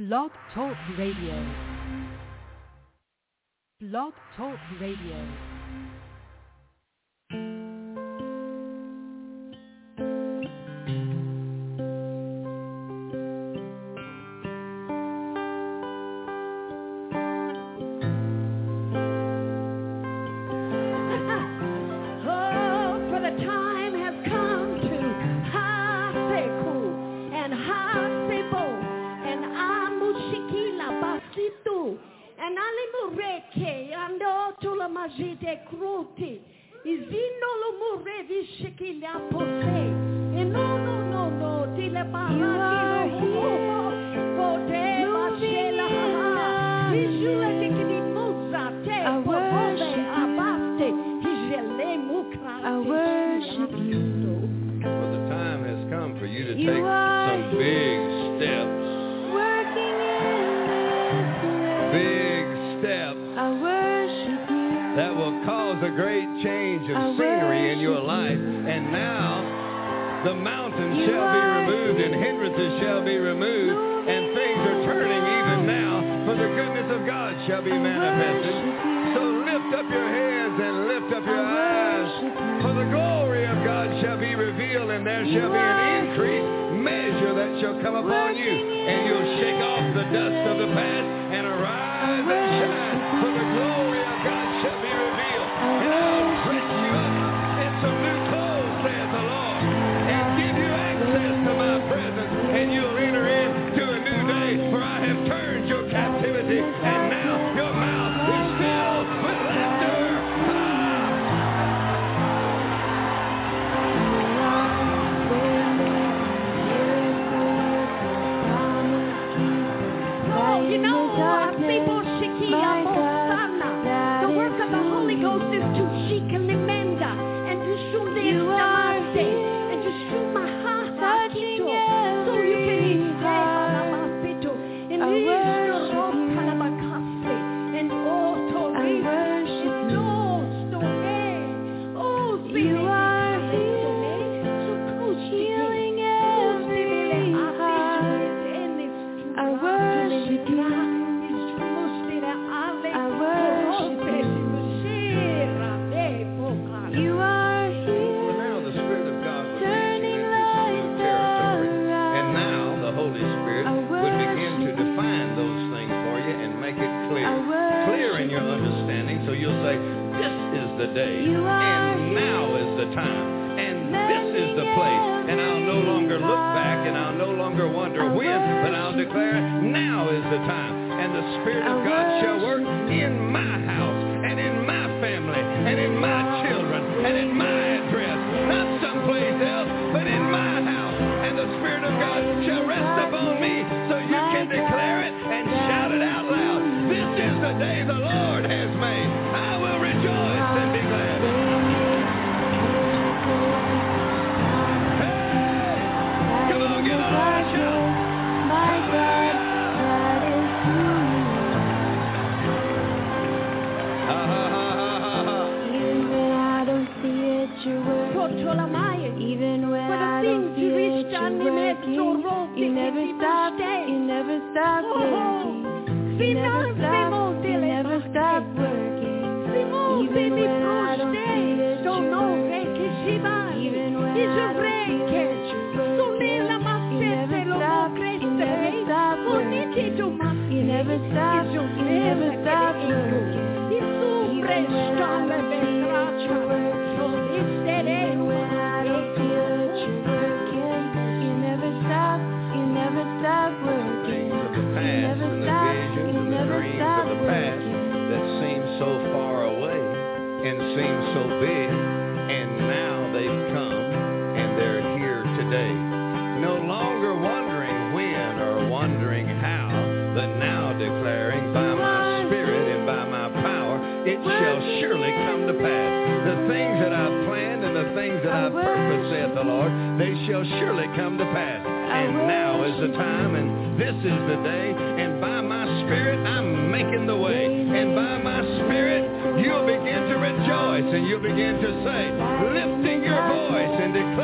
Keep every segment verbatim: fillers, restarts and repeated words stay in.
Blog Talk Radio. Blog Talk Radio.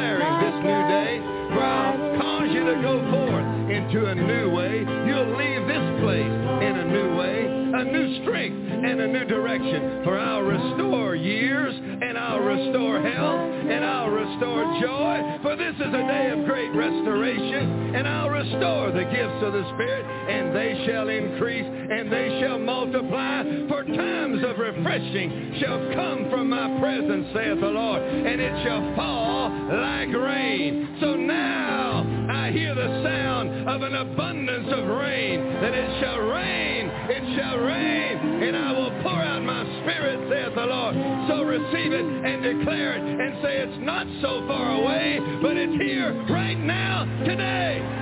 to a new way. You'll leave this and a new direction. For I'll restore years, and I'll restore health, and I'll restore joy. For this is a day of great restoration, and I'll restore the gifts of the Spirit, and they shall increase, and they shall multiply. For times of refreshing shall come from my presence, saith the Lord, and it shall fall like rain. So now I hear the sound of an abundance of rain, that it shall rain, it shall rain, and I will pour out my Spirit, saith the Lord. So receive it and declare it and say it's not so far away, but it's here right now, today.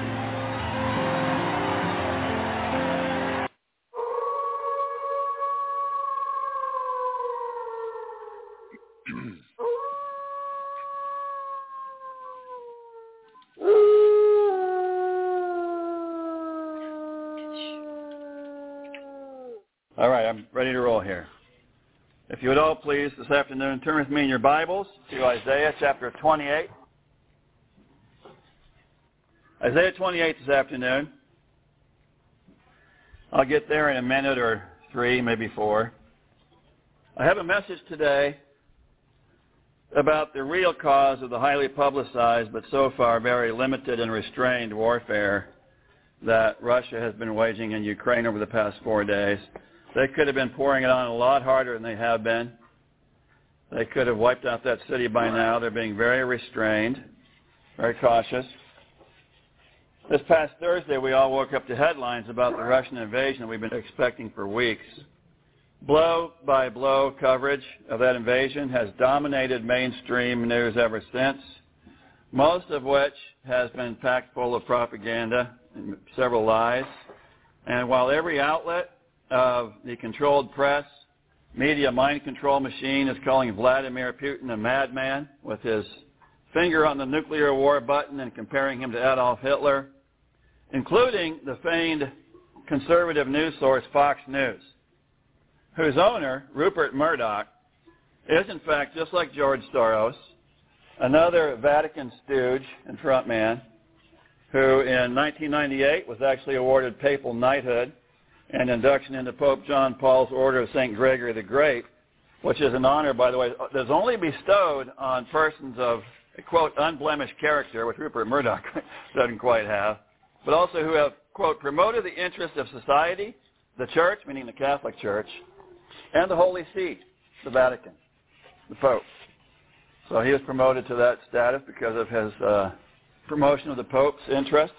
All right, I'm ready to roll here. If you would all please, this afternoon, turn with me in your Bibles to Isaiah chapter twenty-eight. Isaiah twenty-eight this afternoon. I'll get there in a minute or three, maybe four. I have a message today about the real cause of the highly publicized, but so far very limited and restrained warfare that Russia has been waging in Ukraine over the past four days. They could have been pouring it on a lot harder than they have been. They could have wiped out that city by now. They're being very restrained, very cautious. This past Thursday, we all woke up to headlines about the Russian invasion we've been expecting for weeks. Blow-by-blow coverage of that invasion has dominated mainstream news ever since, most of which has been packed full of propaganda and several lies. And while every outlet of the controlled press, media mind control machine is calling Vladimir Putin a madman with his finger on the nuclear war button and comparing him to Adolf Hitler, including the famed conservative news source Fox News, whose owner, Rupert Murdoch, is in fact just like George Soros, another Vatican stooge and frontman, who in nineteen ninety-eight was actually awarded papal knighthood and induction into Pope John Paul's Order of Saint Gregory the Great, which is an honor, by the way, that's only bestowed on persons of, quote, unblemished character, which Rupert Murdoch doesn't quite have, but also who have, quote, promoted the interests of society, the church, meaning the Catholic Church, and the Holy See, the Vatican, the Pope. So he was promoted to that status because of his uh, promotion of the Pope's interests.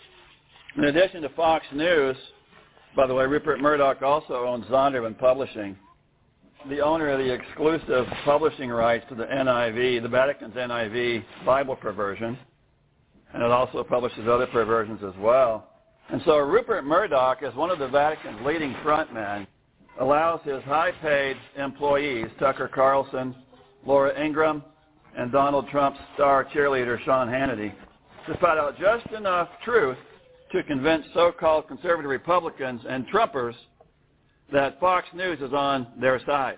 In addition to Fox News, by the way, Rupert Murdoch also owns Zondervan Publishing, the owner of the exclusive publishing rights to the N I V, the Vatican's N I V Bible perversion, and it also publishes other perversions as well. And so Rupert Murdoch, as one of the Vatican's leading frontmen, allows his high-paid employees, Tucker Carlson, Laura Ingraham, and Donald Trump's star cheerleader, Sean Hannity, to spout out just enough truth to convince so-called conservative Republicans and Trumpers that Fox News is on their side.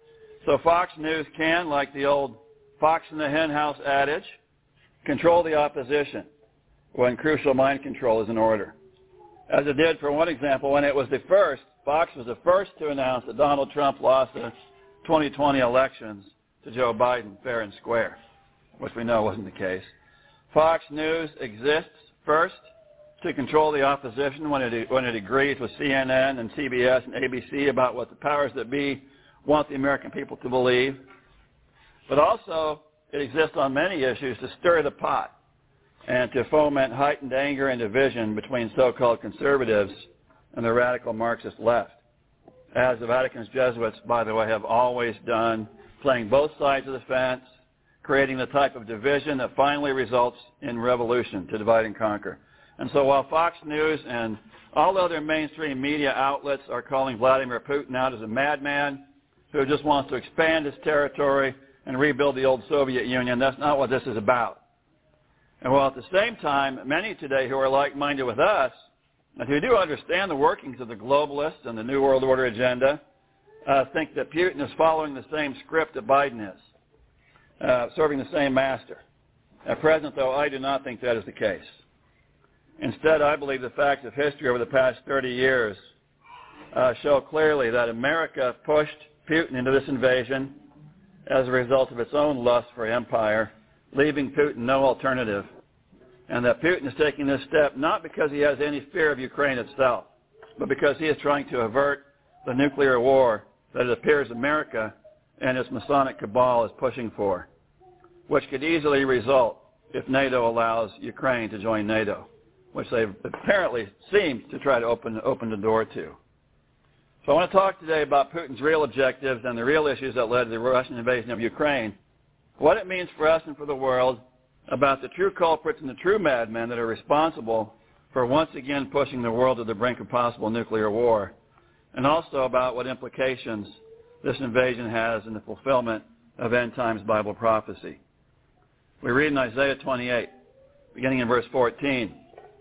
So Fox News can, like the old fox in the henhouse adage, control the opposition when crucial mind control is in order. As it did, for one example, when it was the first, Fox was the first to announce that Donald Trump lost the twenty twenty elections to Joe Biden fair and square, which we know wasn't the case. Fox News exists first to control the opposition when it, when it agrees with C N N and C B S and A B C about what the powers that be want the American people to believe. But also, it exists on many issues to stir the pot and to foment heightened anger and division between so-called conservatives and the radical Marxist left, as the Vatican's Jesuits, by the way, have always done, playing both sides of the fence, creating the type of division that finally results in revolution to divide and conquer. And so while Fox News and all other mainstream media outlets are calling Vladimir Putin out as a madman who just wants to expand his territory and rebuild the old Soviet Union, that's not what this is about. And while at the same time, many today who are like-minded with us and who do understand the workings of the globalists and the New World Order agenda uh, think that Putin is following the same script that Biden is, uh, serving the same master. At present, though, I do not think that is the case. Instead, I believe the facts of history over the past thirty years uh, show clearly that America pushed Putin into this invasion as a result of its own lust for empire, leaving Putin no alternative, and that Putin is taking this step not because he has any fear of Ukraine itself, but because he is trying to avert the nuclear war that it appears America and its Masonic cabal is pushing for, which could easily result if NATO allows Ukraine to join NATO, which they apparently seem to try to open, open the door to. So I want to talk today about Putin's real objectives and the real issues that led to the Russian invasion of Ukraine, what it means for us and for the world, about the true culprits and the true madmen that are responsible for once again pushing the world to the brink of possible nuclear war, and also about what implications this invasion has in the fulfillment of end times Bible prophecy. We read in Isaiah twenty-eight, beginning in verse fourteen,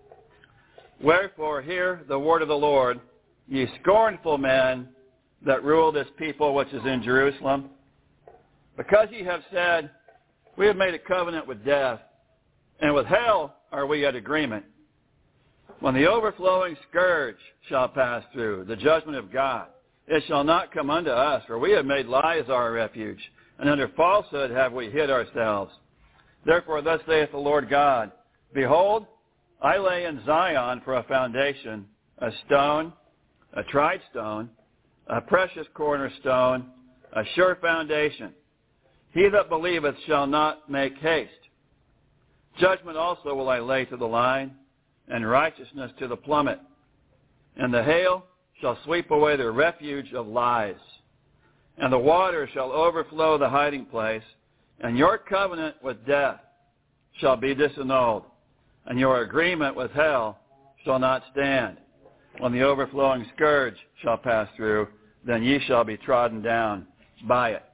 "Wherefore hear the word of the Lord, ye scornful men that rule this people which is in Jerusalem. Because ye have said, we have made a covenant with death, and with hell are we at agreement. When the overflowing scourge shall pass through, the judgment of God, it shall not come unto us, for we have made lies our refuge, and under falsehood have we hid ourselves. Therefore thus saith the Lord God, Behold, I lay in Zion for a foundation, a stone, a tried stone, a precious cornerstone, a sure foundation. He that believeth shall not make haste. Judgment also will I lay to the line, and righteousness to the plummet. And the hail shall sweep away the refuge of lies, and the water shall overflow the hiding place, and your covenant with death shall be disannulled, and your agreement with hell shall not stand. When the overflowing scourge shall pass through, then ye shall be trodden down by it."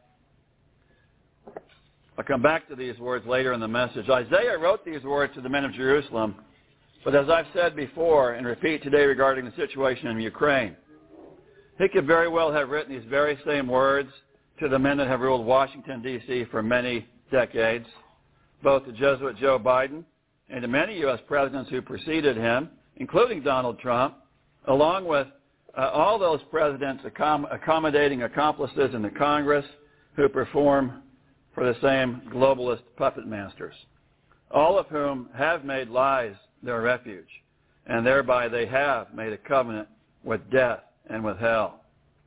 I'll come back to these words later in the message. Isaiah wrote these words to the men of Jerusalem, but as I've said before and repeat today regarding the situation in Ukraine, he could very well have written these very same words to the men that have ruled Washington, D C for many decades, both to Jesuit Joe Biden and to many U S presidents who preceded him, including Donald Trump, along with uh, all those presidents accom- accommodating accomplices in the Congress who perform for the same globalist puppet masters, all of whom have made lies their refuge, and thereby they have made a covenant with death and with hell.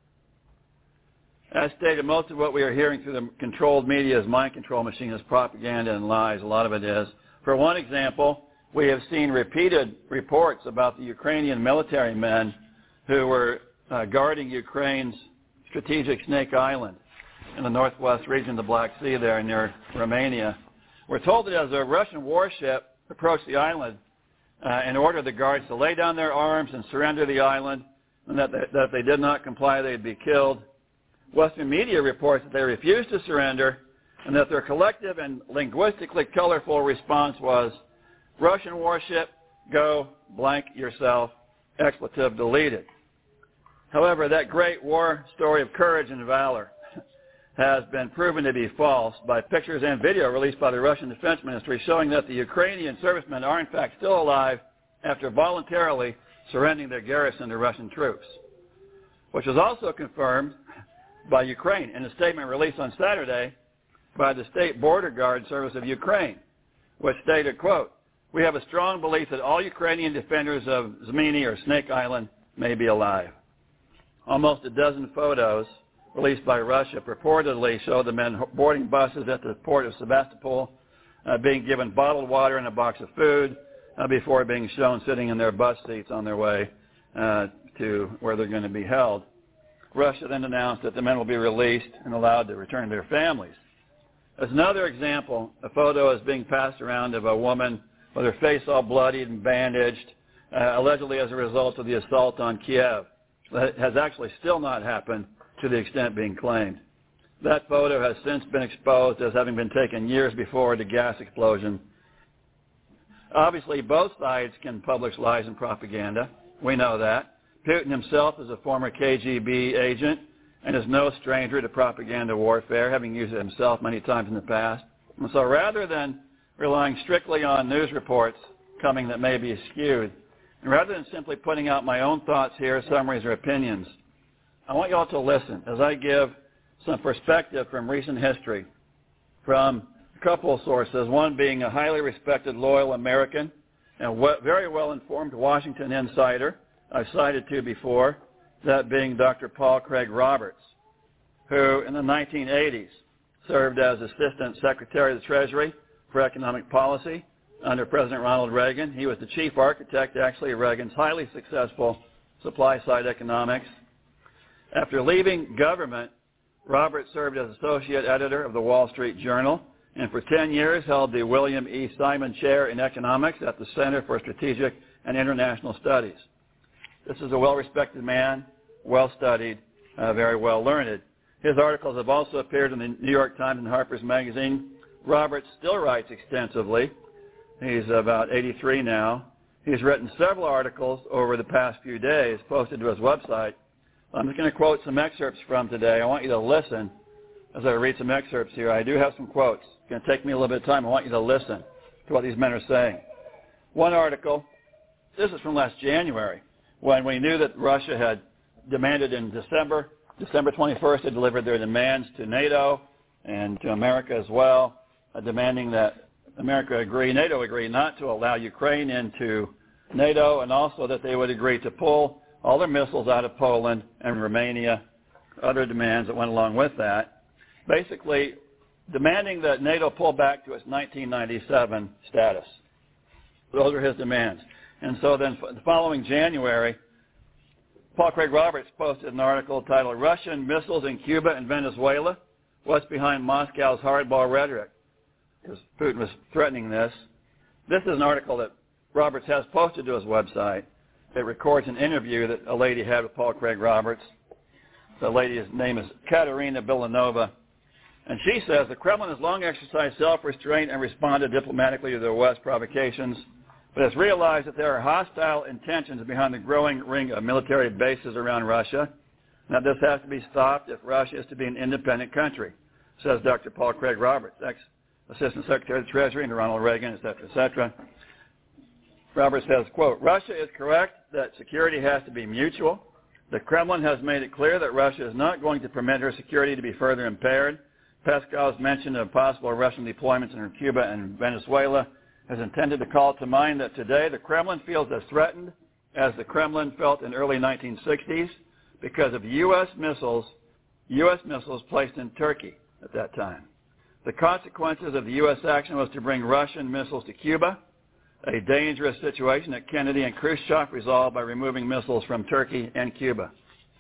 As stated, most of what we are hearing through the controlled media's mind control machine is propaganda and lies. A lot of it is. For one example, we have seen repeated reports about the Ukrainian military men who were uh, guarding Ukraine's strategic Snake Island in the northwest region of the Black Sea there near Romania. We're told that as a Russian warship approached the island uh, and ordered the guards to lay down their arms and surrender the island, and that, they, that if they did not comply, they'd be killed. Western media reports that they refused to surrender, and that their collective and linguistically colorful response was, Russian warship, go blank yourself, expletive deleted. However, that great war story of courage and valor has been proven to be false by pictures and video released by the Russian Defense Ministry showing that the Ukrainian servicemen are in fact still alive after voluntarily surrendering their garrison to Russian troops, which was also confirmed by Ukraine in a statement released on Saturday by the State Border Guard Service of Ukraine, which stated, quote, "We have a strong belief that all Ukrainian defenders of Zmeny or Snake Island may be alive." Almost a dozen photos released by Russia purportedly show the men boarding buses at the port of Sevastopol, uh, being given bottled water and a box of food uh, before being shown sitting in their bus seats on their way uh, to where they're going to be held. Russia then announced that the men will be released and allowed to return to their families. As another example, a photo is being passed around of a woman with her face all bloodied and bandaged, uh, allegedly as a result of the assault on Kiev. That has actually still not happened to the extent being claimed. That photo has since been exposed as having been taken years before the gas explosion. Obviously, both sides can publish lies and propaganda. We know that. Putin himself is a former K G B agent and is no stranger to propaganda warfare, having used it himself many times in the past. And so rather than relying strictly on news reports coming that may be skewed, And rather than simply putting out my own thoughts here, summaries, or opinions, I want you all to listen as I give some perspective from recent history from a couple of sources, one being a highly respected, loyal American and very well-informed Washington insider I've cited to before, that being Doctor Paul Craig Roberts, who in the nineteen eighties served as Assistant Secretary of the Treasury for Economic Policy under President Ronald Reagan. He was the chief architect, actually, of Reagan's highly successful supply-side economics. After leaving government, Roberts served as Associate Editor of the Wall Street Journal and for ten years held the William E. Simon Chair in Economics at the Center for Strategic and International Studies. This is a well-respected man, well-studied, uh, very well-learned. His articles have also appeared in the New York Times and Harper's Magazine. Roberts still writes extensively. He's about eighty-three now. He's written several articles over the past few days, posted to his website. I'm just going to quote some excerpts from today. I want you to listen as I read some excerpts here. I do have some quotes. It's going to take me a little bit of time. I want you to listen to what these men are saying. One article, this is from last January, when we knew that Russia had demanded in December, December twenty-first, they delivered their demands to NATO and to America as well, uh, demanding that America agree, NATO agree not to allow Ukraine into NATO, and also that they would agree to pull all their missiles out of Poland and Romania, other demands that went along with that, basically demanding that NATO pull back to its nineteen ninety-seven status. Those are his demands. And so then the following January, Paul Craig Roberts posted an article titled, Russian Missiles in Cuba and Venezuela, What's Behind Moscow's Hardball Rhetoric? Because Putin was threatening this. This is an article that Roberts has posted to his website. It records an interview that a lady had with Paul Craig Roberts. The lady's name is Katerina Bilanova. And she says, the Kremlin has long exercised self-restraint and responded diplomatically to the West's provocations, but has realized that there are hostile intentions behind the growing ring of military bases around Russia. Now, this has to be stopped if Russia is to be an independent country, says Doctor Paul Craig Roberts, ex-Assistant Secretary of the Treasury under Ronald Reagan, et cetera, et cetera. Roberts says, quote, Russia is correct that security has to be mutual. The Kremlin has made it clear that Russia is not going to permit her security to be further impaired. Peskov's mention of possible Russian deployments in Cuba and Venezuela is intended to call to mind that today the Kremlin feels as threatened as the Kremlin felt in early nineteen sixties because of U S missiles, U S missiles placed in Turkey at that time. The consequences of the U S action was to bring Russian missiles to Cuba, a dangerous situation that Kennedy and Khrushchev resolved by removing missiles from Turkey and Cuba.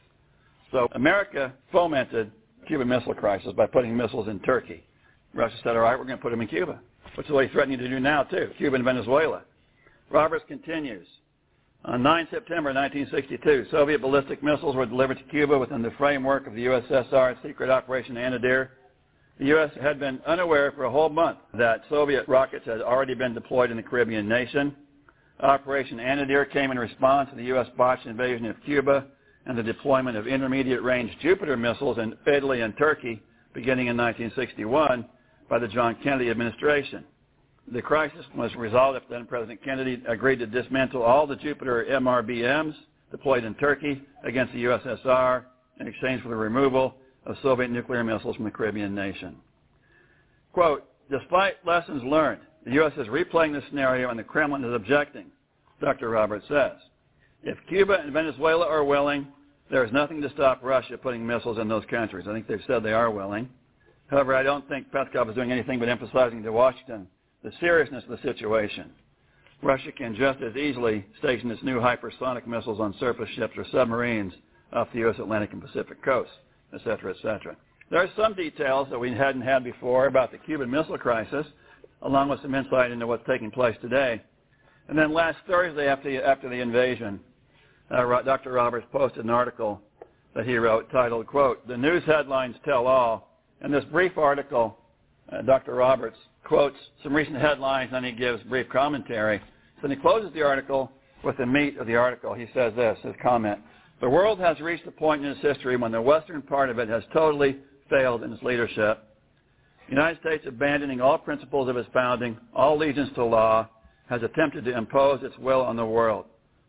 So America fomented Cuban Missile Crisis by putting missiles in Turkey. Russia said, all right, we're going to put them in Cuba, which is what he's threatening to do now, too, Cuba and Venezuela. Roberts continues. On the ninth of September nineteen sixty-two, Soviet ballistic missiles were delivered to Cuba within the framework of the U S S R secret Operation Anadir. The U S had been unaware for a whole month that Soviet rockets had already been deployed in the Caribbean nation. Operation Anadir came in response to the U S botched invasion of Cuba and the deployment of intermediate-range Jupiter missiles in Italy and Turkey beginning in nineteen sixty-one by the John Kennedy administration. The crisis was resolved after then President Kennedy agreed to dismantle all the Jupiter M R B Ms deployed in Turkey against the U S S R in exchange for the removal of Soviet nuclear missiles from the Caribbean nation. Quote, despite lessons learned, the U S is replaying the scenario and the Kremlin is objecting, Doctor Roberts says. If Cuba and Venezuela are willing, there is nothing to stop Russia putting missiles in those countries. I think they've said they are willing. However, I don't think Peskov is doing anything but emphasizing to Washington the seriousness of the situation. Russia can just as easily station its new hypersonic missiles on surface ships or submarines off the U S Atlantic and Pacific coasts, et cetera, et cetera. There are some details that we hadn't had before about the Cuban Missile Crisis, along with some insight into what's taking place today. And then last Thursday, after the, after the invasion, uh, Doctor Roberts posted an article that he wrote titled, quote, the news headlines tell all. In this brief article, uh, Doctor Roberts quotes some recent headlines, and he gives brief commentary. So then he closes the article with the meat of the article. He says this, his comment, the world has reached a point in its history when the western part of it has totally failed in its leadership. The United States, abandoning all principles of its founding, all allegiance to law, has attempted to impose its will on the world.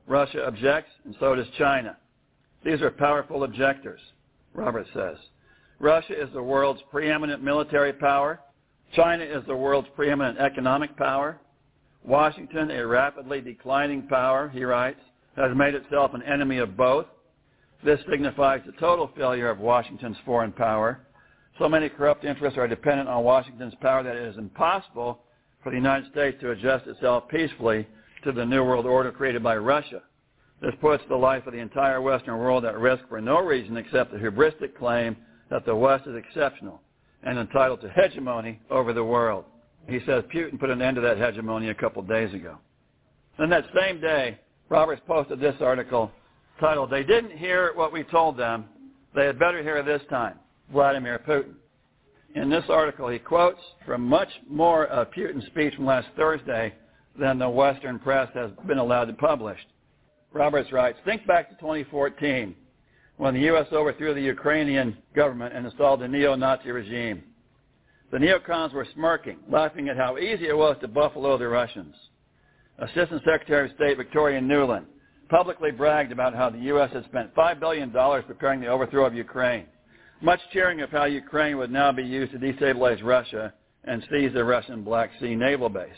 Russia objects, and so does China. These are powerful objectors, Roberts says. Russia is the world's preeminent military power. China is the world's preeminent economic power. Washington, a rapidly declining power, he writes, has made itself an enemy of both. This signifies the total failure of Washington's foreign power. So many corrupt interests are dependent on Washington's power that it is impossible for the United States to adjust itself peacefully to the new world order created by Russia. This puts the life of the entire Western world at risk for no reason except the hubristic claim that the West is exceptional and entitled to hegemony over the world. He says Putin put an end to that hegemony a couple days ago. Then that same day, Roberts posted this article titled, "They didn't hear what we told them. They had better hear this time. Vladimir Putin." In this article, he quotes from much more of Putin's speech from last Thursday than the Western press has been allowed to publish. Roberts writes, "Think back to twenty fourteen, when the U S overthrew the Ukrainian government and installed a neo-Nazi regime. The neocons were smirking, laughing at how easy it was to buffalo the Russians. Assistant Secretary of State Victoria Nuland publicly bragged about how the U S had spent five billion dollars preparing the overthrow of Ukraine, much cheering of how Ukraine would now be used to destabilize Russia and seize the Russian Black Sea naval base.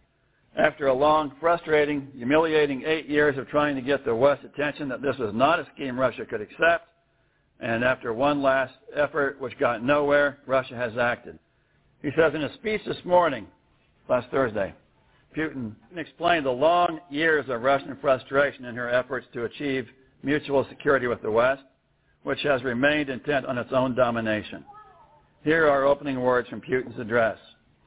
After a long, frustrating, humiliating eight years of trying to get the West's attention that this was not a scheme Russia could accept, and after one last effort which got nowhere, Russia has acted." He says in a speech this morning, last Thursday, Putin explained the long years of Russian frustration in her efforts to achieve mutual security with the West, which has remained intent on its own domination. Here are opening words from Putin's address.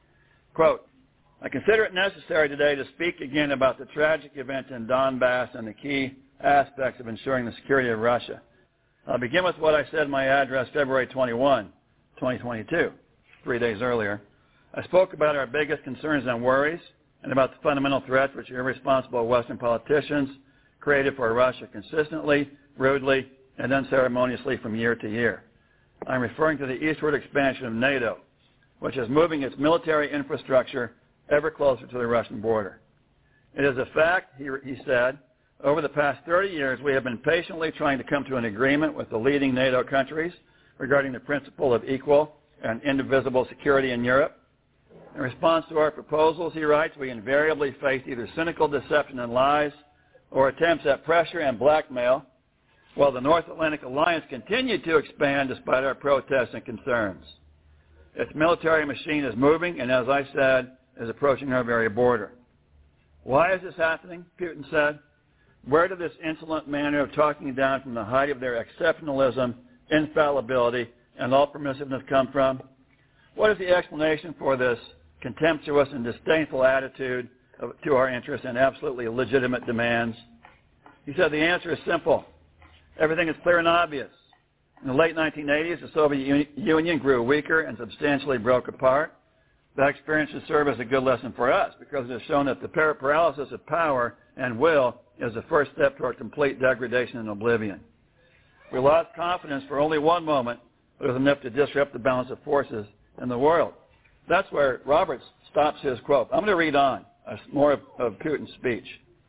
Quote, "I consider it necessary today to speak again about the tragic event in Donbass and the key aspects of ensuring the security of Russia. I'll begin with what I said in my address February twenty-first, twenty twenty-two, three days earlier. I spoke about our biggest concerns and worries and about the fundamental threats which irresponsible Western politicians created for Russia consistently, rudely, and unceremoniously from year to year. I'm referring to the eastward expansion of NATO, which is moving its military infrastructure ever closer to the Russian border. It is a fact," he, he said, "over the past thirty years we have been patiently trying to come to an agreement with the leading NATO countries regarding the principle of equal and indivisible security in Europe. In response to our proposals," he writes, "we invariably faced either cynical deception and lies or attempts at pressure and blackmail, while the North Atlantic Alliance continued to expand despite our protests and concerns. Its military machine is moving and, as I said, is approaching our very border. Why is this happening?" Putin said. "Where did this insolent manner of talking down from the height of their exceptionalism, infallibility, and all permissiveness come from? What is the explanation for this contemptuous and disdainful attitude of, to our interests and absolutely legitimate demands?" He said the answer is simple. Everything is clear and obvious. In the late nineteen eighties, the Soviet Union grew weaker and substantially broke apart. That experience should serve as a good lesson for us because it has shown that the paralysis of power and will is the first step toward complete degradation and oblivion. We lost confidence for only one moment, but it was enough to disrupt the balance of forces in the world. That's where Roberts stops his quote. I'm going to read on uh, more of, of Putin's speech.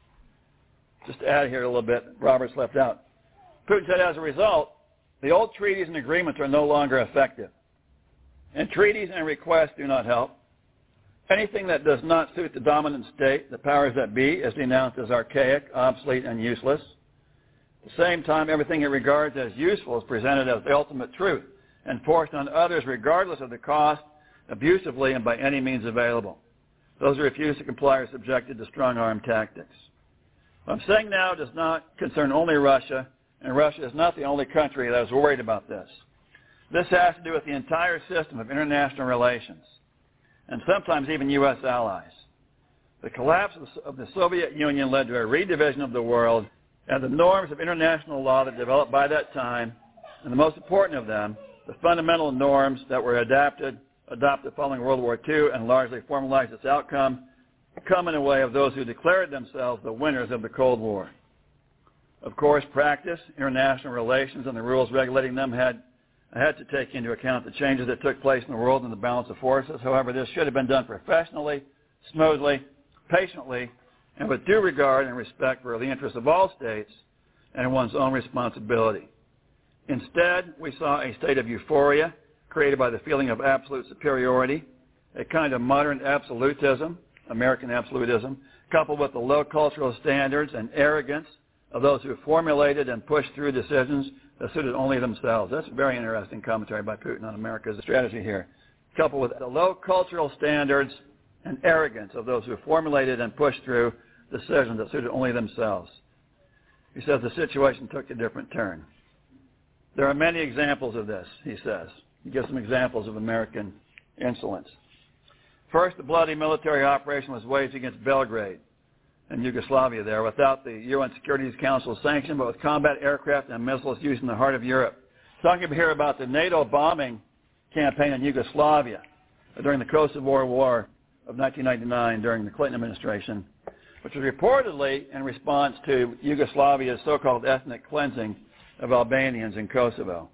Just to add here a little bit, Roberts left out. Putin said, "As a result, the old treaties and agreements are no longer effective. And treaties and requests do not help. Anything that does not suit the dominant state, the powers that be, is denounced as archaic, obsolete, and useless. At the same time, everything it regards as useful is presented as the ultimate truth and forced on others regardless of the cost, abusively and by any means available. Those who refuse to comply are subjected to strong-arm tactics." What I'm saying now does not concern only Russia, and Russia is not the only country that is worried about this. This has to do with the entire system of international relations, and sometimes even U S allies. The collapse of the Soviet Union led to a redivision of the world, and the norms of international law that developed by that time, and the most important of them, the fundamental norms that were adapted, adopted following World War Two and largely formalized its outcome, come in a way of those who declared themselves the winners of the Cold War. Of course, practice, international relations, and the rules regulating them had had to take into account the changes that took place in the world and the balance of forces. However, this should have been done professionally, smoothly, patiently, and with due regard and respect for the interests of all states and one's own responsibility. Instead, we saw a state of euphoria created by the feeling of absolute superiority, a kind of modern absolutism, American absolutism, coupled with the low cultural standards and arrogance of those who formulated and pushed through decisions that suited only themselves. That's a very interesting commentary by Putin on America's strategy here. Coupled with the low cultural standards and arrogance of those who formulated and pushed through decisions that suited only themselves. He says the situation took a different turn. There are many examples of this, he says. He gives some examples of American insolence. First, the bloody military operation was waged against Belgrade and Yugoslavia there without the U N Security Council's sanction, but with combat aircraft and missiles used in the heart of Europe. Talking here about the NATO bombing campaign in Yugoslavia during the Kosovo War of nineteen ninety-nine during the Clinton administration, which was reportedly in response to Yugoslavia's so-called ethnic cleansing of Albanians in Kosovo.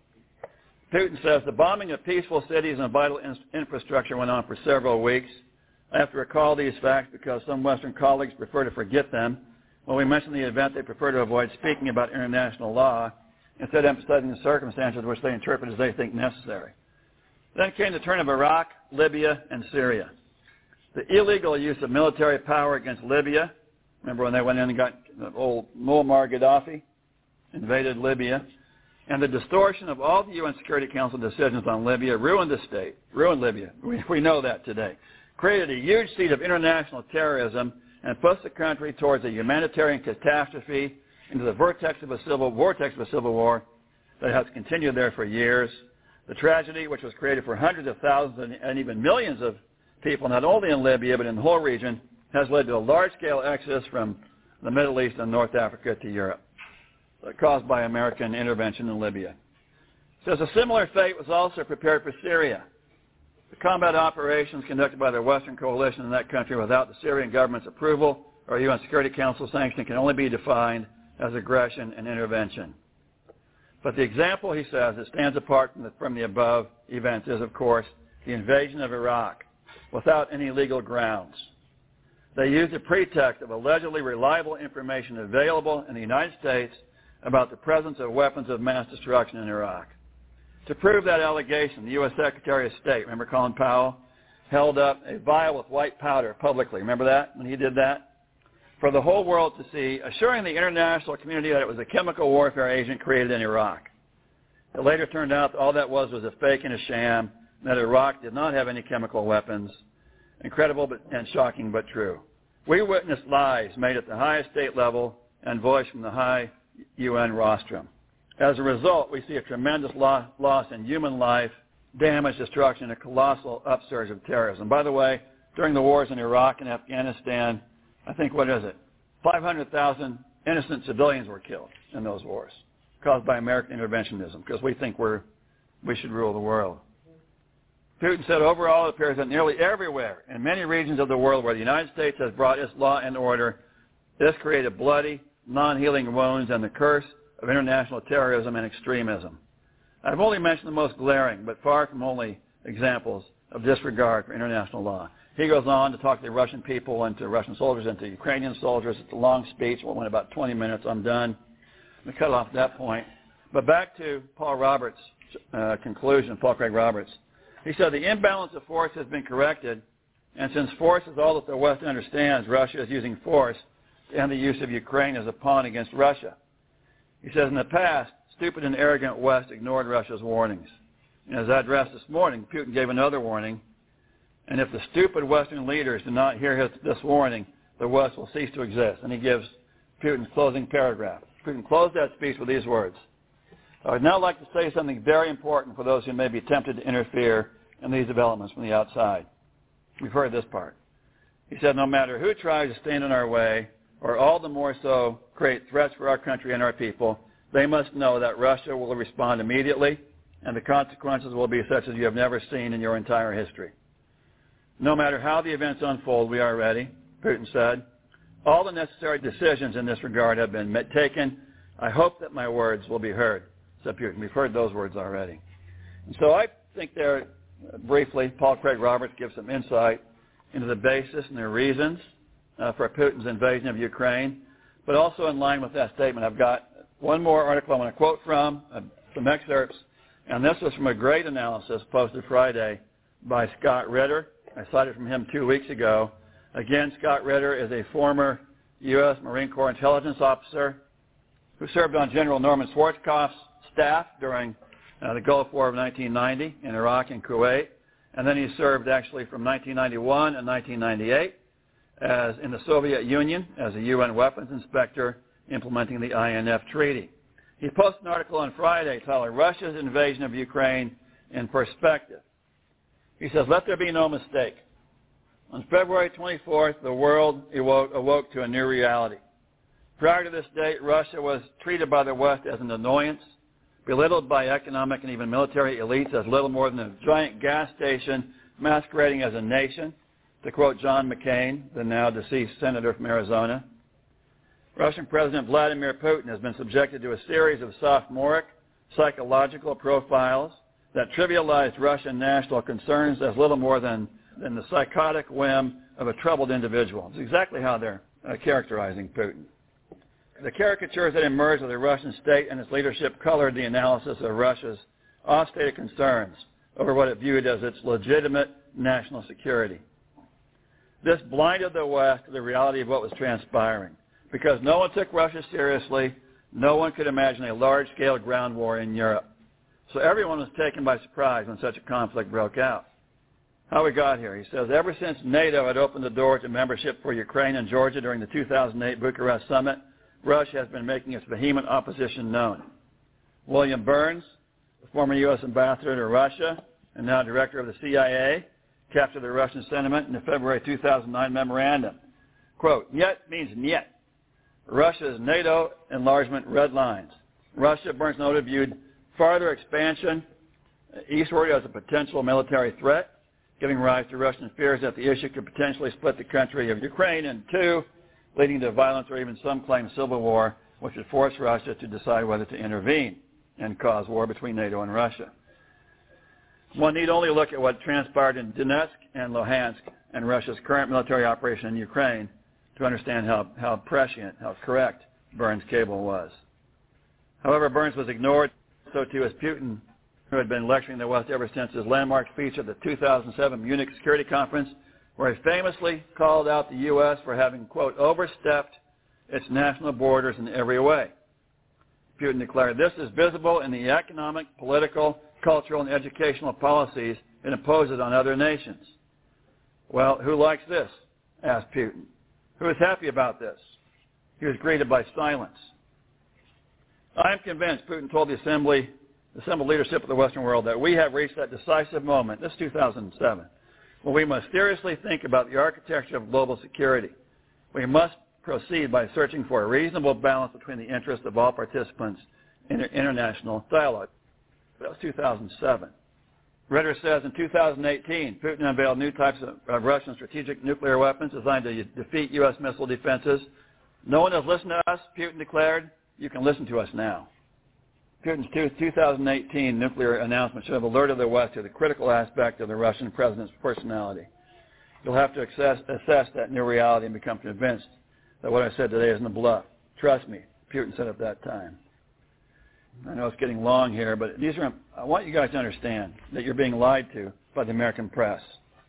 Putin says the bombing of peaceful cities and vital in- infrastructure went on for several weeks. I have to recall these facts because some Western colleagues prefer to forget them. When we mention the event, they prefer to avoid speaking about international law, instead emphasizing the circumstances which they interpret as they think necessary. Then came the turn of Iraq, Libya, and Syria. The illegal use of military power against Libya, remember when they went in and got old Muammar Gaddafi, invaded Libya, and the distortion of all the U N Security Council decisions on Libya ruined the state, ruined Libya. We, we know that today. Created a huge seed of international terrorism and pushed the country towards a humanitarian catastrophe into the vortex of a civil, vortex of a civil war that has continued there for years. The tragedy, which was created for hundreds of thousands and even millions of people, not only in Libya but in the whole region, has led to a large-scale exodus from the Middle East and North Africa to Europe, caused by American intervention in Libya. It says a similar fate was also prepared for Syria. The combat operations conducted by the Western coalition in that country without the Syrian government's approval or U N Security Council sanction can only be defined as aggression and intervention. But the example, he says, that stands apart from the, from the above events is, of course, the invasion of Iraq without any legal grounds. They used a pretext of allegedly reliable information available in the United States about the presence of weapons of mass destruction in Iraq. To prove that allegation, the U S Secretary of State, remember Colin Powell, held up a vial with white powder publicly. Remember that, when he did that? For the whole world to see, assuring the international community that it was a chemical warfare agent created in Iraq. It later turned out that all that was was a fake and a sham, and that Iraq did not have any chemical weapons. Incredible but, and shocking but true. We witnessed lies made at the highest state level and voiced from the high U N rostrum. As a result, we see a tremendous lo- loss in human life, damage, destruction, and a colossal upsurge of terrorism. By the way, during the wars in Iraq and Afghanistan, I think, what is it, five hundred thousand innocent civilians were killed in those wars, caused by American interventionism, because we think we're, we should rule the world. Putin said overall it appears that nearly everywhere in many regions of the world where the United States has brought its law and order, this created bloody, non-healing wounds and the curse of international terrorism and extremism. I've only mentioned the most glaring, but far from only examples of disregard for international law. He goes on to talk to the Russian people and to Russian soldiers and to Ukrainian soldiers. It's a long speech. It went about twenty minutes. I'm done. I'm going to cut off at that point. But back to Paul Roberts' uh, conclusion, Paul Craig Roberts. He said the imbalance of force has been corrected, and since force is all that the West understands, Russia is using force to end the use of Ukraine as a pawn against Russia. He says in the past, stupid and arrogant West ignored Russia's warnings. And as I addressed this morning, Putin gave another warning. And if the stupid Western leaders do not hear his, this warning, the West will cease to exist. And he gives Putin's closing paragraph. Putin closed that speech with these words. I would now like to say something very important for those who may be tempted to interfere in these developments from the outside. We've heard this part. He said, no matter who tries to stand in our way, or all the more so create threats for our country and our people, they must know that Russia will respond immediately, and the consequences will be such as you have never seen in your entire history. No matter how the events unfold, we are ready, Putin said. All the necessary decisions in this regard have been taken. I hope that my words will be heard, said Putin. We've heard those words already. And so I think there, briefly, Paul Craig Roberts gives some insight into the basis and the reasons uh, for Putin's invasion of Ukraine. But also in line with that statement, I've got one more article I want to quote from, uh, some excerpts, and this was from a great analysis posted Friday by Scott Ritter. I cited from him two weeks ago. Again, Scott Ritter is a former U S Marine Corps intelligence officer who served on General Norman Schwarzkopf's staff during uh, the Gulf War of nineteen ninety in Iraq and Kuwait. And then he served actually from nineteen ninety-one and nineteen ninety-eight as in the Soviet Union as a U N weapons inspector implementing the I N F Treaty. He posted an article on Friday titled Russia's Invasion of Ukraine in Perspective. He says, let there be no mistake. On February twenty-fourth, the world awoke, awoke to a new reality. Prior to this date, Russia was treated by the West as an annoyance, belittled by economic and even military elites as little more than a giant gas station masquerading as a nation, to quote John McCain, the now deceased senator from Arizona. Russian President Vladimir Putin has been subjected to a series of sophomoric psychological profiles that trivialized Russian national concerns as little more than, than the psychotic whim of a troubled individual. It's exactly how they're uh, characterizing Putin. The caricatures that emerged of the Russian state and its leadership colored the analysis of Russia's off-state concerns over what it viewed as its legitimate national security. This blinded the West to the reality of what was transpiring. Because no one took Russia seriously, no one could imagine a large-scale ground war in Europe. So everyone was taken by surprise when such a conflict broke out. How we got here? He says, ever since NATO had opened the door to membership for Ukraine and Georgia during the two thousand eight Bucharest summit, Russia has been making its vehement opposition known. William Burns, the former U S ambassador to Russia and now director of the C I A, captured the Russian sentiment in the February two thousand nine memorandum. Quote, "Yet" means "niet." Russia's NATO enlargement red lines. Russia, Burns noted, viewed farther expansion eastward as a potential military threat, giving rise to Russian fears that the issue could potentially split the country of Ukraine in two, leading to violence or even some claim civil war, which would force Russia to decide whether to intervene and cause war between NATO and Russia. One need only look at what transpired in Donetsk and Luhansk and Russia's current military operation in Ukraine to understand how, how prescient, how correct Burns' cable was. However, Burns was ignored, so too as Putin, who had been lecturing the West ever since his landmark speech at the two thousand seven Munich Security Conference, where he famously called out the U S for having, quote, overstepped its national borders in every way. Putin declared, this is visible in the economic, political, cultural, and educational policies it imposes on other nations. Well, who likes this? Asked Putin. Who is happy about this? He was greeted by silence. I am convinced, Putin told the assembly, the assembled leadership of the Western world, that we have reached that decisive moment, this is two thousand seven, when we must seriously think about the architecture of global security. We must proceed by searching for a reasonable balance between the interests of all participants in international dialogue. That was two thousand seven. Ritter says in two thousand eighteen, Putin unveiled new types of, of Russian strategic nuclear weapons designed to defeat U S missile defenses. No one has listened to us, Putin declared. You can listen to us now. Putin's two thousand eighteen nuclear announcement should have alerted the West to the critical aspect of the Russian president's personality. You'll have to assess, assess that new reality and become convinced that what I said today isn't a bluff. Trust me, Putin said at that time. I know it's getting long here, but these are, I want you guys to understand that you're being lied to by the American press.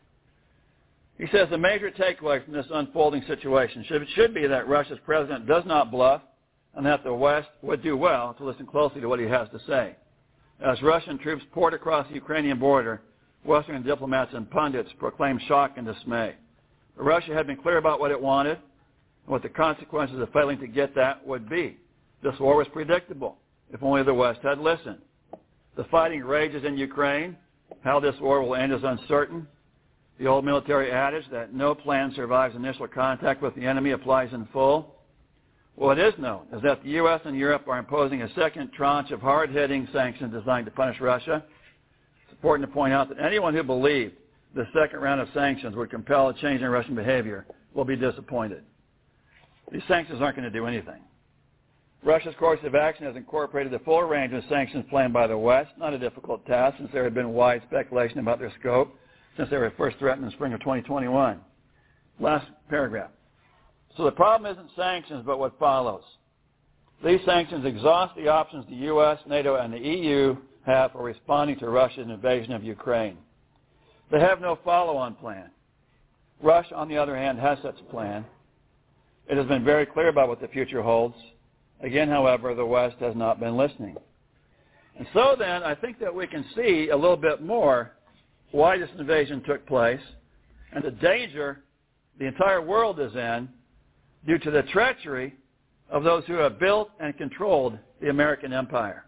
He says the major takeaway from this unfolding situation should, should be that Russia's president does not bluff and that the West would do well to listen closely to what he has to say. As Russian troops poured across the Ukrainian border, Western diplomats and pundits proclaimed shock and dismay. But Russia had been clear about what it wanted and what the consequences of failing to get that would be. This war was predictable. If only the West had listened. The fighting rages in Ukraine. How this war will end is uncertain. The old military adage that no plan survives initial contact with the enemy applies in full. What is known is that the U S and Europe are imposing a second tranche of hard-hitting sanctions designed to punish Russia. It's important to point out that anyone who believed the second round of sanctions would compel a change in Russian behavior will be disappointed. These sanctions aren't going to do anything. Russia's course of action has incorporated the full range of sanctions planned by the West, not a difficult task since there had been wide speculation about their scope since they were first threatened in the spring of twenty twenty-one. Last paragraph. So the problem isn't sanctions, but what follows. These sanctions exhaust the options the U S, NATO, and the E U have for responding to Russia's invasion of Ukraine. They have no follow-on plan. Russia, on the other hand, has such a plan. It has been very clear about what the future holds. Again, however, the West has not been listening. And so then, I think that we can see a little bit more why this invasion took place and the danger the entire world is in due to the treachery of those who have built and controlled the American empire.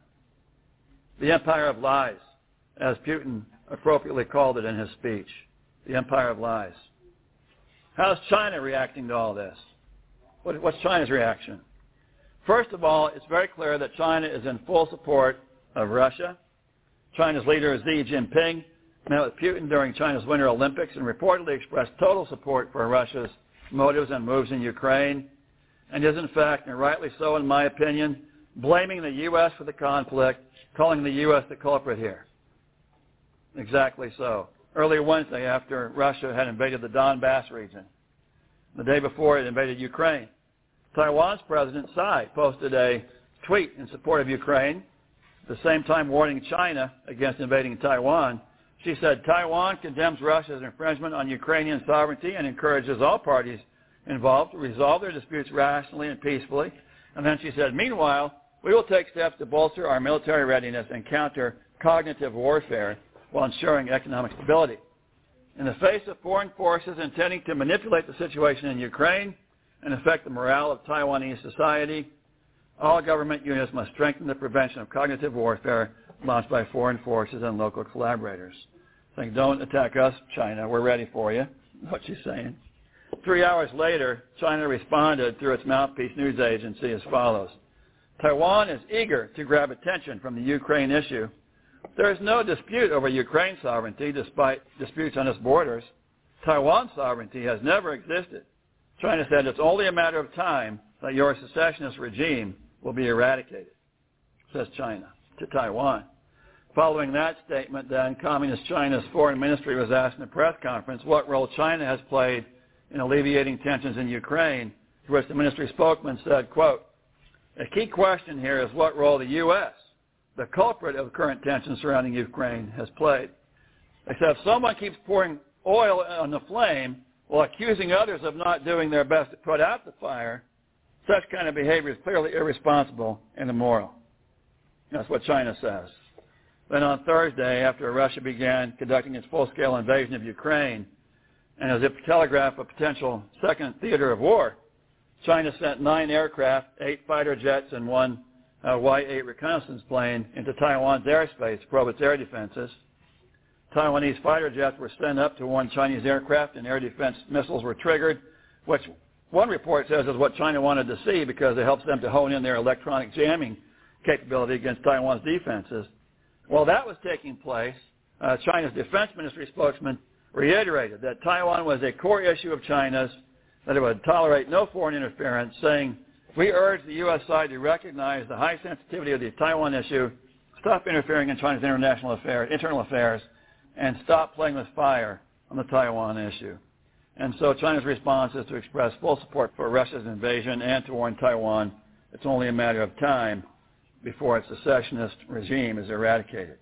The empire of lies, as Putin appropriately called it in his speech. The empire of lies. How's China reacting to all this? What, what's China's reaction? First of all, it's very clear that China is in full support of Russia. China's leader, Xi Jinping, met with Putin during China's Winter Olympics and reportedly expressed total support for Russia's motives and moves in Ukraine, and is in fact, and rightly so in my opinion, blaming the U S for the conflict, calling the U S the culprit here. Exactly so. Early Wednesday, after Russia had invaded the Donbass region, the day before it invaded Ukraine, Taiwan's President Tsai posted a tweet in support of Ukraine, at the same time warning China against invading Taiwan. She said, Taiwan condemns Russia's infringement on Ukrainian sovereignty and encourages all parties involved to resolve their disputes rationally and peacefully. And then she said, meanwhile, we will take steps to bolster our military readiness and counter cognitive warfare while ensuring economic stability. In the face of foreign forces intending to manipulate the situation in Ukraine and affect the morale of Taiwanese society, all government units must strengthen the prevention of cognitive warfare launched by foreign forces and local collaborators. Saying, don't attack us, China. We're ready for you. What she's saying. Three hours later, China responded through its mouthpiece news agency as follows. Taiwan is eager to grab attention from the Ukraine issue. There is no dispute over Ukraine's sovereignty despite disputes on its borders. Taiwan's sovereignty has never existed. China said it's only a matter of time that your secessionist regime will be eradicated, says China to Taiwan. Following that statement, then, Communist China's foreign ministry was asked in a press conference what role China has played in alleviating tensions in Ukraine, to which the ministry spokesman said, quote, a key question here is what role the U S, the culprit of current tensions surrounding Ukraine, has played. They said if someone keeps pouring oil on the flame while accusing others of not doing their best to put out the fire, such kind of behavior is clearly irresponsible and immoral. That's what China says. Then on Thursday, after Russia began conducting its full-scale invasion of Ukraine, and as if to telegraph a potential second theater of war, China sent nine aircraft, eight fighter jets, and one uh, Y eight reconnaissance plane into Taiwan's airspace to probe its air defenses. Taiwanese fighter jets were sent up to warn Chinese aircraft, and air defense missiles were triggered, which one report says is what China wanted to see because it helps them to hone in their electronic jamming capability against Taiwan's defenses. While that was taking place, uh, China's defense ministry spokesman reiterated that Taiwan was a core issue of China's, that it would tolerate no foreign interference, saying, we urge the U S side to recognize the high sensitivity of the Taiwan issue, stop interfering in China's international affairs, internal affairs, and stop playing with fire on the Taiwan issue. And so China's response is to express full support for Russia's invasion and to warn Taiwan it's only a matter of time before its secessionist regime is eradicated.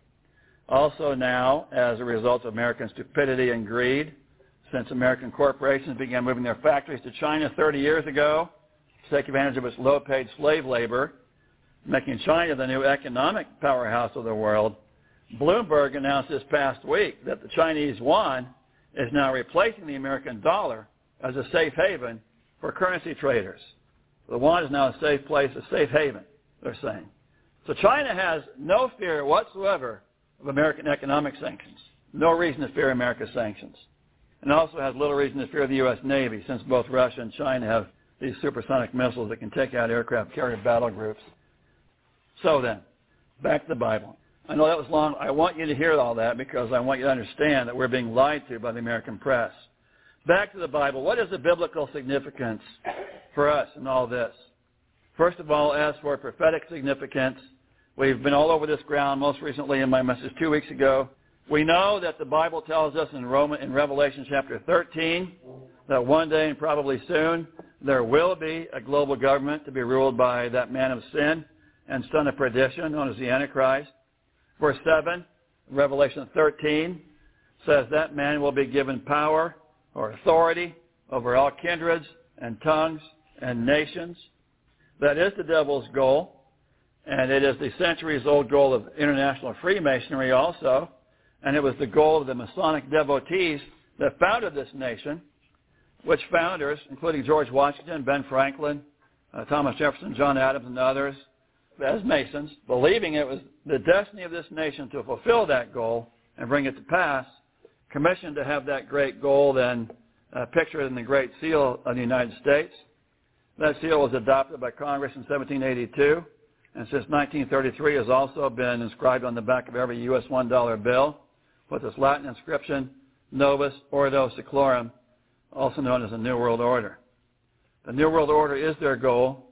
Also now, as a result of American stupidity and greed, since American corporations began moving their factories to China thirty years ago to take advantage of its low-paid slave labor, making China the new economic powerhouse of the world, Bloomberg announced this past week that the Chinese yuan is now replacing the American dollar as a safe haven for currency traders. The yuan is now a safe place, a safe haven, they're saying. So China has no fear whatsoever of American economic sanctions, no reason to fear America's sanctions, and also has little reason to fear the U S Navy, since both Russia and China have these supersonic missiles that can take out aircraft carrier battle groups. So then, back to the Bible. I know that was long. I want you to hear all that because I want you to understand that we're being lied to by the American press. Back to the Bible. What is the biblical significance for us in all this? First of all, as for prophetic significance, we've been all over this ground, most recently in my message two weeks ago. We know that the Bible tells us in Roman, in Revelation chapter thirteen, that one day and probably soon, there will be a global government to be ruled by that man of sin and son of perdition, known as the Antichrist. Verse seven, Revelation thirteen, says that man will be given power or authority over all kindreds and tongues and nations. That is the devil's goal, and it is the centuries-old goal of international Freemasonry also, and it was the goal of the Masonic devotees that founded this nation, which founders, including George Washington, Ben Franklin, uh, Thomas Jefferson, John Adams, and others, as Masons, believing it was the destiny of this nation to fulfill that goal and bring it to pass, commissioned to have that great goal then uh, pictured in the Great Seal of the United States. That seal was adopted by Congress in seventeen eighty-two, and since nineteen thirty-three has also been inscribed on the back of every U S one dollar bill with this Latin inscription, Novus Ordo Seclorum, also known as the New World Order. The New World Order is their goal.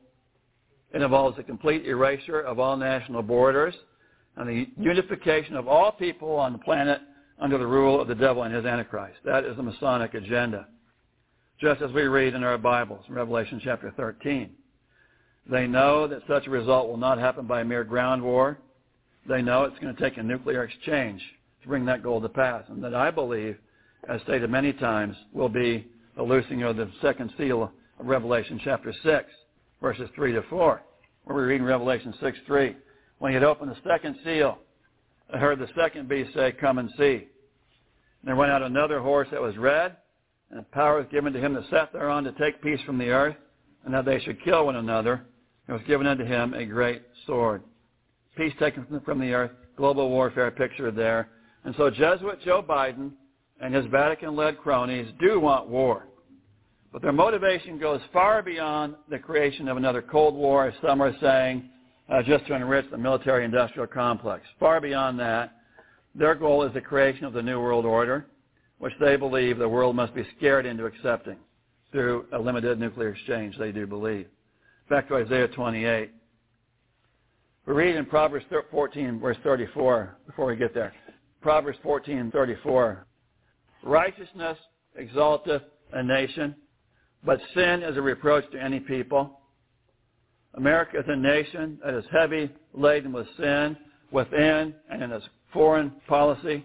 It involves the complete erasure of all national borders and the unification of all people on the planet under the rule of the devil and his Antichrist. That is the Masonic agenda, just as we read in our Bibles, in Revelation chapter thirteen. They know that such a result will not happen by a mere ground war. They know it's going to take a nuclear exchange to bring that goal to pass, and that I believe, as stated many times, will be the loosing of the second seal of Revelation chapter six, verses three to four, where we read in Revelation six three, when he had opened the second seal, I heard the second beast say, "Come and see." And there went out another horse that was red, and power was given to him that sat thereon to take peace from the earth, and that they should kill one another. It was given unto him a great sword. Peace taken from the earth, global warfare pictured there. And so Jesuit Joe Biden and his Vatican-led cronies do want war. But their motivation goes far beyond the creation of another Cold War, as some are saying, uh, just to enrich the military-industrial complex. Far beyond that, their goal is the creation of the New World Order, which they believe the world must be scared into accepting through a limited nuclear exchange, they do believe. Back to Isaiah twenty-eight. We read in Proverbs fourteen, verse thirty-four, before we get there. Proverbs fourteen, thirty-four. Righteousness exalteth a nation, but sin is a reproach to any people. America is a nation that is heavy laden with sin within and in its foreign policy.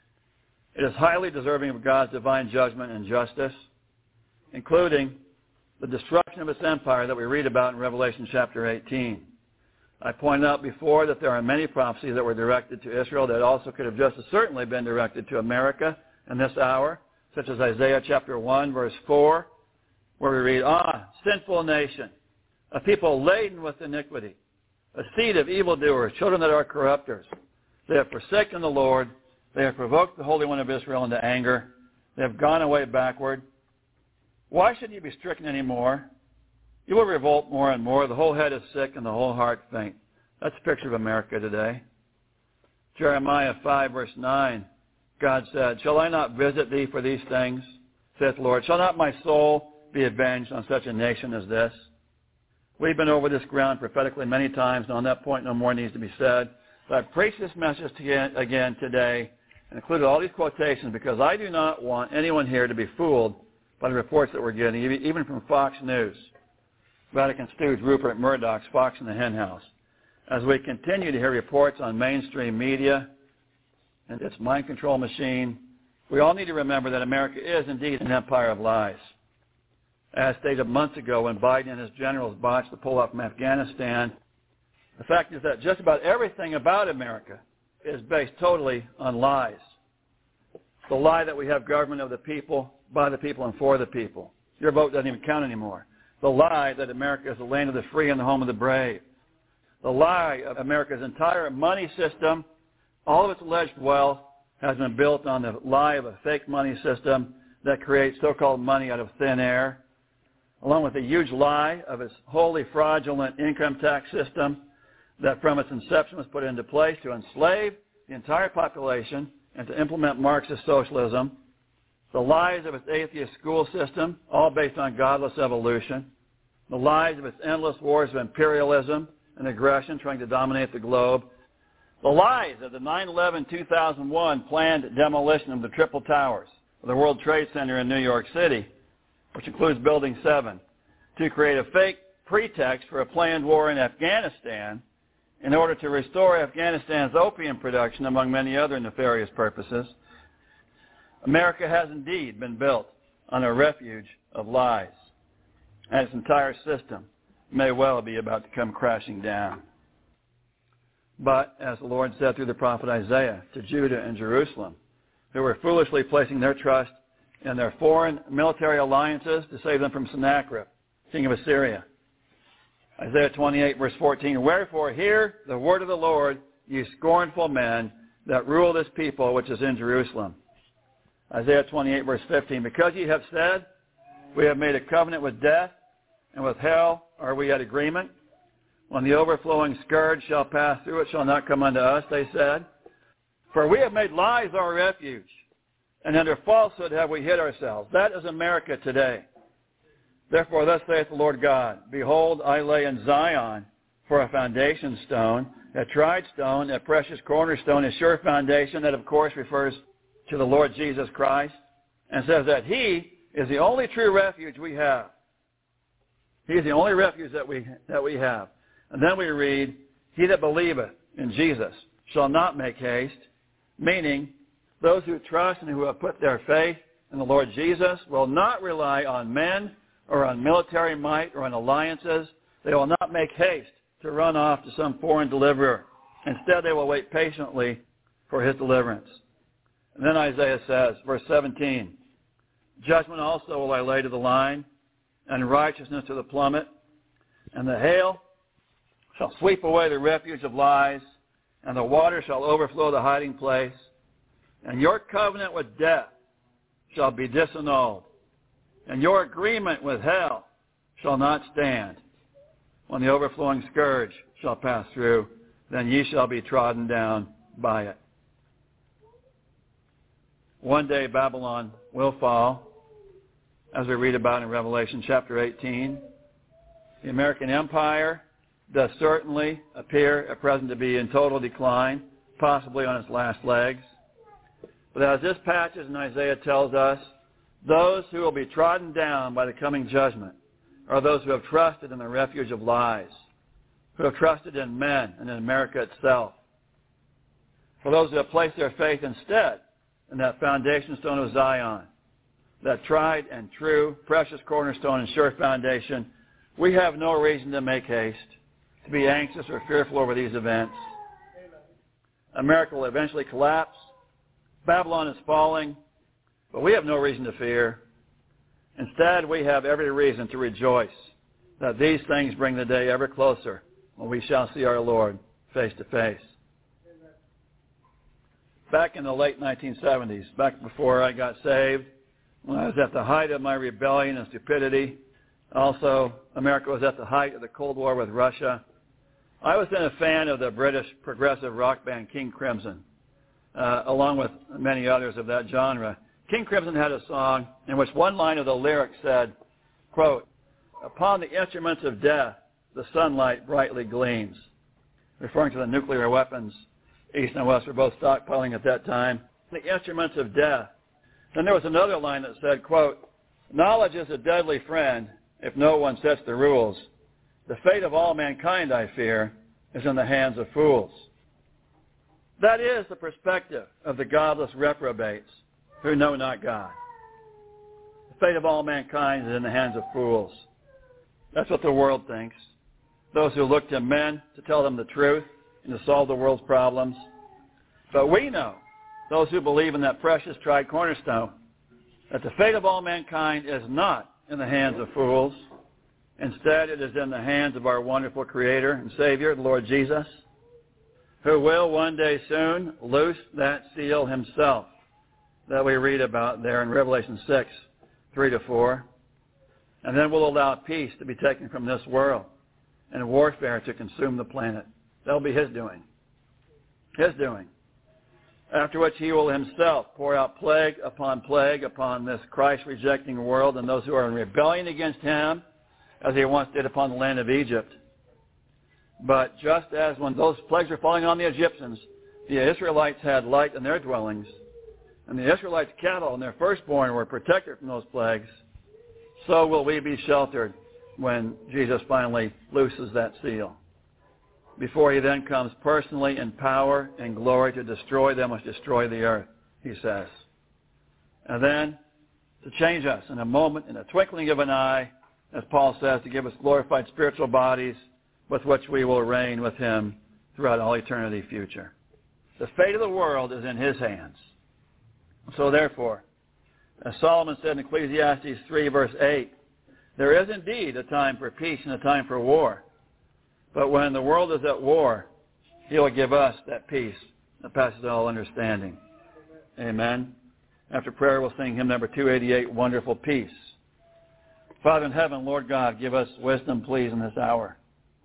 It is highly deserving of God's divine judgment and justice, including the destruction of its empire that we read about in Revelation chapter eighteen. I pointed out before that there are many prophecies that were directed to Israel that also could have just as certainly been directed to America in this hour, such as Isaiah chapter one, verse four, where we read, "Ah, sinful nation, a people laden with iniquity, a seed of evildoers, children that are corrupters. They have forsaken the Lord. They have provoked the Holy One of Israel into anger. They have gone away backward. Why should you be stricken any more? You will revolt more and more. The whole head is sick and the whole heart faint." That's a picture of America today. Jeremiah five, verse nine, God said, "Shall I not visit thee for these things, saith the Lord? Shall not my soul be avenged on such a nation as this?" We've been over this ground prophetically many times, and on that point no more needs to be said. But I've preached this message to again today and included all these quotations because I do not want anyone here to be fooled by the reports that we're getting, even from Fox News, Vatican stooge Rupert Murdoch's Fox in the Hen House. As we continue to hear reports on mainstream media and its mind control machine, we all need to remember that America is indeed an empire of lies. As stated months ago when Biden and his generals botched the pull-up from Afghanistan, the fact is that just about everything about America is based totally on lies. The lie that we have government of the people, by the people, and for the people. Your vote doesn't even count anymore. The lie that America is the land of the free and the home of the brave. The lie of America's entire money system, all of its alleged wealth, has been built on the lie of a fake money system that creates so-called money out of thin air, along with the huge lie of its wholly fraudulent income tax system that from its inception was put into place to enslave the entire population and to implement Marxist socialism, the lies of its atheist school system, all based on godless evolution, the lies of its endless wars of imperialism and aggression trying to dominate the globe, the lies of the nine eleven two thousand one planned demolition of the Triple Towers of the World Trade Center in New York City, which includes Building seven, to create a fake pretext for a planned war in Afghanistan in order to restore Afghanistan's opium production, among many other nefarious purposes. America has indeed been built on a refuge of lies, and its entire system may well be about to come crashing down. But, as the Lord said through the prophet Isaiah to Judah and Jerusalem, who were foolishly placing their trust in their foreign military alliances to save them from Sennacherib, king of Assyria. Isaiah twenty-eight, verse fourteen, "Wherefore hear the word of the Lord, ye scornful men that rule this people which is in Jerusalem." Isaiah twenty-eight, verse fifteen, "Because ye have said, we have made a covenant with death, and with hell are we at agreement. When the overflowing scourge shall pass through, it shall not come unto us, they said. For we have made lies our refuge, and under falsehood have we hid ourselves." That is America today. "Therefore thus saith the Lord God, Behold, I lay in Zion for a foundation stone, a tried stone, a precious cornerstone, a sure foundation." That, of course, refers to the Lord Jesus Christ, and says that He is the only true refuge we have. He is the only refuge that we that we have. And then we read, "He that believeth in Jesus shall not make haste," meaning those who trust and who have put their faith in the Lord Jesus will not rely on men or on military might or on alliances. They will not make haste to run off to some foreign deliverer. Instead, they will wait patiently for His deliverance. And then Isaiah says, verse seventeen, "Judgment also will I lay to the line, and righteousness to the plummet, and the hail shall sweep away the refuge of lies, and the water shall overflow the hiding place, and your covenant with death shall be disannulled, and your agreement with hell shall not stand. When the overflowing scourge shall pass through, then ye shall be trodden down by it." One day Babylon will fall, as we read about in Revelation chapter eighteen. The American empire does certainly appear at present to be in total decline, possibly on its last legs. But as this passage in Isaiah tells us, those who will be trodden down by the coming judgment are those who have trusted in the refuge of lies, who have trusted in men and in America itself. For those who have placed their faith instead in that foundation stone of Zion, that tried and true, precious cornerstone and sure foundation, we have no reason to make haste, to be anxious or fearful over these events. Amen. America will eventually collapse. Babylon is falling, but we have no reason to fear. Instead, we have every reason to rejoice that these things bring the day ever closer when we shall see our Lord face to face. Amen. Back in the late nineteen seventies, back before I got saved, when I was at the height of my rebellion and stupidity, also America was at the height of the Cold War with Russia, I was then a fan of the British progressive rock band King Crimson, uh, along with many others of that genre. King Crimson had a song in which one line of the lyrics said, quote, "Upon the instruments of death, the sunlight brightly gleams," referring to the nuclear weapons East and West were both stockpiling at that time. The instruments of death. Then there was another line that said, quote, "Knowledge is a deadly friend if no one sets the rules. The fate of all mankind, I fear, is in the hands of fools." That is the perspective of the godless reprobates who know not God. The fate of all mankind is in the hands of fools. That's what the world thinks. Those who look to men to tell them the truth and to solve the world's problems. But we know, those who believe in that precious tried cornerstone, that the fate of all mankind is not in the hands of fools. Instead, it is in the hands of our wonderful Creator and Savior, the Lord Jesus, who will one day soon loose that seal Himself that we read about there in Revelation six, three to four. And then will allow peace to be taken from this world and warfare to consume the planet. That will be His doing. His doing. After which He will Himself pour out plague upon plague upon this Christ-rejecting world and those who are in rebellion against Him, as He once did upon the land of Egypt. But just as when those plagues were falling on the Egyptians, the Israelites had light in their dwellings, and the Israelites' cattle and their firstborn were protected from those plagues, so will we be sheltered when Jesus finally looses that seal. Before he then comes personally in power and glory to destroy them, must destroy the earth, he says. And then to change us in a moment, in a twinkling of an eye, as Paul says, to give us glorified spiritual bodies with which we will reign with him throughout all eternity future. The fate of the world is in his hands. So therefore, as Solomon said in Ecclesiastes three, verse eight, there is indeed a time for peace and a time for war. But when the world is at war, he will give us that peace that passes all understanding. Amen. After prayer, we'll sing hymn number two eighty-eight, Wonderful Peace. Father in heaven, Lord God, give us wisdom, please, in this hour.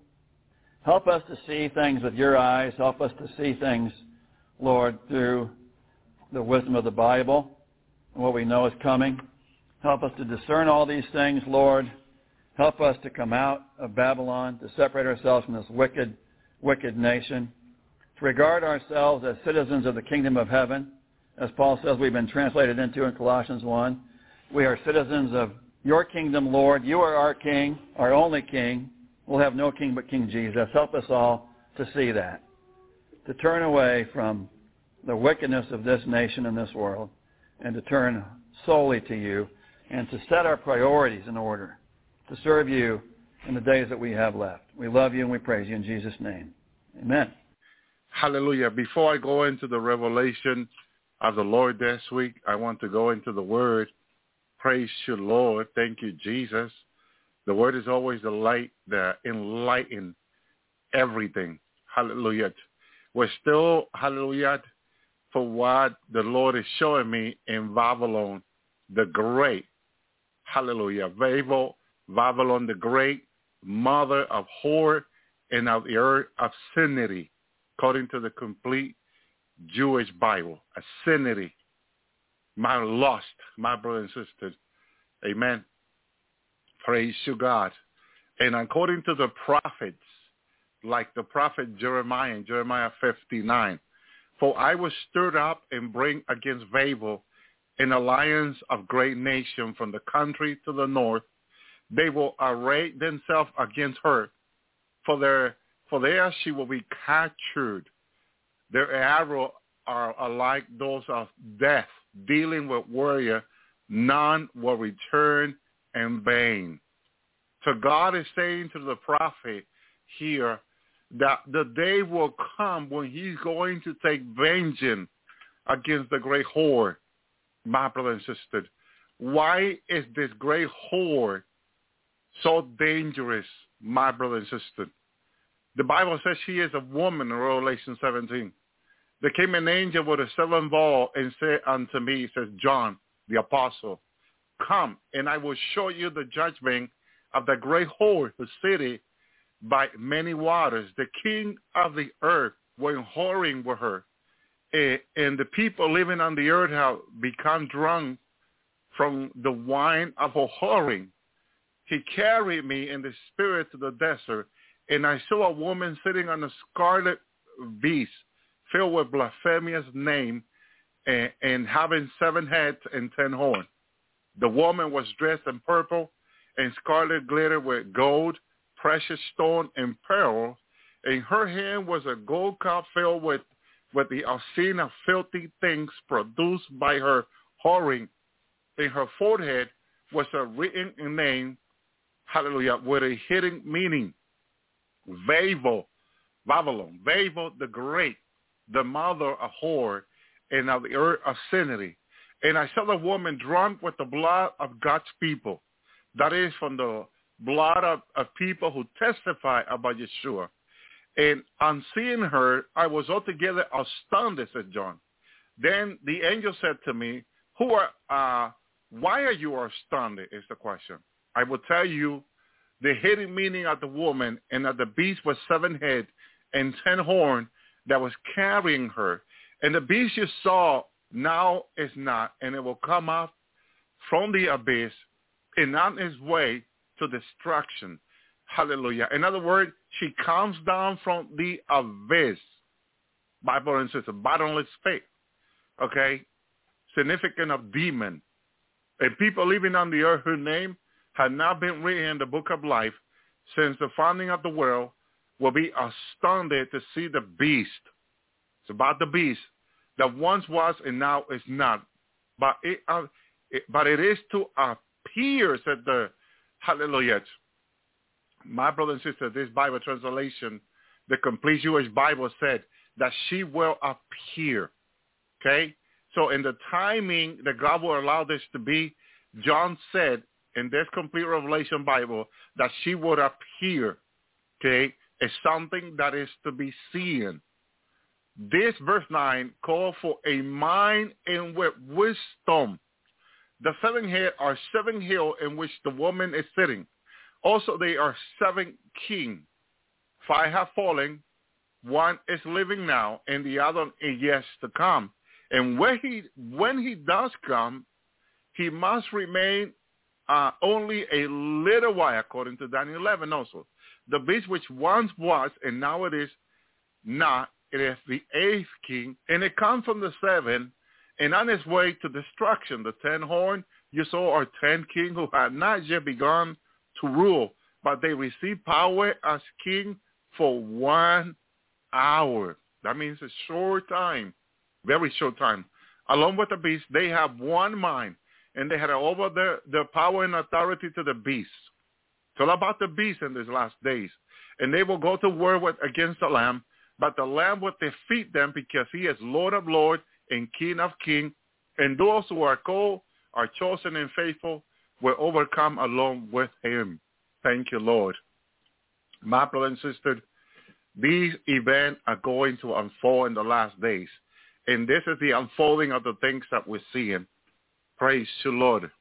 Help us to see things with your eyes. Help us to see things, Lord, through the wisdom of the Bible and what we know is coming. Help us to discern all these things, Lord. Help us to come out of Babylon, to separate ourselves from this wicked, wicked nation, to regard ourselves as citizens of the kingdom of heaven. As Paul says, we've been translated into in Colossians one. We are citizens of your kingdom, Lord. You are our King, our only King. We'll have no king but King Jesus. Help us all to see that, to turn away from the wickedness of this nation and this world, and to turn solely to you, and to set our priorities in order, to serve you in the days that we have left. We love you and we praise you in Jesus' name. Amen. Hallelujah. Before I go into the revelation of the Lord this week, I want to go into the Word. Praise you, Lord. Thank you, Jesus. The Word is always the light that enlightens everything. Hallelujah. We're still, hallelujah, for what the Lord is showing me in Babylon, the Great. Hallelujah. Babel, Babylon the Great, mother of whore and of the earth obscenity, according to the complete Jewish Bible. Obscenity. My lust, my brothers and sisters. Amen. Praise to God. And according to the prophets, like the prophet Jeremiah in Jeremiah fifty-nine, for I will stir up and bring against Babel an alliance of great nation from the country to the north. They will array themselves against her, for their for there she will be captured. Their arrows are alike those of death, dealing with warrior. None will return in vain. So God is saying to the prophet here that the day will come when he's going to take vengeance against the great whore. My brother and sister, why is this great whore so dangerous, my brother and sister? The Bible says she is a woman in Revelation seventeen. There came an angel with a seven ball and said unto me, says John, the apostle, come, and I will show you the judgment of the great whore, the city by many waters. The king of the earth went whoring with her. And the people living on the earth have become drunk from the wine of her whoring. He carried me in the spirit to the desert, and I saw a woman sitting on a scarlet beast filled with blasphemous name and, and having seven heads and ten horns. The woman was dressed in purple and scarlet glitter with gold, precious stone, and pearls. In her hand was a gold cup filled with, with the obscene of filthy things produced by her whoring. In her forehead was a written name, hallelujah, with a hidden meaning. Babel, Babylon, Babel the Great, the mother of whore and of the earth obscenity. And I saw the woman drunk with the blood of God's people. That is, from the blood of, of people who testify about Yeshua. And on seeing her, I was altogether astounded, said John. Then the angel said to me, "Who are? Uh, why are you astounded?" is the question. I will tell you the hidden meaning of the woman and of the beast with seven heads and ten horns that was carrying her. And the beast you saw now is not, and it will come up from the abyss and on its way to destruction. Hallelujah. In other words, she comes down from the abyss. Bible says a bottomless pit. Okay? Significant of demon. And people living on the earth, her name had not been written in the book of life since the founding of the world will be astounded to see the beast. It's about the beast that once was and now is not. But it, uh, it, but it is to appear, said the, hallelujah. My brother and sister, this Bible translation, the complete Jewish Bible said that she will appear. Okay? So in the timing that God will allow this to be, John said in this complete Revelation Bible that she would appear. Okay? It's something that is to be seen. This verse nine calls for a mind in with wisdom. The seven head are seven hills in which the woman is sitting. Also, they are seven kings. Five have fallen, one is living now, and the other is yet to come. And when he when he does come, he must remain uh, only a little while, according to Daniel eleven also. The beast which once was and now it is not, it is the eighth king, and it comes from the seven, and on its way to destruction. The ten horn you saw are ten kings who had not yet begun to rule, but they receive power as king for one hour. That means a short time, very short time. Along with the beast, they have one mind, and they had over their, their power and authority to the beast. It's all about the beast in these last days. And they will go to war with, against the Lamb, but the Lamb will defeat them because he is Lord of lords and King of kings, and those who are called, are chosen and faithful, will overcome along with him. Thank you, Lord. My brother and sister, these events are going to unfold in the last days. And this is the unfolding of the things that we're seeing. Praise the Lord.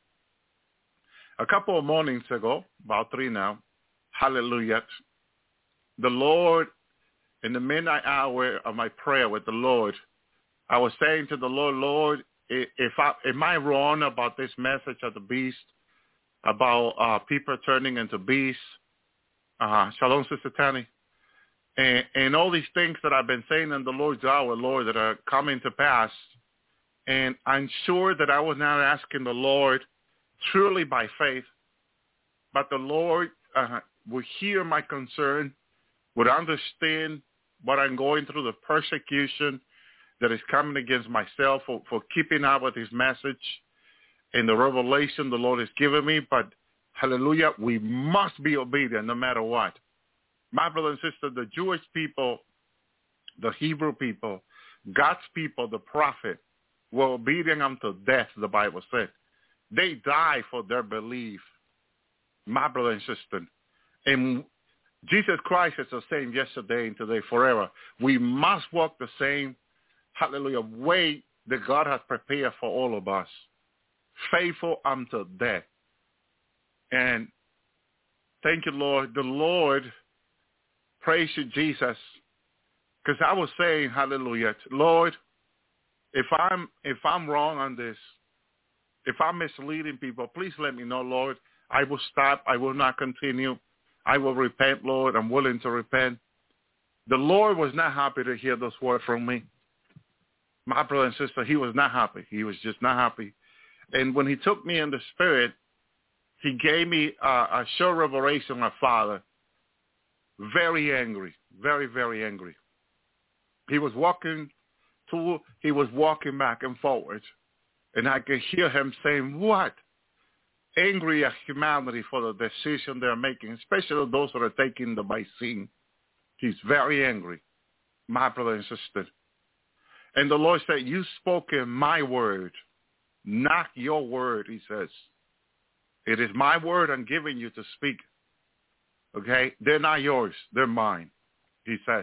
A couple of mornings ago, about three now, hallelujah, the Lord, in the midnight hour of my prayer with the Lord, I was saying to the Lord, Lord, if I, am I wrong about this message of the beast, about uh, people turning into beasts? Uh, shalom, Sister Tani. And, and all these things that I've been saying in the Lord's hour, Lord, that are coming to pass. And I'm sure that I was not asking the Lord truly by faith, but the Lord uh, will hear my concern, would understand what I'm going through, the persecution that is coming against myself for, for keeping up with his message and the revelation the Lord has given me. But, hallelujah, we must be obedient no matter what. My brother and sister, the Jewish people, the Hebrew people, God's people, the prophet, were obedient unto death, the Bible said. They die for their belief, my brother and sister. And Jesus Christ is the same yesterday and today, forever. We must walk the same, hallelujah, way that God has prepared for all of us, faithful unto death. And thank you, Lord. The Lord, praise you, Jesus, because I was saying, hallelujah, Lord, if I'm if I'm wrong on this, if I'm misleading people, please let me know, Lord. I will stop. I will not continue. I will repent, Lord. I'm willing to repent. The Lord was not happy to hear those words from me. My brother and sister, he was not happy. He was just not happy. And when he took me in the spirit, he gave me a, a sure revelation of Father. Very angry, very, very angry. He was walking to, he was walking back and forward. And I could hear him saying, what? Angry at humanity for the decision they're making, especially those that are taking the vaccine. He's very angry, my brother and sister. And the Lord said, you spoke in my word, not your word, he says. It is my word I'm giving you to speak. Okay? They're not yours. They're mine, he says.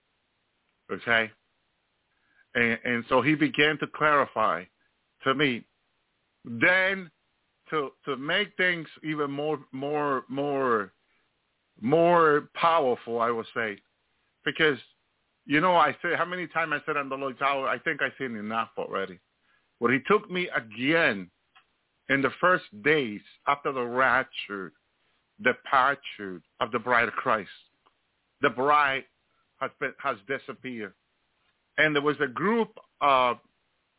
Okay? And, and so he began to clarify to me. Then to to make things even more more more more powerful, I would say, because you know I said how many times I said on the Lord's hour, I think I've seen enough already. When he took me again in the first days after the rapture, departure of the bride of Christ, the bride has been has disappeared, and there was a group of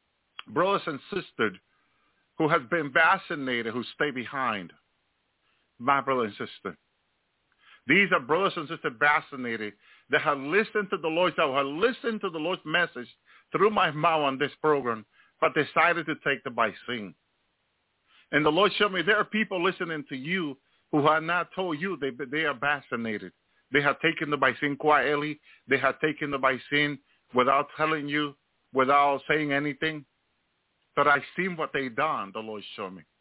brothers and sisters who have been vaccinated, who stay behind. my brother and sister. These are brothers and sisters vaccinated that have listened to the Lord's hour, have listened to the Lord's message through my mouth on this program, but decided to take the vaccine. And the Lord showed me there are people listening to you who have not told you they, they are vaccinated. They have taken the vaccine quietly. They have taken the vaccine without telling you, without saying anything. But I've seen what they've done, the Lord showed me.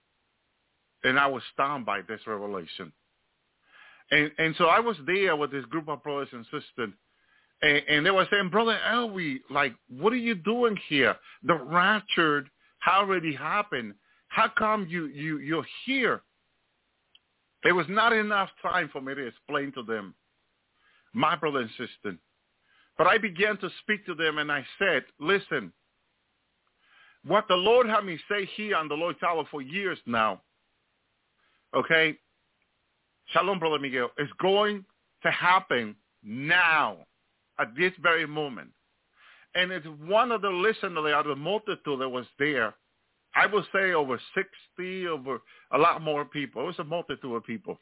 And I was stunned by this revelation. And and so I was there with this group of brothers and sisters, and, and they were saying, Brother Elvi, like, what are you doing here? The rapture already happened. How come you, you, you're here? There was not enough time for me to explain to them, my brother and sister. But I began to speak to them, and I said, listen, what the Lord had me say here on the Lord's hour for years now, okay, Shalom, Brother Miguel, is going to happen now, at this very moment. And it's one of the listeners out of the multitude that was there. I would say over sixty, over a lot more people. It was a multitude of people.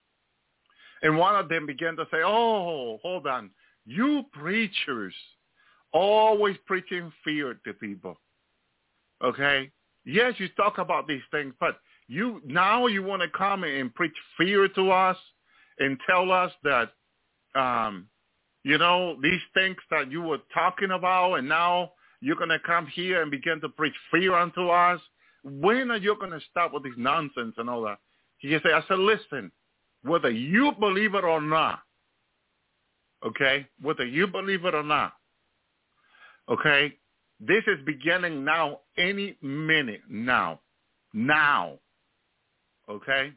And one of them began to say, oh, hold on. You preachers always preaching fear to people. Okay? Yes, you talk about these things, but you now you want to come and preach fear to us and tell us that, um, you know, these things that you were talking about, and now you're going to come here and begin to preach fear unto us. When are you going to stop with this nonsense and all that? He said, I said, listen, whether you believe it or not, okay, whether you believe it or not, okay, this is beginning now, any minute now, now, okay?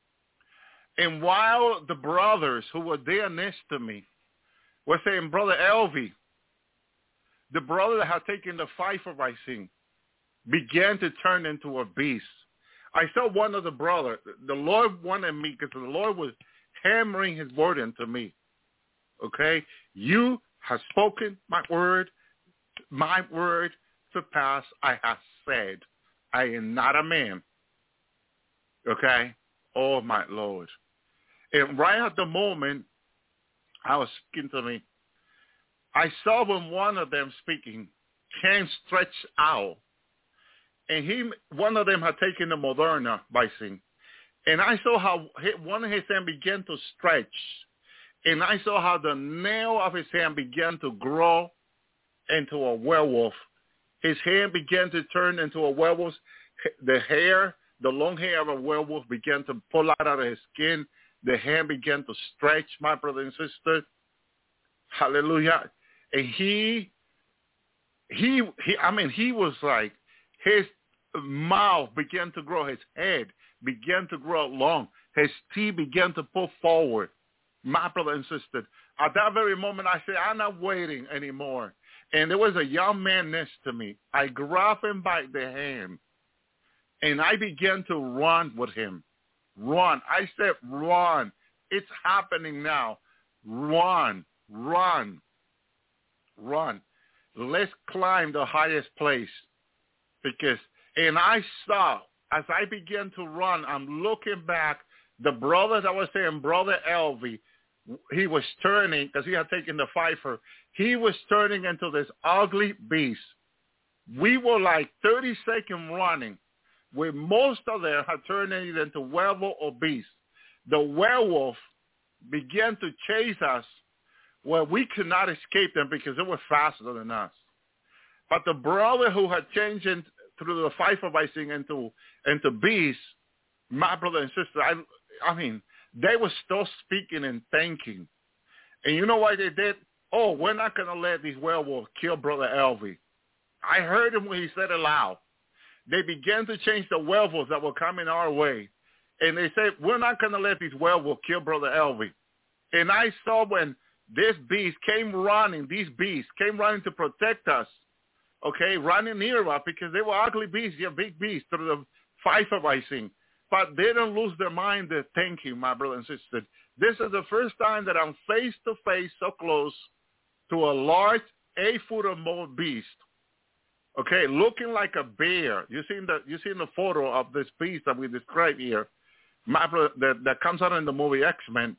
And while the brothers who were there next to me were saying, Brother Elvi, the brother that had taken the Pfeiffer vaccine began to turn into a beast. I saw one of the brothers. The Lord wanted me, because the Lord was hammering his word into me. Okay? You have spoken my word. My word to pass I have said. I am not a man. Okay? Oh, my Lord. And right at the moment I was speaking to me, I saw when one of them speaking, hands stretched out. And he, one of them had taken the Moderna vaccine. And I saw how one of his hands began to stretch. And I saw how the nail of his hand began to grow into a werewolf. His hand began to turn into a werewolf. The hair, the long hair of a werewolf began to pull out of his skin. The hand began to stretch, my brother and sister. Hallelujah. And he, he, he, I mean, he was like, his mouth began to grow. His head began to grow long. His teeth began to pull forward. My brother and sister, at that very moment, I said, I'm not waiting anymore. And there was a young man next to me. I grabbed him by the hand, and I began to run with him. Run. I said, run. It's happening now. Run, run, run. Let's climb the highest place. Because, and I saw, as I began to run, I'm looking back, the brother that was saying, Brother Elvi, he was turning, because he had taken the Pfeiffer, he was turning into this ugly beast. We were like thirty seconds running, where most of them had turned into werewolf or beast. The werewolf began to chase us where we could not escape them because they were faster than us. But the brother who had changed in, through the Pfeiffer vaccine into into beast, my brother and sister, I, I mean, they were still speaking and thinking. And you know what they did? Oh, we're not going to let these werewolves kill Brother Elvi. I heard him when he said it loud. They began to change the werewolves that were coming our way. And they said, we're not going to let these werewolves kill Brother Elvi. And I saw when this beast came running, these beasts came running to protect us, okay, running near us because they were ugly beasts, yeah, big beasts through the Pfeiffer vaccine. But they didn't lose their mind. They're thinking, my brother and sister. This is the first time that I'm face-to-face so close to a large eight-foot or more beast, okay, looking like a bear. You seen the you seen the photo of this beast that we described here, my brother, that, that comes out in the movie X-Men,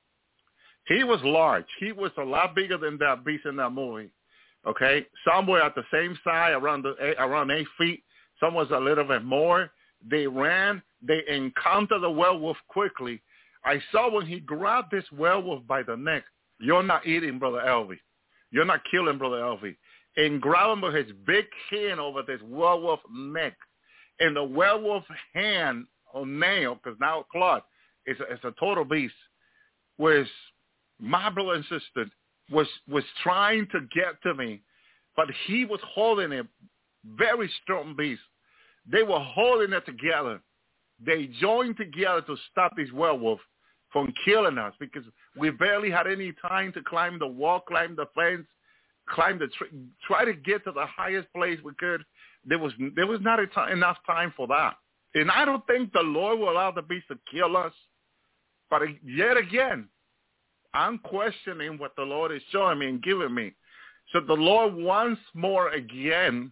he was large. He was a lot bigger than that beast in that movie. Okay, some were at the same size, around the around eight feet. Some was a little bit more. They ran. They encountered the werewolf quickly. I saw when he grabbed this werewolf by the neck. You're not eating, Brother Elvi. You're not killing, Brother Elvi. And grab him with his big hand over this werewolf neck. And the werewolf hand or nail, because now Claude is a, is a total beast, was my brother and sister was was trying to get to me, but he was holding a very strong beast. They were holding it together. They joined together to stop this werewolf from killing us because we barely had any time to climb the wall, climb the fence, climb the tree, try to get to the highest place we could. There was there was not a t- enough time for that. And I don't think the Lord will allow the beast to kill us. But yet again, I'm questioning what the Lord is showing me and giving me. So the Lord once more again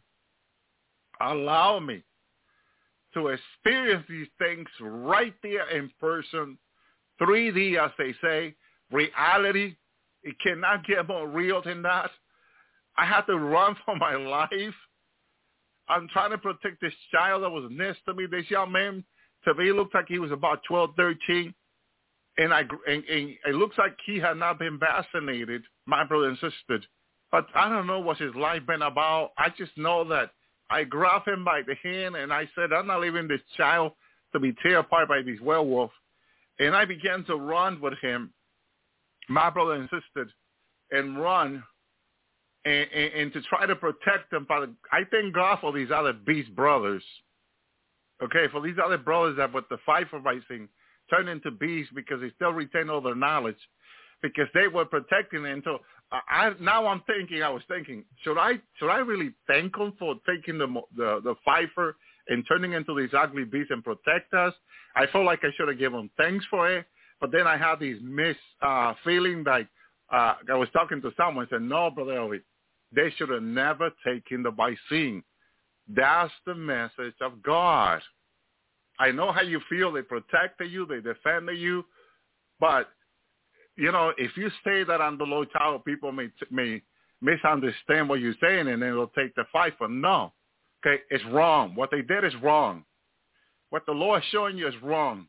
allow me to experience these things right there in person, three D as they say, reality. It cannot get more real than that. I had to run for my life. I'm trying to protect this child that was next to me. This young man, to me, looked like he was about twelve, thirteen. And, I, and, and it looks like he had not been vaccinated, my brother and sister. But I don't know what his life been about. I just know that I grabbed him by the hand, and I said, I'm not leaving this child to be torn apart by these werewolves. And I began to run with him, my brother and sister, and run and, and, and to try to protect them. But I thank God for these other beast brothers, okay, for these other brothers that with the fight for rising turned into beasts because they still retain all their knowledge because they were protecting them. So I, now I'm thinking, I was thinking, should I should I really thank them for taking the the, the fifer and turning into these ugly beasts and protect us? I felt like I should have given them thanks for it. But then I had these mis uh, feeling like uh, I was talking to someone and said, no, Brother Elvi, they should have never taken the vaccine. That's the message of God. I know how you feel. They protected you. They defended you. But, you know, if you say that I'm the Lord child, people may may misunderstand what you're saying, and then they'll take the fight for no. Okay, it's wrong. What they did is wrong. What the Lord is showing you is wrong.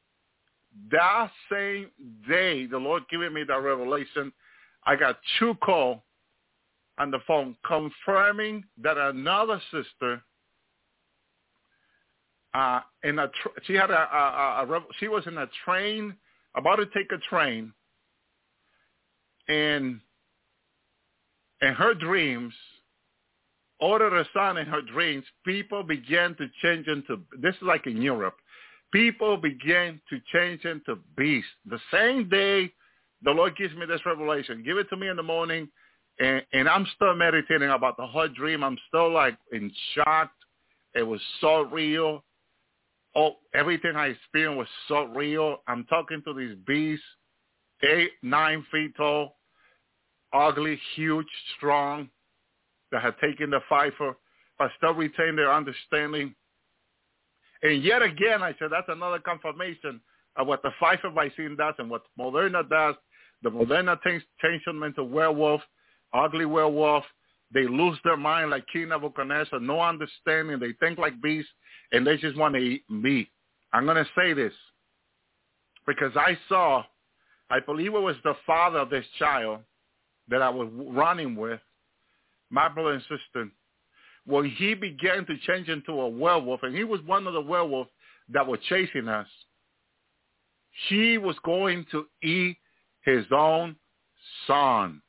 That same day, the Lord giving me that revelation, I got two calls on the phone confirming that another sister Uh, in a tr- she had a, a, a, a she was in a train, about to take a train, and in her dreams, all of a sudden in her dreams, people began to change into, this is like in Europe, people began to change into beasts. The same day the Lord gives me this revelation, give it to me in the morning, and, and I'm still meditating about the whole dream. I'm still like in shock. It was so real. Oh, everything I experienced was so real. I'm talking to these beasts, eight, nine feet tall, ugly, huge, strong, that had taken the fifer, but still retained their understanding. And yet again, I said, that's another confirmation of what the fifer vaccine does and what Moderna does. The Moderna change, change them into werewolf, ugly werewolf. They lose their mind like King Nebuchadnezzar, no understanding. They think like beasts, and they just want to eat meat. I'm going to say this because I saw, I believe it was the father of this child that I was running with, my brother and sister, when he began to change into a werewolf, and he was one of the werewolves that were chasing us, he was going to eat his own son.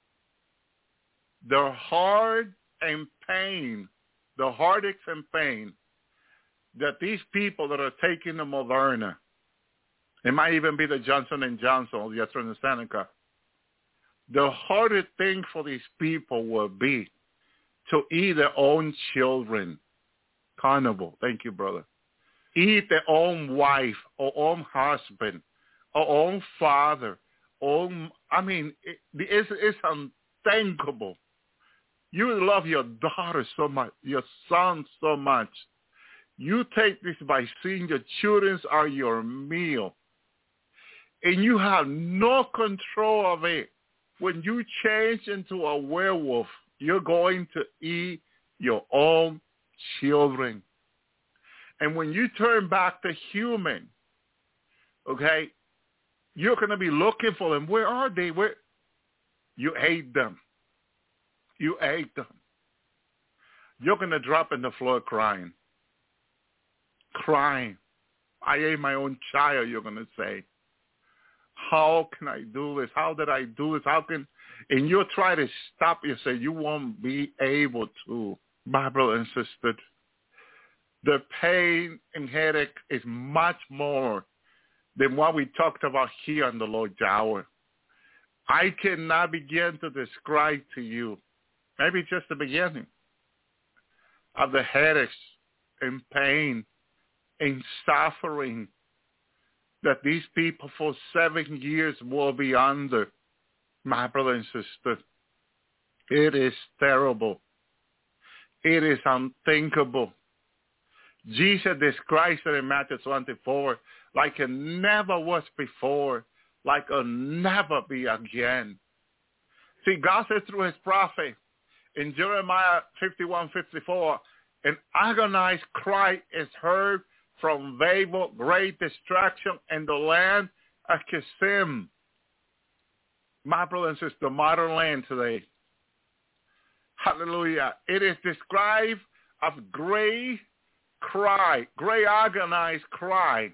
The heart and pain, the heartaches and pain that these people that are taking the Moderna, it might even be the Johnson and Johnson or the AstraZeneca, the hardest thing for these people will be to eat their own children. Carnival, thank you, brother. Eat their own wife or own husband or own father. Own, I mean, it, it's, it's unthinkable. You love your daughter so much, your son so much, You take this by seeing your children are your meal. And you have no control of it. When you change into a werewolf, you're going to eat your own children. And when you turn back to human, okay, you're going to be looking for them. Where are they? Where? You ate them. You ate them. You're going to drop in the floor crying. Crying. I ate my own child, you're going to say. How can I do this? How did I do this? How can, and you'll try to stop yourself. You won't be able to. My brother and sister, the pain and headache is much more than what we talked about here in the Lord's Hour. I cannot begin to describe to you, maybe just the beginning of the headaches and pain and suffering that these people for seven years will be under. My brother and sister, it is terrible. It is unthinkable. Jesus describes it in Matthew twenty-four like it never was before, like it'll never be again. See, God says through his prophet in Jeremiah fifty-one fifty-four, an agonized cry is heard from Babel, great destruction in the land of Kisim. My brother and sister, the modern land today. Hallelujah. It is described as great cry, great agonized cry.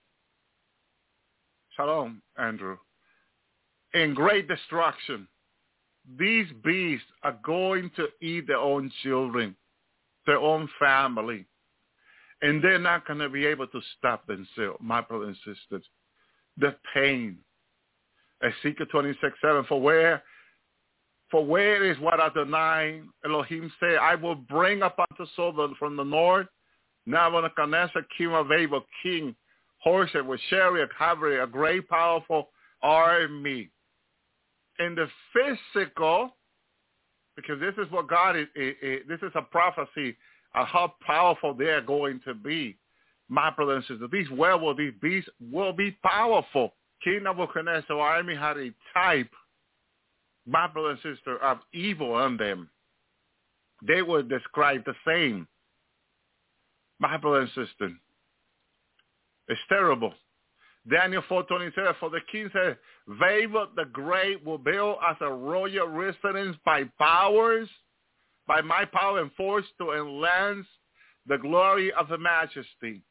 Shalom, Andrew. In great destruction. These beasts are going to eat their own children, their own family. And they're not going to be able to stop themselves, my brothers and sisters. The pain. Ezekiel twenty-six seven, for where, for where is what Adonai Elohim said, I will bring up unto Sodom from the north, Nebuchadnezzar, king of Babel, king, horses with chariot, cavalry, a great powerful army. In the physical, because this is what God is, is, is this is a prophecy of how powerful they are going to be. My brothers and sisters, these werewolves, these beasts will be powerful. King Nebuchadnezzar's army had a type, my brother and sister, of evil on them. They were described the same. My brother and sister, it's terrible. Daniel four twenty-seven, for the king said, Babel the Great will build as a royal residence by powers, by my power and force to enhance the glory of the majesty.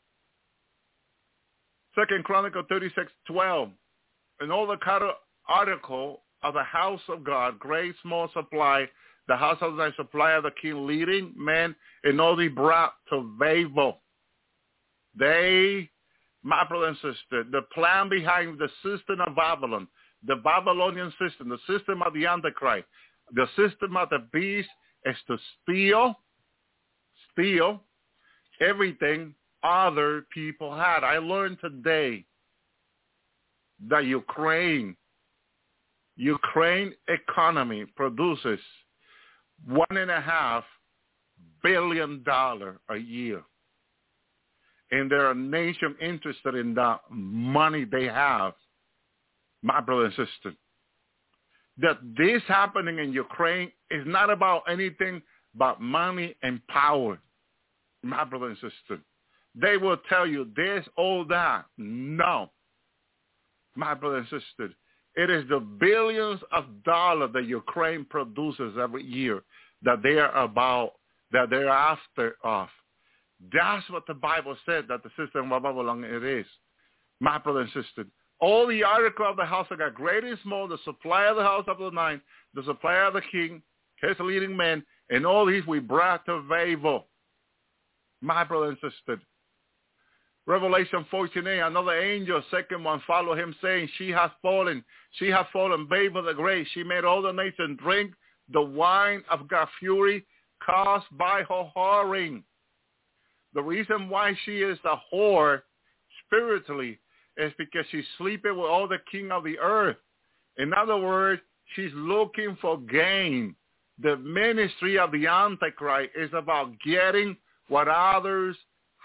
Second Chronicle thirty-six twelve, in all the article of the house of God, great small supply, the house of the supply of the king, leading men, and all they brought to Babel. They, my brother and sister, the plan behind the system of Babylon, the Babylonian system, the system of the Antichrist, the system of the beast is to steal, steal everything other people had. I learned today that Ukraine, Ukraine economy produces one and a half billion dollars a year. And there are nations interested in the money they have, my brother and sister. That this happening in Ukraine is not about anything but money and power, my brother and sister. They will tell you this, all that. No, my brother and sister. It is the billions of dollars that Ukraine produces every year that they are about, that they're after of. That's what the Bible said, that the system of Babylon it is. My brother and sister, all the article of the house of God, great and small, the supply of the house of the nine, the supply of the king, his leading men, and all these we brought to Babel. My brother and sister. Revelation fourteen eight, another angel, second one, followed him, saying, she has fallen, she has fallen, Babel the Great. She made all the nations drink the wine of God's fury caused by her whoring. The reason why she is a whore spiritually is because she's sleeping with all the king of the earth. In other words, she's looking for gain. The ministry of the Antichrist is about getting what others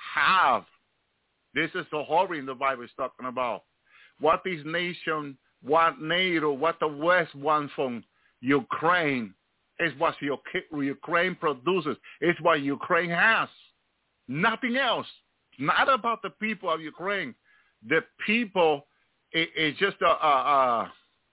have. This is the horror the Bible is talking about. What these nations want NATO, what the West wants from Ukraine, is what Ukraine produces. It's what Ukraine has. Nothing else. Not about the people of Ukraine. The people is it, just a, a, a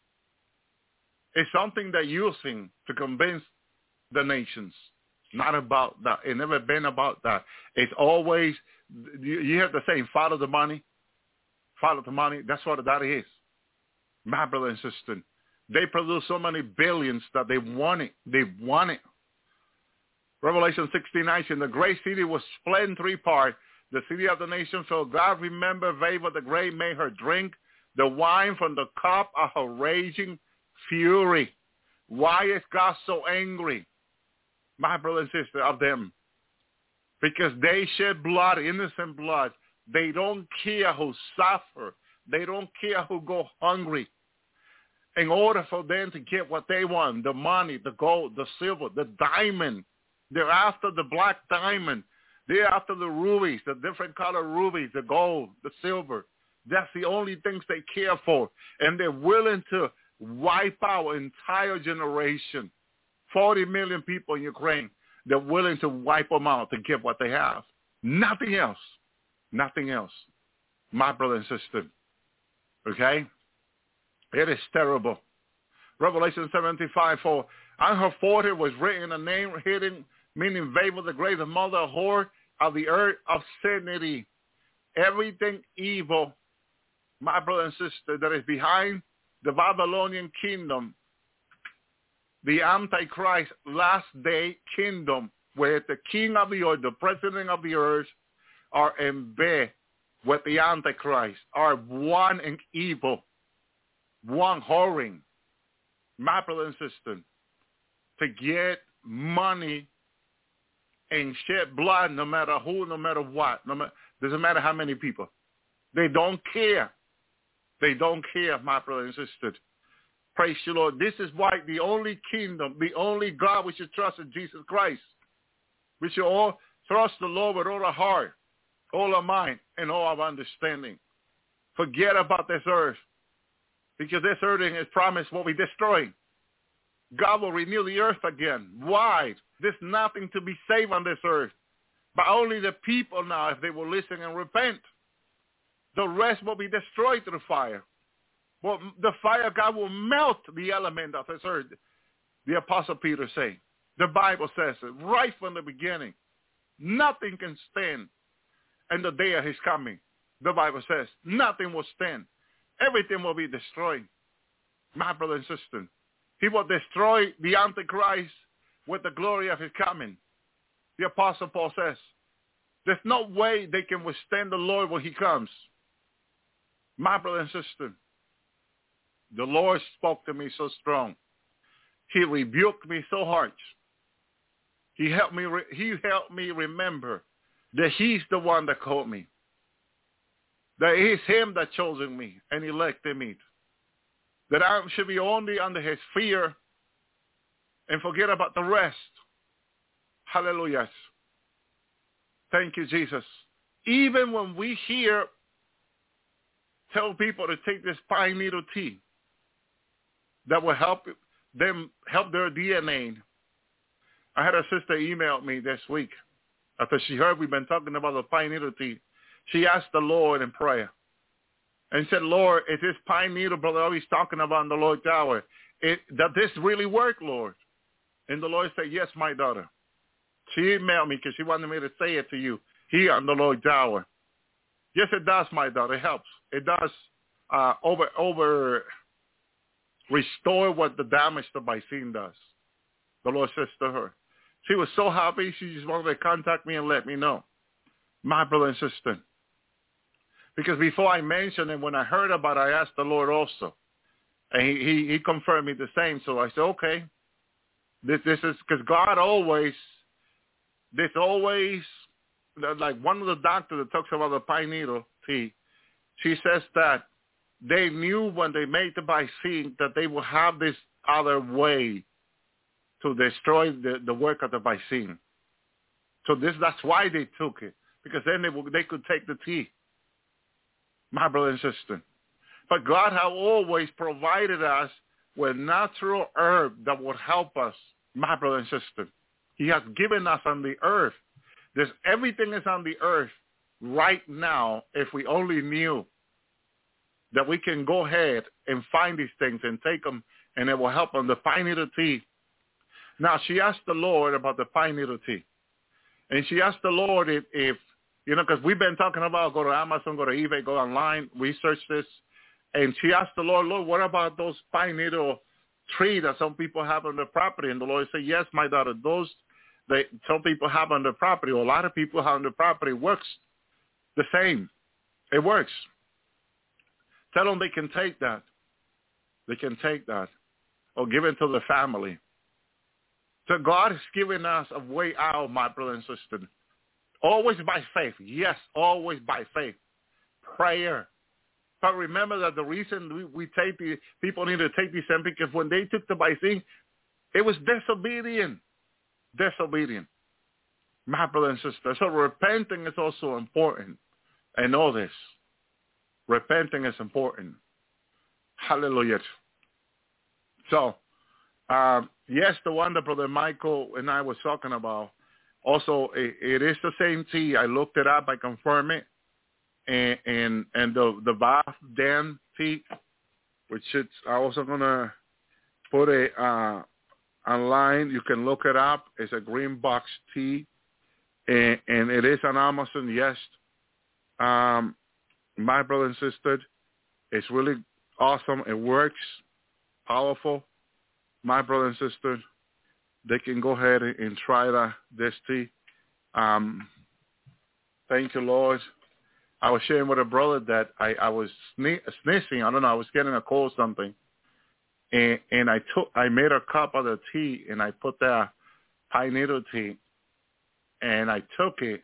it's something they're using to convince the nations. Not about that. It's never been about that. It's always, you, you have the saying, follow the money. Follow the money. That's what that is. My brother and sister. They produce so many billions that they want it. They want it. Revelation sixteen nineteen, the great city was split in three parts. The city of the nation, so God remembered Vava the great, made her drink the wine from the cup of her raging fury. Why is God so angry, my brother and sister, of them? Because they shed blood, innocent blood. They don't care who suffer. They don't care who go hungry. In order for them to get what they want, the money, the gold, the silver, the diamond. They're after the black diamond. They're after the rubies, the different color rubies, the gold, the silver. That's the only things they care for. And they're willing to wipe out an entire generation. forty million people in Ukraine, they're willing to wipe them out to get what they have. Nothing else. Nothing else. My brother and sister. Okay? It is terrible. Revelation seventy-five, for on her forehead was written a name hidden, meaning Vava the great, the mother of whore of the earth of obscenity. Everything evil, my brother and sister, that is behind the Babylonian kingdom, the Antichrist last day kingdom, where the king of the earth, the president of the earth, are in bed with the Antichrist, are one in evil, one whoring, my brother and sister, to get money and shed blood, no matter who, no matter what. No matter, doesn't matter how many people. They don't care. They don't care, my brother and sister. Praise the Lord. This is why the only kingdom, the only God we should trust is Jesus Christ. We should all trust the Lord with all our heart, all our mind, and all our understanding. Forget about this earth, because this earth is promised what we destroy. God will renew the earth again. Why? There's nothing to be saved on this earth, but only the people now, if they will listen and repent. The rest will be destroyed through fire. Well, the fire of God will melt the element of this earth. The Apostle Peter saying, the Bible says it right from the beginning. Nothing can stand in the day of his coming. The Bible says nothing will stand. Everything will be destroyed. My brother and sister, he will destroy the Antichrist with the glory of his coming. The Apostle Paul says, there's no way they can withstand the Lord when he comes. My brother and sister, the Lord spoke to me so strong. He rebuked me so harsh. He helped me, re- he helped me remember that he's the one that called me. That it's him that chosen me and elected me. That I should be only under his fear and forget about the rest. Hallelujah. Thank you, Jesus. Even when we hear, tell people to take this pine needle tea that will help them, help their D N A. I had a sister email me this week after she heard we've been talking about the pine needle tea. She asked the Lord in prayer and said, Lord, is this pine needle brother always talking about in the Lord's hour? It, does this really work, Lord? And the Lord said, yes, my daughter. She emailed me because she wanted me to say it to you here on the Lord's hour. Yes, it does, my daughter. It helps. It does uh, over over restore what the damage to Vicene does. The Lord says to her. She was so happy, she just wanted to contact me and let me know. My brother and sister. Because before I mentioned it, when I heard about it, I asked the Lord also. And he, he, he confirmed me the same. So I said, okay. This, this is, because God always, this always, like one of the doctors that talks about the pine needle tea, she says that they knew when they made the Vicene that they would have this other way to destroy the, the work of the Vicene. So this, that's why they took it. because then they, will, they could take the tea, my brother and sister. But God has always provided us with natural herb that would help us, my brother and sister. He has given us on the earth. There's everything is on the earth right now if we only knew that we can go ahead and find these things and take them, and it will help on the pine needle tea. Now, she asked the Lord about the pine needle tea. And she asked the Lord if, if you know, because we've been talking about go to Amazon, go to eBay, go online, research this. And she asked the Lord, Lord, what about those pine needle tree that some people have on their property? And the Lord said, yes, my daughter, those that some people have on their property, or a lot of people have on their property, works the same. It works. Tell them they can take that. They can take that or give it to the family. So God has given us a way out, my brother and sister. Always by faith. Yes, always by faith. Prayer. But remember that the reason we, we take the, people need to take these things because when they took the vaccine, it was disobedient. Disobedient. My brother and sister. So repenting is also important. I know this. Repenting is important. Hallelujah. So, um, yes, the one that Brother Michael and I was talking about, also it, it is the same tea. I looked it up. I confirm it. And and, and the, the Bath Dan tea, which is I'm also going to put it uh, online. You can look it up. It's a green box tea. And, and it is on Amazon, yes. Um, my brother and sister, it's really awesome. It works, powerful. My brother and sister, they can go ahead and, and try that, this tea. Um, thank you, Lord. I was sharing with a brother that I, I was sne- sneezing. I don't know. I was getting a cold or something. And, and I took, I made a cup of the tea, and I put the pine needle tea, and I took it.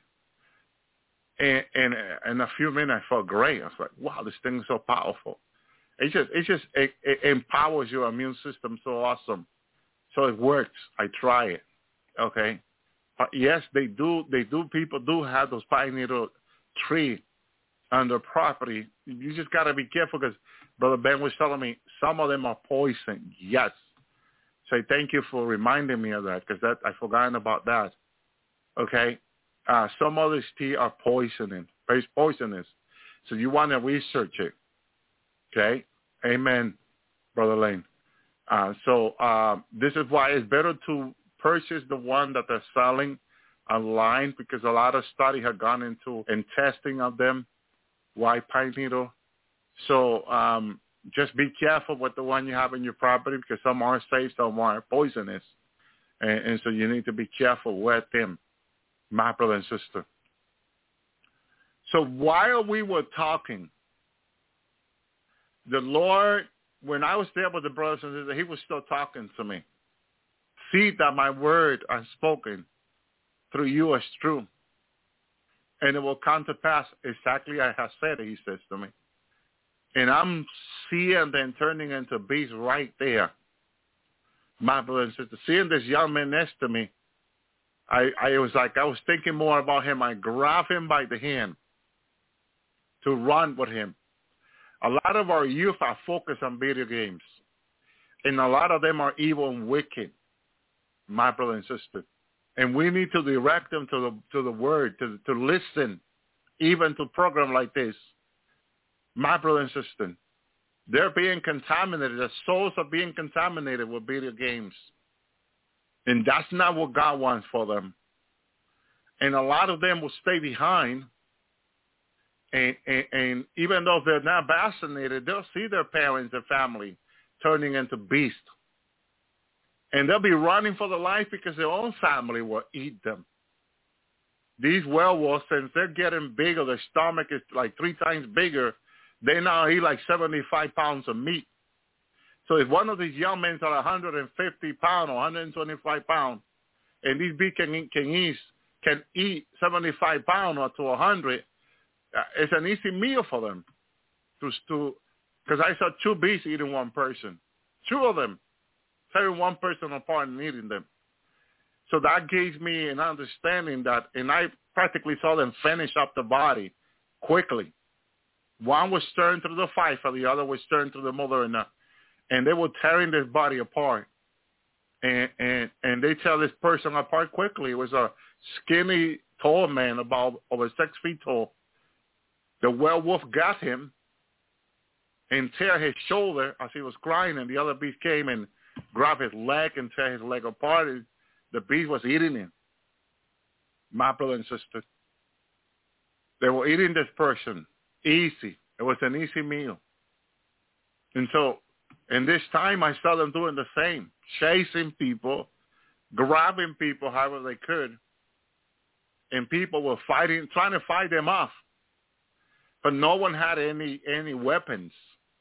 And, and in a few minutes, I felt great. I was like, wow, this thing is so powerful. It just, it just, it, it empowers your immune system so awesome. So it works. I try it. Okay. But yes, they do, they do, people do have those pine needle tree on their property. You just got to be careful because Brother Ben was telling me some of them are poison. Yes. So thank you for reminding me of that because that, I forgotten about that. Okay. Uh, some of these tea are poisoning, very poisonous. So you want to research it. Okay? Amen, Brother Lane. Uh, so uh, this is why it's better to purchase the one that they're selling online because a lot of study have gone into and testing of them, white pine needle. So um, just be careful with the one you have in your property because some are safe, some are poisonous. And, and so you need to be careful with them. My brother and sister. So while we were talking, the Lord, when I was there with the brothers and sisters, he was still talking to me. See that my word unspoken through you is true. And it will come to pass exactly as I have said it, he says to me. And I'm seeing them turning into beasts right there. My brother and sister, seeing this young man next to me, I, I was like, I was thinking more about him. I grabbed him by the hand to run with him. A lot of our youth are focused on video games. And a lot of them are evil and wicked, my brother and sister. And we need to direct them to the to the word, to, to listen, even to program like this. My brother and sister, they're being contaminated. Their souls are being contaminated with video games. And that's not what God wants for them. And a lot of them will stay behind. And, and, and even though they're not vaccinated, they'll see their parents, their family, turning into beasts. And they'll be running for their life because their own family will eat them. These werewolves, since they're getting bigger, their stomach is like three times bigger, they now eat like seventy-five pounds of meat. So if one of these young men are one hundred fifty pounds or one hundred twenty-five pounds, and these big can, can, eat, can eat seventy-five pounds or to one hundred, uh, it's an easy meal for them. To, to, because I saw two beasts eating one person. Two of them, tearing one person apart and eating them. So that gave me an understanding that, and I practically saw them finish up the body quickly. One was turned through the fifer, the other was turned through the mother, and, uh, and they were tearing this body apart. And, and and they tear this person apart quickly. It was a skinny, tall man, about over six feet tall. The werewolf got him and tear his shoulder as he was crying, and the other beast came and grabbed his leg and tear his leg apart. And the beast was eating him. My brother and sister, they were eating this person easy. It was an easy meal. And so in this time, I saw them doing the same, chasing people, grabbing people however they could, and people were fighting, trying to fight them off. But no one had any any weapons.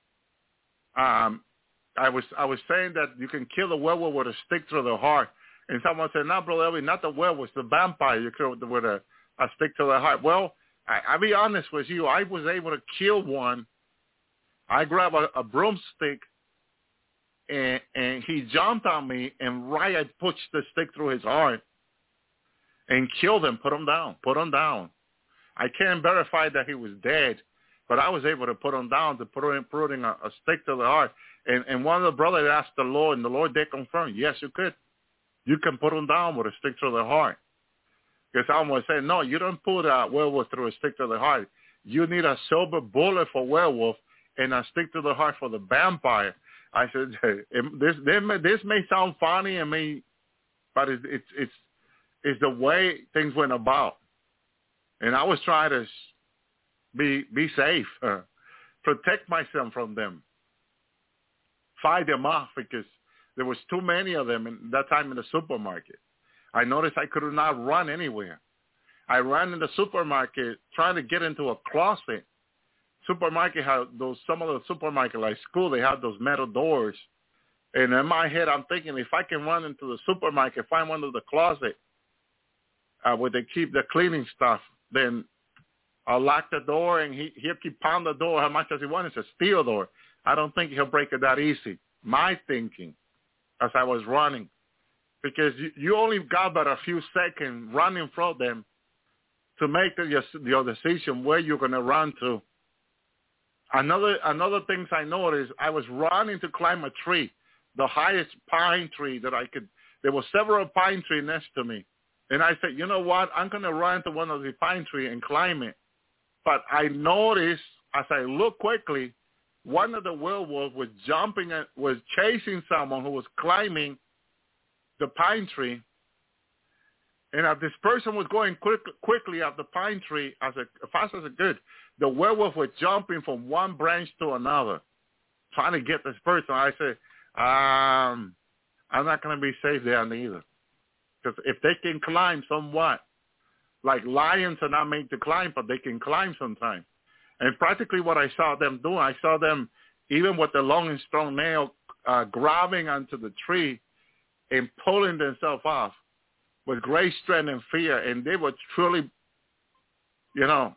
Um, I was I was saying that you can kill a werewolf with a stick through the heart, and someone said, "No, brother Elvis, not the werewolf, the vampire. You kill with a, a stick to the heart." Well, I, I'll be honest with you. I was able to kill one. I grabbed a, a broomstick, and and he jumped on me, and right I pushed the stick through his heart, and killed him. Put him down. Put him down. I can't verify that he was dead, but I was able to put him down to put him putting a, a stick to the heart. And, and one of the brothers asked the Lord, and the Lord did confirm, yes, you could. You can put him down with a stick to the heart. Because someone said, no, you don't put a werewolf through a stick to the heart. You need a silver bullet for werewolf and a stick to the heart for the vampire. I said, hey, this, this may sound funny, and may, but it's, it's, it's, it's the way things went about. And I was trying to be be safe, uh, protect myself from them, fight them off, because there was too many of them in that time in the supermarket. I noticed I could not run anywhere. I ran in the supermarket trying to get into a closet. Supermarket had those, some of the supermarket like school, they had those metal doors. And in my head, I'm thinking, if I can run into the supermarket, find one of the closet uh, where they keep the cleaning stuff, then I'll lock the door, and he, he'll keep pounding the door how much as he wants. It's a steel door. I don't think he'll break it that easy. My thinking as I was running, because you, you only got about a few seconds running from them to make the, your, your decision where you're going to run to. Another another things I noticed, I was running to climb a tree, the highest pine tree that I could. There were several pine trees next to me. And I said, you know what? I'm going to run to one of the pine trees and climb it. But I noticed, as I looked quickly, one of the werewolves was jumping, and was chasing someone who was climbing the pine tree. And as this person was going quick, quickly up the pine tree, as, a, as fast as it could, the werewolf was jumping from one branch to another, trying to get this person. I said, um, I'm not going to be safe there neither. Because if they can climb somewhat, like lions are not made to climb, but they can climb sometimes. And practically what I saw them doing, I saw them, even with the long and strong nail, uh, grabbing onto the tree and pulling themselves off with great strength and fear. And they were truly, you know,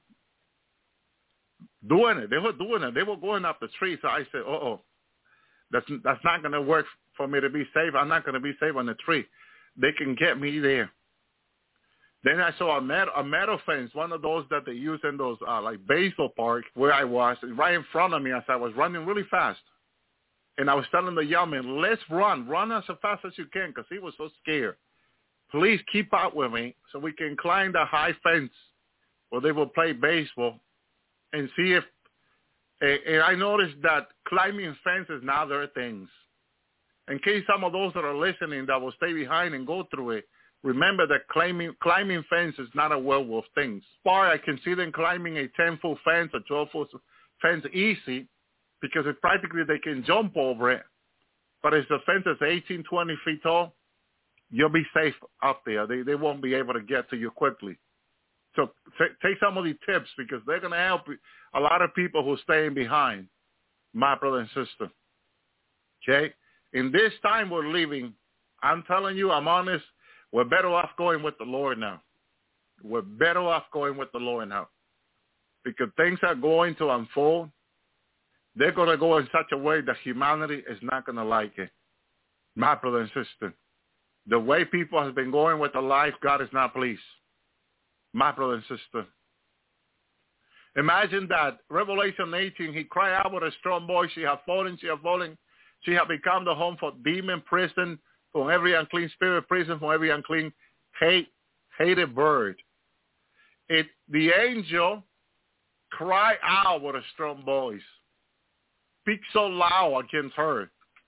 doing it. They were doing it. They were going up the tree. So I said, uh-oh, that's, that's not going to work for me to be safe. I'm not going to be safe on the tree. They can get me there. Then I saw a metal, a metal fence, one of those that they use in those uh, like baseball parks where I was, right in front of me as I was running really fast. And I was telling the young man, let's run. Run as fast as you can, because he was so scared. Please keep up with me so we can climb the high fence where they will play baseball and see if, and I noticed that climbing fences now there are things. In case some of those that are listening that will stay behind and go through it, remember that climbing, climbing fence is not a werewolf thing. As far as I can see them climbing a ten-foot fence, a twelve-foot fence easy, because it, practically they can jump over it. But if the fence is eighteen, twenty feet tall, you'll be safe up there. They they won't be able to get to you quickly. So t- take some of these tips, because they're going to help a lot of people who are staying behind, my brother and sister. Okay? In this time we're living, I'm telling you, I'm honest, we're better off going with the Lord now. We're better off going with the Lord now. Because things are going to unfold. They're going to go in such a way that humanity is not going to like it. My brother and sister, The way people have been going with their life, God is not pleased. My brother and sister. Imagine that. Revelation eighteen, he cried out with a strong voice. She had fallen, she had fallen. She had become the home for demon, prison, from every unclean spirit, prison, from every unclean, hate, hated bird. It, the angel cried out with a strong voice. Speak so loud against her.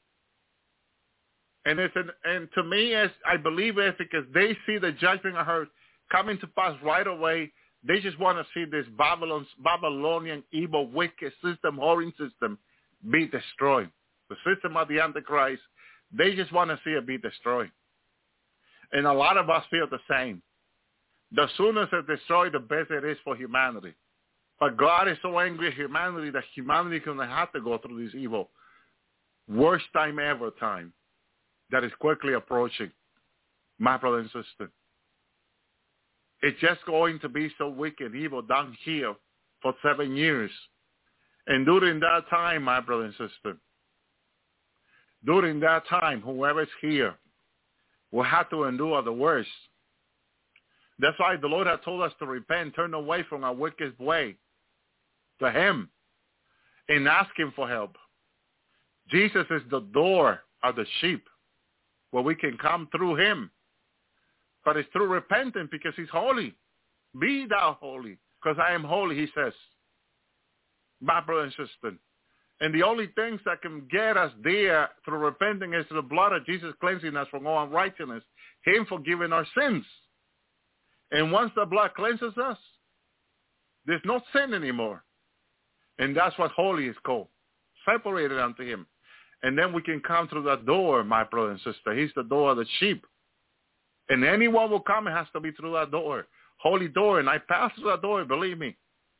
And it's an, and to me, as I believe it's because they see the judgment of her coming to pass right away. They just want to see this Babylon, Babylonian evil, wicked system, whoring system be destroyed. The system of the Antichrist, they just want to see it be destroyed. And a lot of us feel the same. The sooner it's destroyed, the better it is for humanity. But God is so angry at humanity that humanity is going to have to go through this evil, worst time ever time that is quickly approaching. My brother and sister. It's just going to be so wicked, evil down here for seven years. And during that time, my brother and sister, during that time, whoever's here will have to endure the worst. That's why the Lord has told us to repent, turn away from our wicked way to him and ask him for help. Jesus is the door of the sheep where we can come through him. But it's through repentance because he's holy. Be thou holy, because I am holy, he says. My brother and sister. And the only things that can get us there through repenting is the blood of Jesus cleansing us from all unrighteousness, him forgiving our sins. And once the blood cleanses us, there's no sin anymore. And that's what holy is called, separated unto him. And then we can come through that door, my brother and sister. He's the door of the sheep. And anyone will come, it has to be through that door, holy door. And I pass through that door, believe me.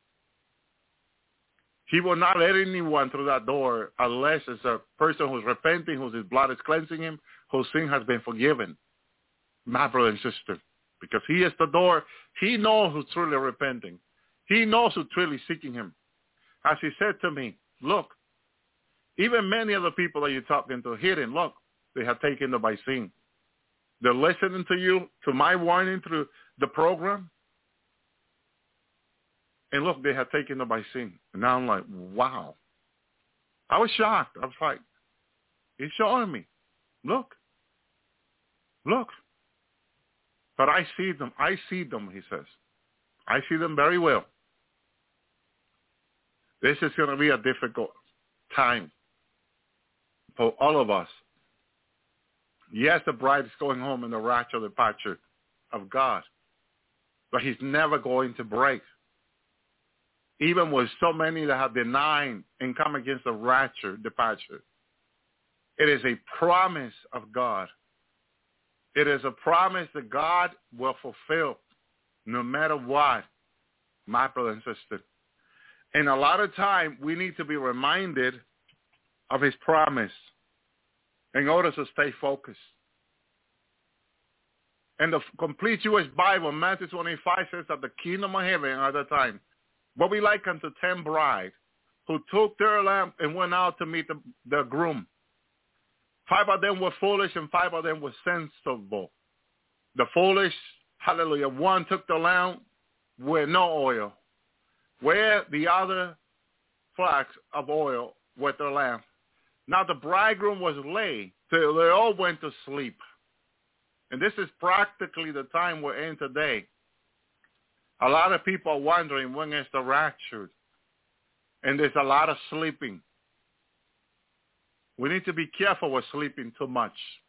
He will not let anyone through that door unless it's a person who's repenting, whose blood is cleansing him, whose sin has been forgiven. My brother and sister, because he is the door. He knows who's truly repenting. He knows who's truly seeking him. As he said to me, look, even many of the people that you're talking to, hidden, look, they have taken the by sin. They're listening to you, to my warning through the program. And look, they have taken it by sin. And now I'm like, wow. I was shocked. I was like, he's showing me. Look. Look. But I see them. I see them, he says. I see them very well. This is going to be a difficult time for all of us. Yes, the bride is going home in the rapture departure of God. But he's never going to break. Even with so many that have denied and come against the rapture departure. It is a promise of God. It is a promise that God will fulfill no matter what, my brother and sister. And a lot of time we need to be reminded of his promise in order to stay focused. And the complete Jewish Bible, Matthew twenty-five, says that the kingdom of heaven at the time will be like unto ten brides who took their lamp and went out to meet the, the groom. Five of them were foolish and five of them were sensible. The foolish, hallelujah, one took the lamp with no oil, where the other flask of oil with their lamp. Now the bridegroom was late, so they all went to sleep. And this is practically the time we're in today. A lot of people are wondering when is the rapture. And there's a lot of sleeping. We need to be careful with sleeping too much.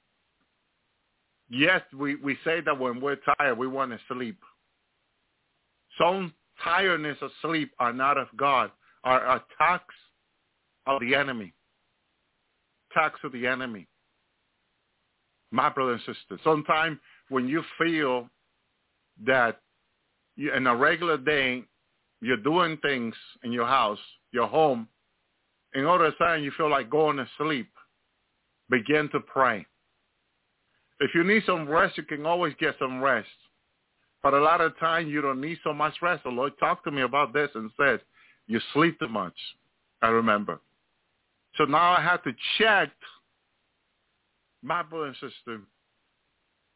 Yes, we, we say that when we're tired, we want to sleep. Some tiredness of sleep are not of God, are attacks of the enemy. Attacks of the enemy. My brother and sister, sometimes when you feel that you, in a regular day, you're doing things in your house, your home, and all of a sudden you feel like going to sleep, begin to pray. If you need some rest, you can always get some rest. But a lot of times you don't need so much rest. The Lord talked to me about this and said, you sleep too much, I remember. So now I have to check, my brother and sister,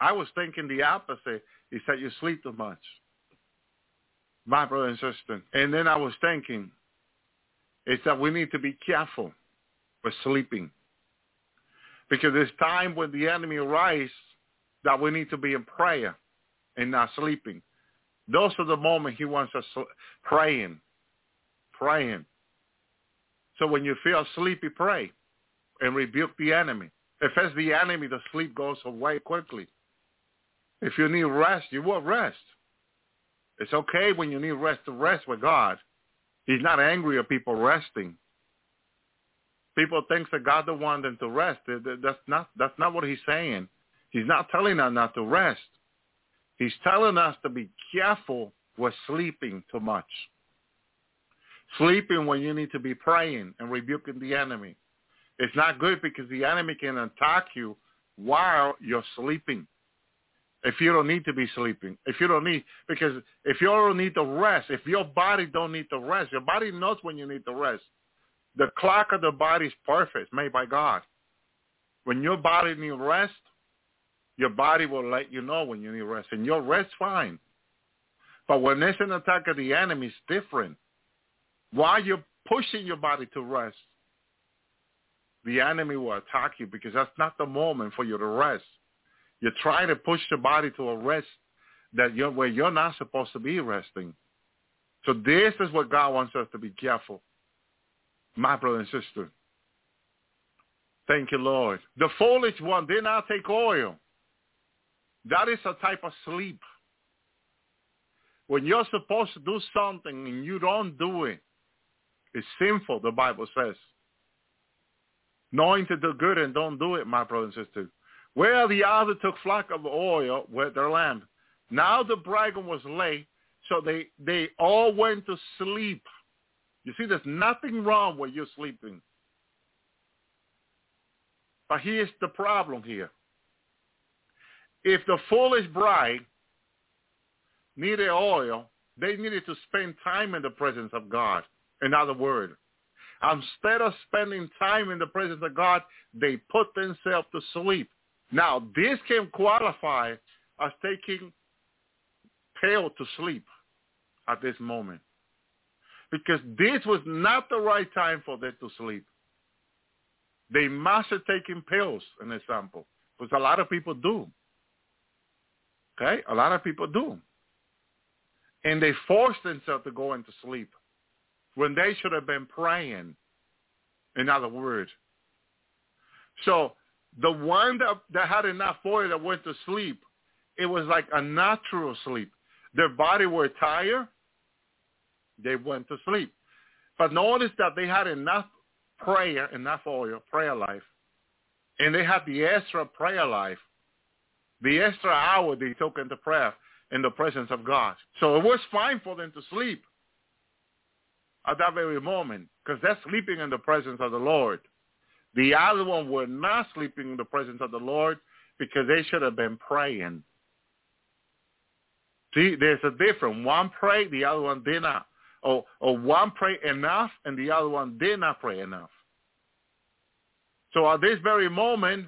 I was thinking the opposite. He said, you sleep too much. My brother and sister. And then I was thinking, it's that we need to be careful with sleeping. Because there's time when the enemy arises that we need to be in prayer and not sleeping. Those are the moments he wants us praying, praying. So when you feel sleepy, pray and rebuke the enemy. If it's the enemy, the sleep goes away quickly. If you need rest, you will rest. It's okay when you need rest to rest with God. He's not angry at people resting. People think that God don't want them to rest. That's not, that's not what he's saying. He's not telling us not to rest. He's telling us to be careful with sleeping too much. Sleeping when you need to be praying and rebuking the enemy. It's not good because the enemy can attack you while you're sleeping. If you don't need to be sleeping, if you don't need, because if you don't need to rest, if your body don't need to rest, your body knows when you need to rest. The clock of the body is perfect, made by God. When your body needs rest, your body will let you know when you need rest, and you'll rest fine. But when there's an attack of the enemy, it's different. While you're pushing your body to rest, the enemy will attack you because that's not the moment for you to rest. You're trying to push the body to a rest that you're, where you're not supposed to be resting. So this is what God wants us to be careful. My brother and sister. Thank you, Lord. The foolish one did not take oil. That is a type of sleep. When you're supposed to do something and you don't do it, it's sinful, the Bible says. Knowing to do good and don't do it, my brother and sister. Well, the other took flock of oil with their lamp. Now the bridegroom was late, so they, they all went to sleep. You see, there's nothing wrong with you sleeping. But here's the problem here. If the foolish bride needed oil, they needed to spend time in the presence of God. In other words, instead of spending time in the presence of God, they put themselves to sleep. Now, this can qualify as taking pill to sleep at this moment. Because this was not the right time for them to sleep. They must have taken pills, an example, because a lot of people do. Okay? A lot of people do. And they force themselves to go into sleep when they should have been praying, in other words. So the one that, that had enough oil that went to sleep, it was like a natural sleep. Their body were tired. They went to sleep. But notice that they had enough prayer, enough oil, prayer life, and they had the extra prayer life, the extra hour they took into prayer in the presence of God. So it was fine for them to sleep at that very moment because they're sleeping in the presence of the Lord. The other one were not sleeping in the presence of the Lord because they should have been praying. See, there's a difference. One prayed, the other one did not. Or, or one prayed enough and the other one did not pray enough. So at this very moment,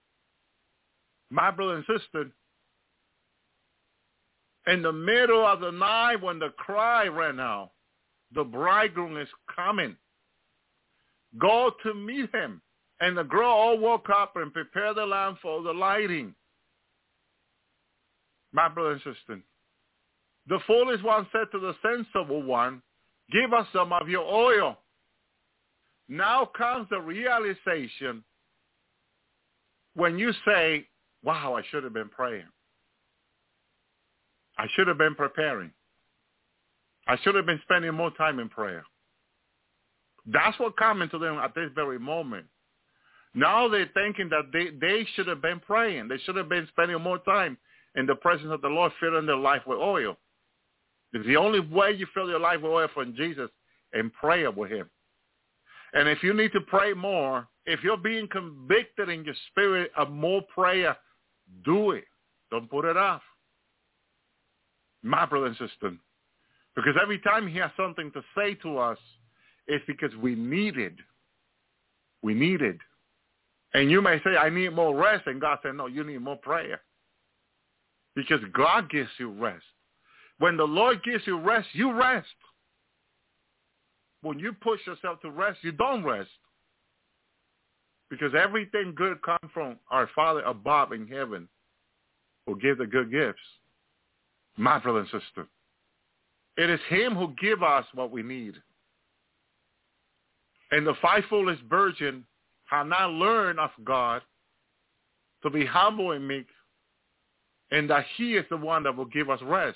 my brother and sister, in the middle of the night when the cry ran out, the bridegroom is coming. Go to meet him. And the girl all woke up and prepared the lamp for the lighting. My brother and sister, the foolish one said to the sensible one, give us some of your oil. Now comes the realization when you say, wow, I should have been praying. I should have been preparing. I should have been spending more time in prayer. That's what comes to them at this very moment. Now they're thinking that they, they should have been praying. They should have been spending more time in the presence of the Lord, filling their life with oil. It's the only way you fill your life with oil from Jesus, in prayer with him. And if you need to pray more, if you're being convicted in your spirit of more prayer, do it. Don't put it off. My brother and sister. Because every time he has something to say to us, it's because we need it. We need it. And you may say, I need more rest. And God said, no, you need more prayer. because God gives you rest. When the Lord gives you rest, you rest. When you push yourself to rest, you don't rest. Because everything good comes from our Father above in heaven who gives the good gifts. My brother and sister, it is him who gives us what we need. And the five foolish virgins have not learned of God to be humble and meek, and that he is the one that will give us rest.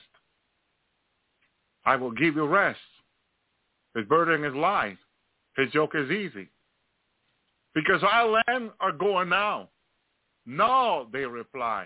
I will give you rest. His burden is light. His yoke is easy. Because our land are going now. No, they reply.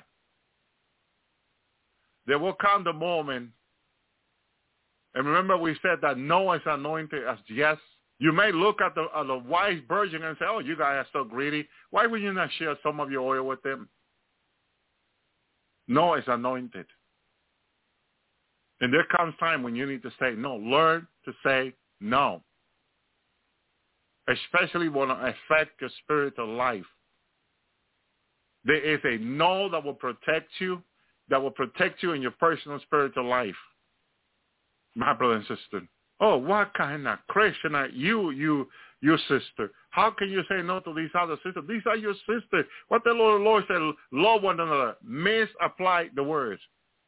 There will come the moment, and remember we said that Noah is anointed as yes. You may look at the, at the wise virgin and say, oh, you guys are so greedy. Why would you not share some of your oil with them? Noah is anointed. And there comes time when you need to say no. Learn to say no. Especially when it affects your spiritual life. There is a no that will protect you, that will protect you in your personal spiritual life. My brother and sister. Oh, what kind of Christian are you, you, your sister? How can you say no to these other sisters? These are your sisters. What the Lord, Lord said, love one another. Misapply the words.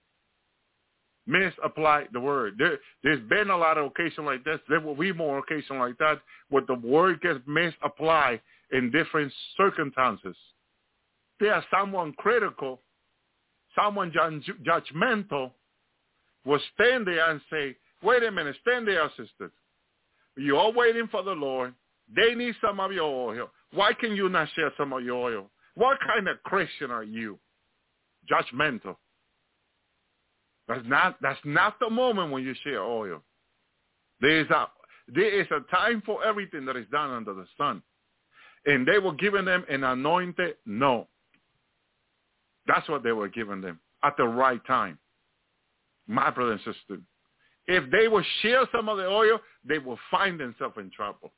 Misapply the word. There, there's been a lot of occasions like this. There will be more occasions like that where the word gets misapplied in different circumstances. There are someone critical, someone ju- judgmental will stand there and say, wait a minute, stand there, sisters. You're all waiting for the Lord. They need some of your oil. Why can you not share some of your oil? What kind of Christian are you? Judgmental. That's not, that's not the moment when you share oil. There is a, there is a time for everything that is done under the sun. And they were giving them an anointed no. That's what they were giving them at the right time. My brother and sister. If they will share some of the oil, they will find themselves in trouble.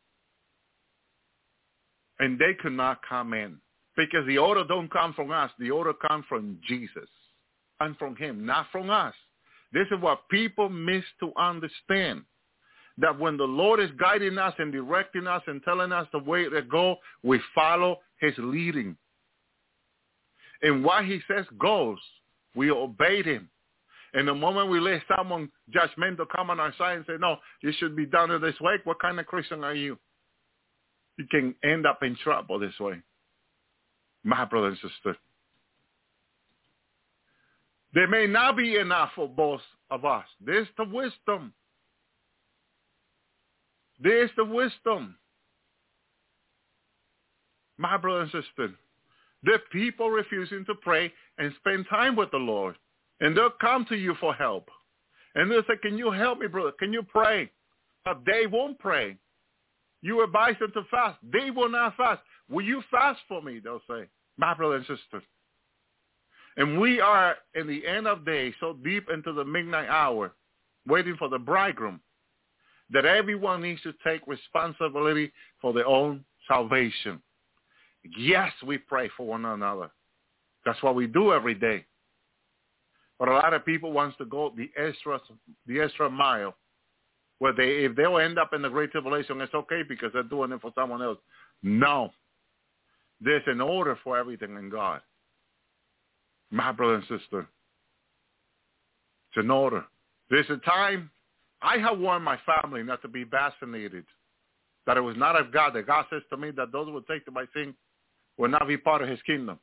And they could not come in. Because the order don't come from us. The order comes from Jesus. And from him, not from us. This is what people miss to understand. That when the Lord is guiding us and directing us and telling us the way to go, we follow his leading. And what he says goes. We obey him. And the moment we let someone judgmental come on our side and say, no, you should be done this way, what kind of Christian are you? You can end up in trouble this way. My brother and sister. There may not be enough for both of us. There's the wisdom. There's the wisdom. My brother and sister. There are people refusing to pray and spend time with the Lord. And they'll come to you for help. And they'll say, can you help me, brother? Can you pray? But they won't pray. You advise them to fast. They will not fast. Will you fast for me? They'll say, my brother and sister. And we are in the end of days, so deep into the midnight hour, waiting for the bridegroom, that everyone needs to take responsibility for their own salvation. Yes, we pray for one another. That's what we do every day. But a lot of people wants to go the extra, the extra mile, where they, if they'll end up in the great tribulation, it's okay because they're doing it for someone else. No. There's an order for everything in God. My brother and sister. It's an order. There's a time, I have warned my family not to be vaccinated, that it was not of God, that God says to me that those who will take to my sin will not be part of his kingdom.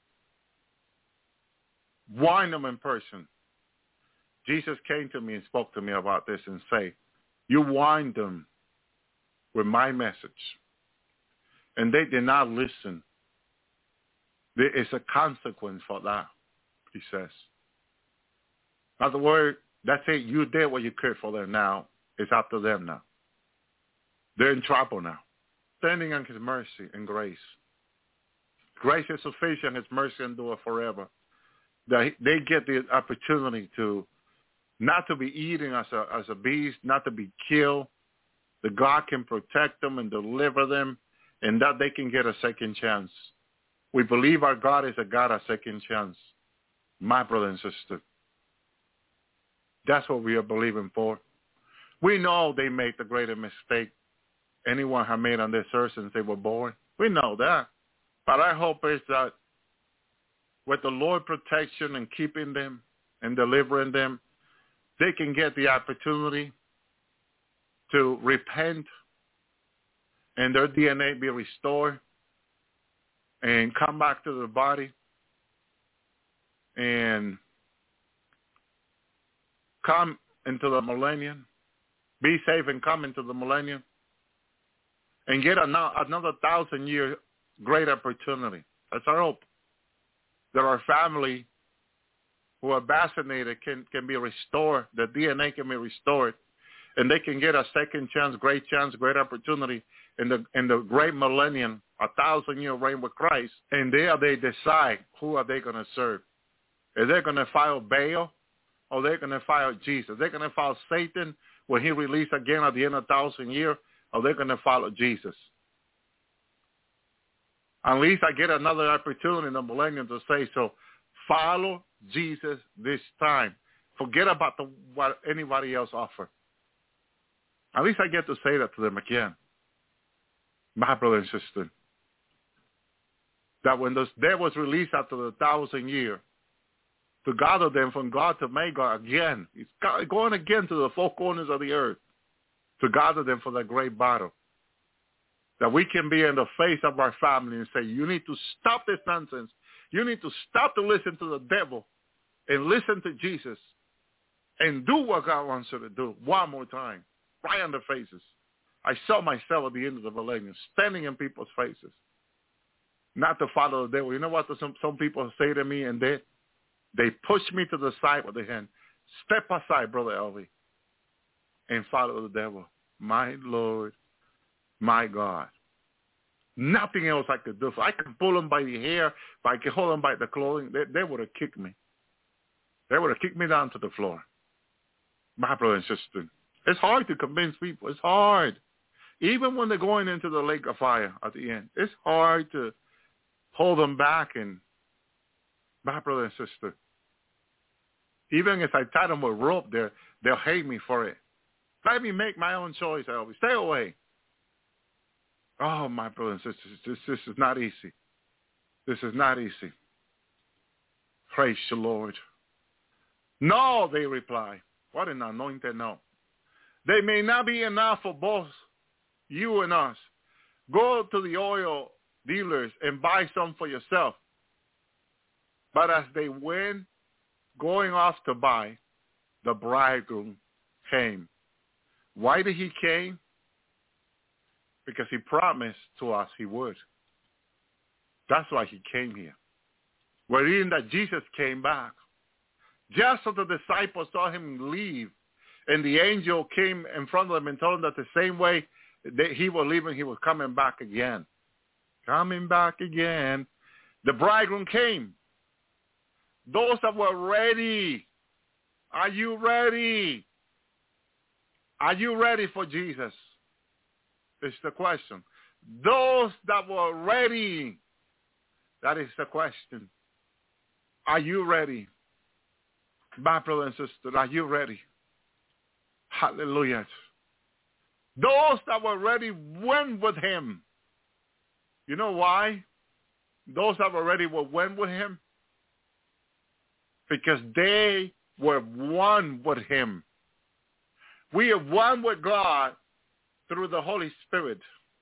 Warn them in person. Jesus came to me and spoke to me about this and say, you warned them with my message. And they did not listen. There is a consequence for that, he says. In other words, that's it. You did what you could for them now. It's up to them now. They're in trouble now. Standing on his mercy and grace. Grace is sufficient. His mercy endures forever. They, they get the opportunity to not to be eaten as a, as a beast, not to be killed. That God can protect them and deliver them, and that they can get a second chance. We believe our God is a God of second chance. My brother and sister. That's what we are believing for. We know they made the greatest mistake anyone had made on this earth since they were born. We know that. But our hope is that with the Lord's protection and keeping them and delivering them, they can get the opportunity to repent and their D N A be restored and come back to the body and come into the millennium, be safe and come into the millennium, and get another thousand-year great opportunity. That's our hope. That our family who are vaccinated can, can be restored, the D N A can be restored, and they can get a second chance, great chance, great opportunity in the in the great millennium, a thousand-year reign with Christ, and there they decide who are they going to serve. Are they going to follow Baal, or they're going to follow Jesus? They're going to follow Satan when he released again at the end of the thousand year, or they're going to follow Jesus? At least I get another opportunity in the millennium to say so. Follow Jesus this time. Forget about the, what anybody else offer. At least I get to say that to them again. My brother and sister, that when the dead was released after the thousand year, to gather them from God to make God again. He's going again to the four corners of the earth to gather them for that great battle. That we can be in the face of our family and say, you need to stop this nonsense. You need to stop to listen to the devil and listen to Jesus and do what God wants you to do one more time, right on their faces. I saw myself at the end of the millennium standing in people's faces, not to follow the devil. You know what some, some people say to me, and they, they push me to the side with their hand. Step aside, Brother Elvie, and follow the devil. My Lord, my God. Nothing else I could do. If I could pull them by the hair, if I could hold them by the clothing, they, they would have kicked me. They would have kicked me down to the floor. My brother and sister, it's hard to convince people. It's hard. Even when they're going into the lake of fire at the end, it's hard to hold them back. And my brother and sister, even if I tie them with rope there, they'll hate me for it. Let me make my own choice, Elvis. Stay away. Oh, my brothers and sisters, this, this is not easy. This is not easy. Praise the Lord. No, they reply. What an anointed no. They may not be enough for both you and us. Go to the oil dealers and buy some for yourself. But as they went, going off to buy, the bridegroom came. Why did he came? Because he promised to us he would. That's why he came here. We're reading that Jesus came back. Just as the disciples saw him leave, and the angel came in front of them and told them that the same way that he was leaving, he was coming back again. Coming back again. The bridegroom came. Those that were ready. Are you ready? Are you ready for Jesus? Is the question. Those that were ready. That is the question. Are you ready? My brother and sister, are you ready? Hallelujah. Those that were ready went with him. You know why? Those that were ready went with him. Because they were one with him. We are one with God through the Holy Spirit.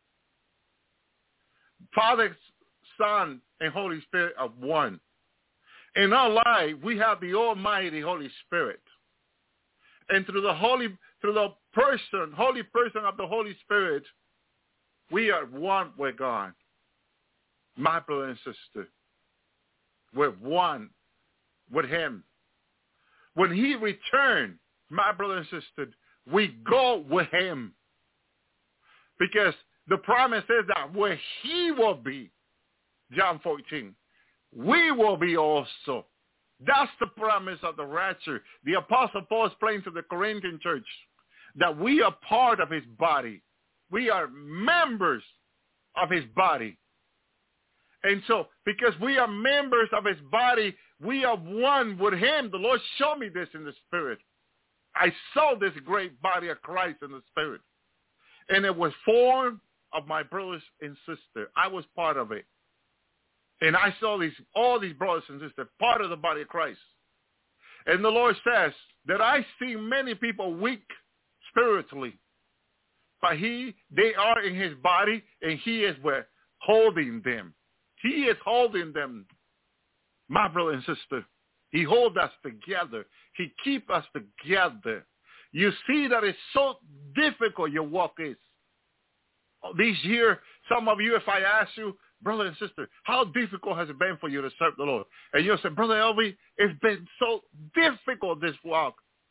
Father, Son, and Holy Spirit are one. In our life, we have the Almighty Holy Spirit. And through the Holy, through the person, Holy person of the Holy Spirit, we are one with God. My brother and sister, we're one with him. When he returned, my brother and sister, we go with him. Because the promise is that where he will be, John fourteen, we will be also. That's the promise of the rapture. The Apostle Paul explained to the Corinthian church that we are part of his body. We are members of his body. And so, because we are members of his body, we are one with him. The Lord showed me this in the spirit. I saw this great body of Christ in the spirit. And it was formed of my brothers and sisters. I was part of it. And I saw these all these brothers and sisters, part of the body of Christ. And the Lord says that I see many people weak spiritually. But he, they are in his body, and he is where holding them. He is holding them, my brother and sister. He holds us together. He keeps us together. You see that it's so difficult your walk is. These years, some of you, if I ask you, brother and sister, how difficult has it been for you to serve the Lord? And you'll say, Brother Elvi, it's been so difficult this walk.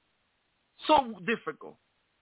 So difficult.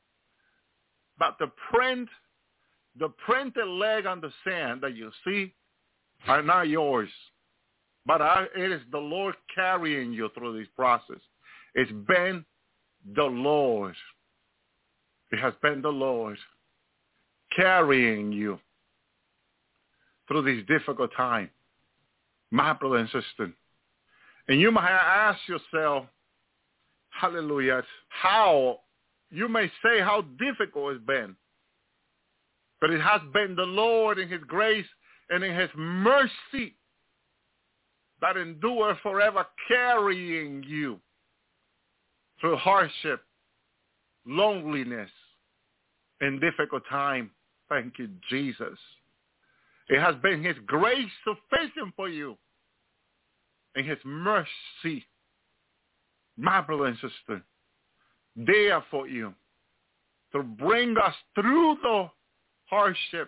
But the print, the printed leg on the sand that you see are not yours. But I, it is the Lord carrying you through this process. It's been the Lord. It has been the Lord carrying you through this difficult time, my brother and sister. And you might ask yourself, hallelujah, how, you may say how difficult it's been. But it has been the Lord in his grace and in his mercy that endure forever, carrying you through hardship, loneliness, and difficult time. Thank you, Jesus. It has been his grace sufficient for you and his mercy, my brother and sister, there for you to bring us through the hardship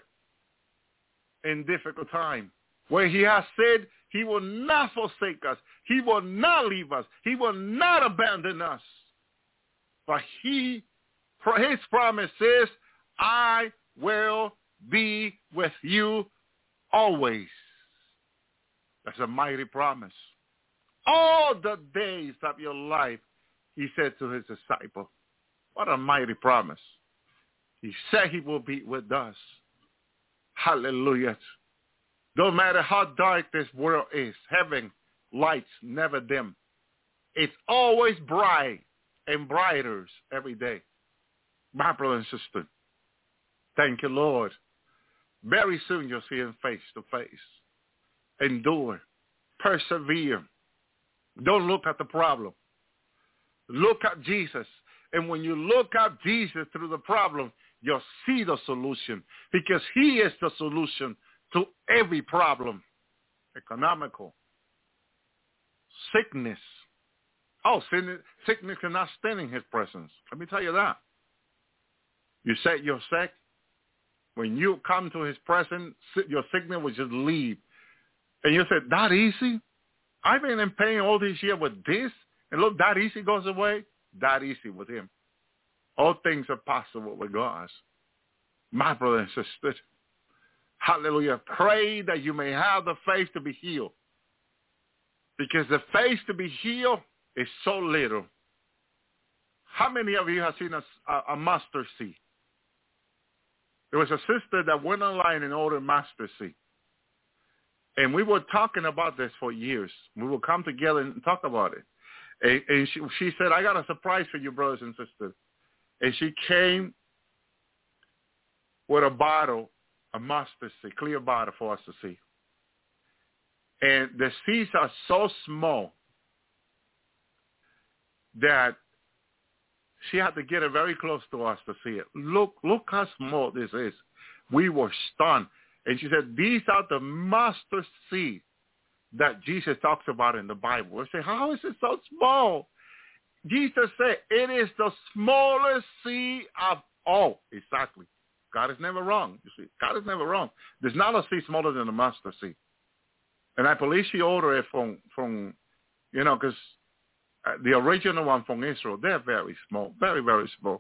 and difficult time, where he has said he will not forsake us. He will not leave us. He will not abandon us. But he, his promise is, I will be with you always. That's a mighty promise. All the days of your life, he said to his disciple. What a mighty promise. He said he will be with us. Hallelujah. No matter how dark this world is, heaven lights never dim. It's always bright and brighter every day. My brother and sister, thank you, Lord. Very soon you'll see him face to face. Endure. Persevere. Don't look at the problem. Look at Jesus. And when you look at Jesus through the problem, you'll see the solution, because he is the solution to every problem. Economical. Sickness. Oh, sickness cannot stand in his presence. Let me tell you that. You said you're sick. When you come to his presence, your sickness will just leave. And you said, that easy? I've been in pain all these years with this, and look, that easy goes away? That easy with him. All things are possible with God. My brother and sister, hallelujah, pray that you may have the faith to be healed. Because the faith to be healed is so little. How many of you have seen a, a, a mustard seed? There was a sister that went online and ordered mustard seed. And we were talking about this for years. We would come together and talk about it. And, and she, she said, I got a surprise for you, brothers and sisters. And she came with a bottle of mustard seed, clear bottle for us to see. And the seeds are so small that she had to get it very close to us to see it. Look, look how small this is. We were stunned. And she said, these are the mustard seeds that Jesus talks about in the Bible. I said, how is it so small? Jesus said, it is the smallest seed of all. Exactly. God is never wrong. You see, God is never wrong. There's not a seed smaller than a mustard seed. And I believe she ordered it from, from you know, because the original one from Israel, they're very small, very, very small.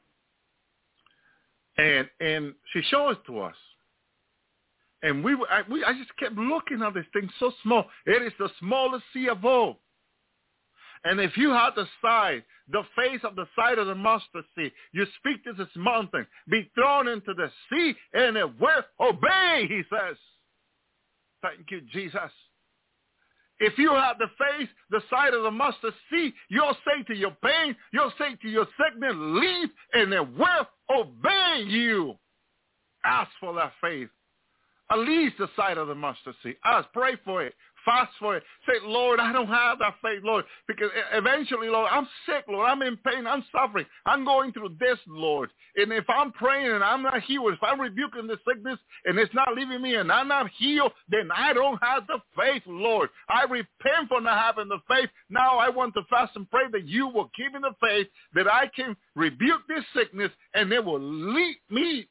And and she showed it to us. And we, I, we, I just kept looking at this thing so small. It is the smallest seed of all. And if you had the side, the face of the side of the mustard seed, you speak to this mountain, be thrown into the sea, and it will obey, he says. Thank you, Jesus. If you have the faith, the size of the mustard seed, you'll say to your pain, you'll say to your sickness, leave, and it will obey you. Ask for that faith. At least the size of the mustard seed. Ask, pray for it. Fast for it. Say, Lord, I don't have that faith, Lord, because eventually, Lord, I'm sick, Lord. I'm in pain. I'm suffering. I'm going through this, Lord. And if I'm praying and I'm not healed, if I'm rebuking the sickness and it's not leaving me and I'm not healed, then I don't have the faith, Lord. I repent for not having the faith. Now I want to fast and pray that you will give me the faith that I can rebuke this sickness and it will lead me.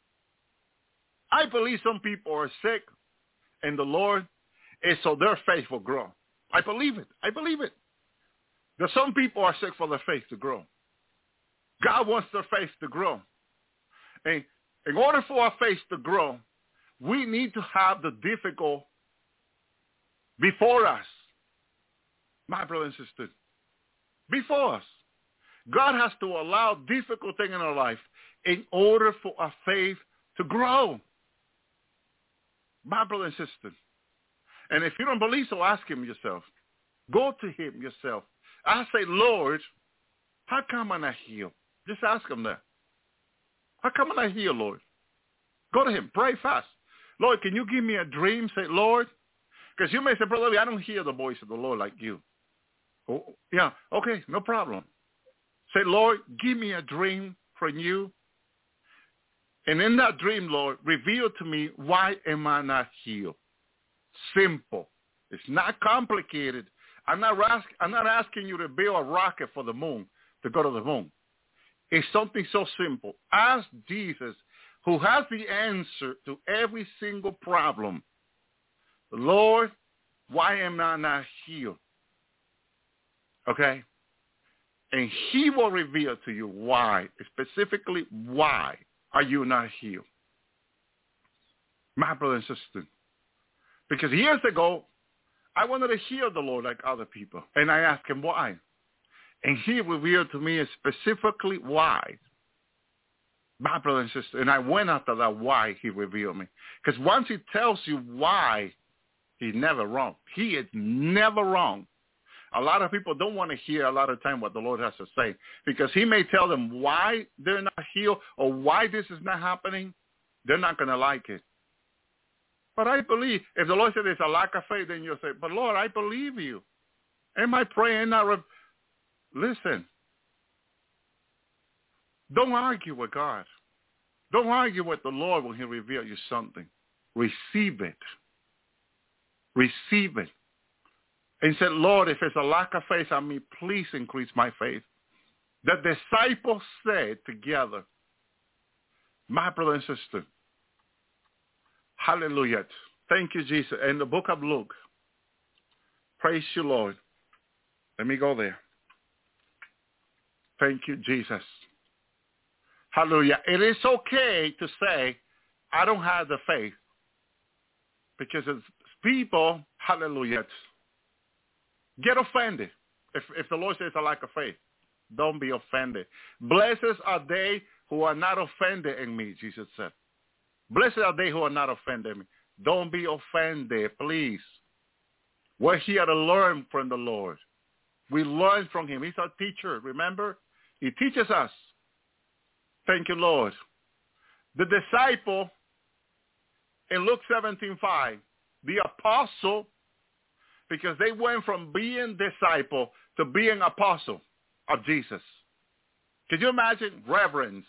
I believe some people are sick and the Lord is so their faith will grow. I believe it. I believe it. That some people are sick for their faith to grow. God wants their faith to grow. And in order for our faith to grow, we need to have the difficult before us. My brothers and sisters, before us. God has to allow difficult things in our life in order for our faith to grow. My brothers and sisters. And if you don't believe so, ask him yourself. Go to him yourself. I say, Lord, how come I'm not healed? Just ask him that. How come I'm not healed, Lord? Go to him. Pray fast. Lord, can you give me a dream? Say, Lord. Because you may say, Brother, I don't hear the voice of the Lord like you. Oh, yeah, okay, no problem. Say, Lord, give me a dream from you. And in that dream, Lord, reveal to me, why am I not healed? Simple. It's not complicated. I'm not, ask, I'm not asking you to build a rocket for the moon, to go to the moon. It's something so simple. Ask Jesus, who has the answer to every single problem. Lord, why am I not healed? Okay? And he will reveal to you why, specifically why are you not healed. My brother and sister. Because years ago, I wanted to hear the Lord like other people. And I asked him why. And he revealed to me specifically why. My brother and sister. And I went after that why he revealed me. Because once he tells you why, he's never wrong. He is never wrong. A lot of people don't want to hear a lot of time what the Lord has to say. Because he may tell them why they're not healed or why this is not happening. They're not going to like it. But I believe, if the Lord said there's a lack of faith, then you'll say, but Lord, I believe you. Am I praying now? Re- Listen, don't argue with God. Don't argue with the Lord when he reveals you something. Receive it. Receive it. And said, Lord, if it's a lack of faith on me, please increase my faith. The disciples said together, my brother and sister, hallelujah. Thank you, Jesus. In the book of Luke, praise you, Lord. Let me go there. Thank you, Jesus. Hallelujah. It is okay to say, I don't have the faith. Because it's people, hallelujah, get offended. If, if the Lord says a lack of faith, don't be offended. Blessed are they who are not offended in me, Jesus said. Blessed are they who are not offended in me. Don't be offended, please. We're here to learn from the Lord. We learn from him. He's our teacher, remember? He teaches us. Thank you, Lord. The disciple in Luke seventeen five, the apostle, because they went from being disciple to being apostle of Jesus. Could you imagine? Reverends.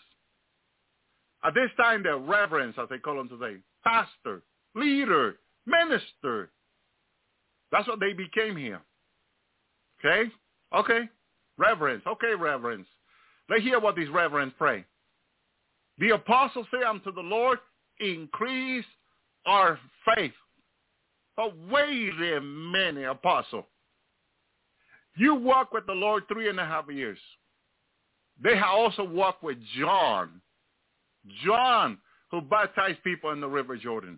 At this time, they're reverends, as they call them today. Pastor, leader, minister. That's what they became here. Okay? Okay. Reverends. Okay, reverends. Let's hear what these reverends pray. The apostles say unto the Lord, increase our faith. But wait a minute, apostle. You walked with the Lord three and a half years. They have also walked with John. John, who baptized people in the River Jordan.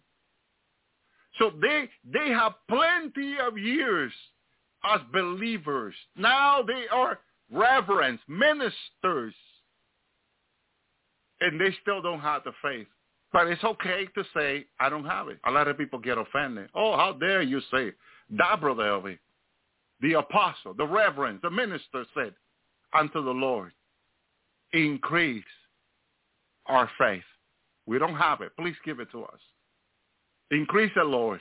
So they they have plenty of years as believers. Now they are reverends, ministers. And they still don't have the faith. But it's okay to say, I don't have it. A lot of people get offended. Oh, how dare you say, That, Brother Elvi, the apostle, the reverend, the minister said unto the Lord, increase our faith. We don't have it. Please give it to us. Increase it, Lord.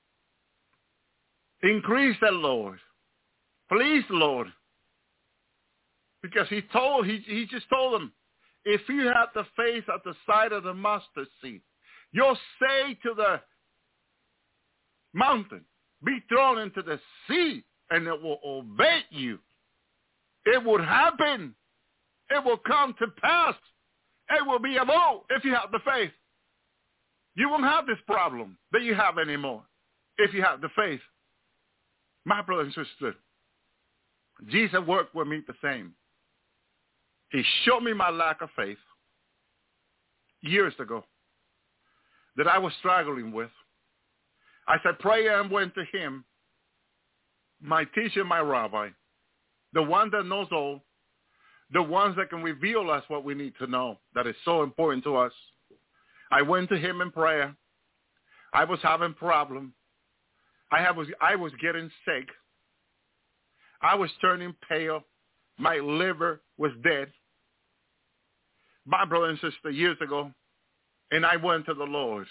Increase it, Lord. Please, Lord. Because he told, he, he just told them, if you have the faith at the side of the mustard seed, you'll say to the mountain, be thrown into the sea, and it will obey you. It would happen. It will come to pass. It will be able if you have the faith. You won't have this problem that you have anymore if you have the faith. My brother and sister, Jesus worked with me the same. He showed me my lack of faith years ago that I was struggling with. I said, pray and went to him, my teacher, my rabbi, the one that knows all, the ones that can reveal us what we need to know that is so important to us. I went to him in prayer. I was having problems. I, have, was, I was getting sick. I was turning pale. My liver was dead. My brother and sister, years ago, and I went to the Lord.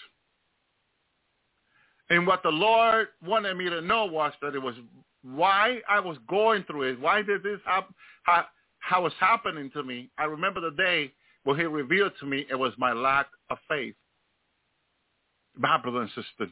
And what the Lord wanted me to know was that it was why I was going through it. Why did this happen? How, how it was happening to me. I remember the day when he revealed to me it was my lack of faith. My brother and sister,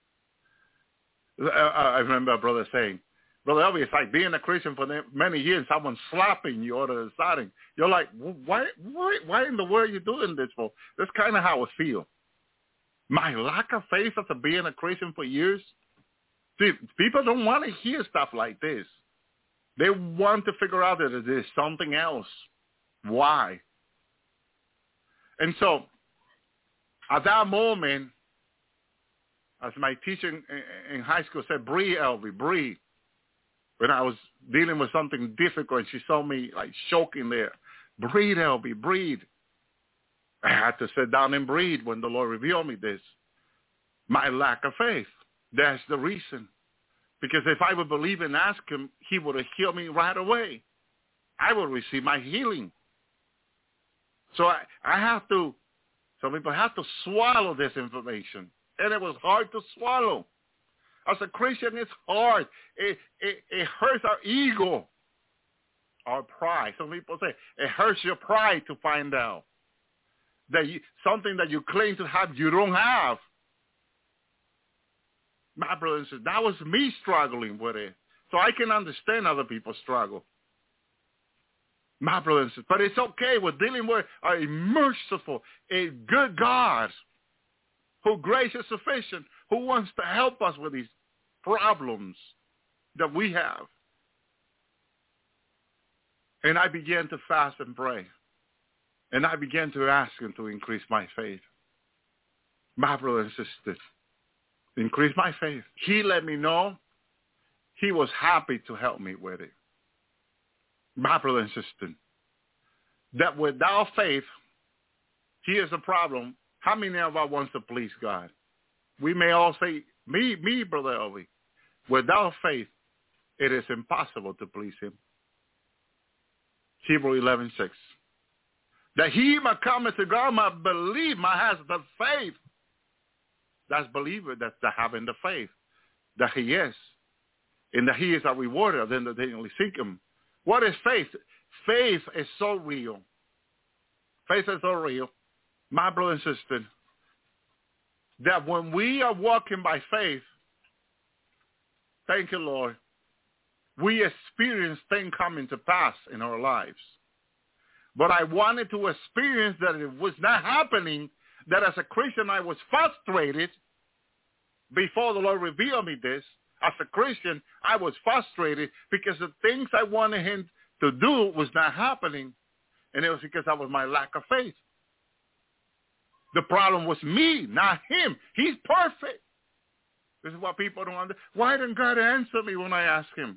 I remember a brother saying, Brother Elvi, it's like being a Christian for many years, someone slapping you or deciding. You're like, why, why, why in the world are you doing this for? That's kind of how I feel. My lack of faith after being a Christian for years. See, people don't want to hear stuff like this. They want to figure out that there's something else. Why? And so, at that moment, as my teacher in high school said, breathe, Elvi, breathe. When I was dealing with something difficult, and she saw me like choking there. Breathe, Elvi, breathe. I had to sit down and breathe when the Lord revealed me this. My lack of faith. That's the reason. Because if I would believe and ask him, he would have healed me right away. I would receive my healing. So I, I have to, some people have to swallow this information. And it was hard to swallow. As a Christian, it's hard. It, it, it hurts our ego, our pride. Some people say it hurts your pride to find out that you, something that you claim to have, you don't have. My brother and sister, that was me struggling with it. So I can understand other people's struggle. My brother and sister, but it's okay. We're dealing with a merciful, a good God who grace is sufficient, who wants to help us with these problems that we have. And I began to fast and pray. And I began to ask him to increase my faith. My brother and sister, increase my faith. He let me know he was happy to help me with it. My brother and sister, that without faith, here's the problem. How many of us wants to please God? We may all say, me, me, Brother Elvi, without faith, it is impossible to please him. Hebrews eleven six. That he might come into God, might believe, might has the faith. That's believer, that's the having the faith that he is. And that he is a rewarder, then that they only seek him. What is faith? Faith is so real. Faith is so real. My brother and sister, that when we are walking by faith, thank you, Lord, we experience things coming to pass in our lives. But I wanted to experience that it was not happening, that as a Christian I was frustrated before the Lord revealed me this. As a Christian, I was frustrated because the things I wanted him to do was not happening, and it was because that was my lack of faith. The problem was me, not him. He's perfect. This is what people don't understand. Why didn't God answer me when I asked him?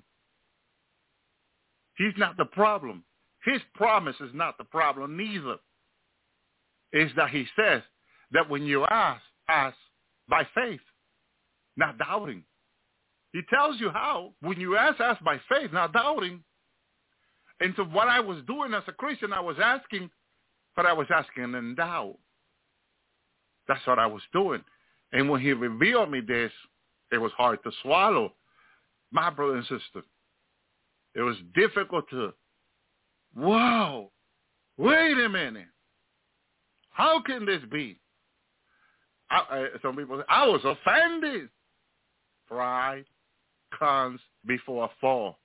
He's not the problem. His promise is not the problem neither. It's that he says that when you ask, ask by faith, not doubting. He tells you how. When you ask, ask by faith, not doubting. And so what I was doing as a Christian, I was asking, but I was asking in doubt. That's what I was doing. And when he revealed me this, it was hard to swallow. My brother and sister, it was difficult to, wow, wait a minute. How can this be? I, I, some people say, I was offended. Pride comes before a fall.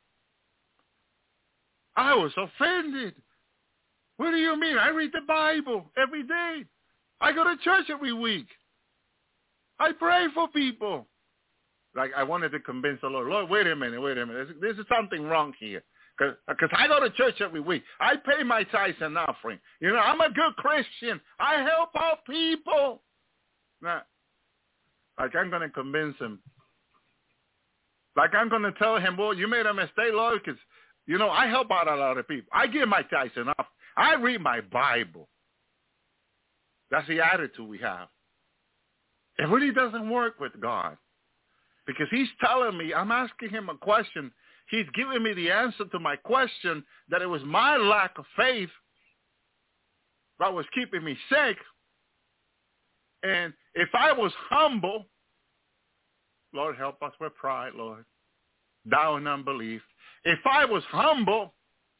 I was offended. What do you mean? I read the Bible every day. I go to church every week. I pray for people. Like I wanted to convince the Lord, Lord, wait a minute, wait a minute. This is something wrong here. Because I go to church every week. I pay my tithes and offering. You know, I'm a good Christian. I help out people. Now, like I'm going to convince him. Like I'm going to tell him, well, you made a mistake, Lord, because, you know, I help out a lot of people. I give my tithes and offering. I read my Bible. That's the attitude we have. It really doesn't work with God. Because he's telling me, I'm asking him a question. He's giving me the answer to my question that it was my lack of faith that was keeping me sick. And if I was humble, Lord, help us with pride, Lord. Doubt and unbelief. If I was humble,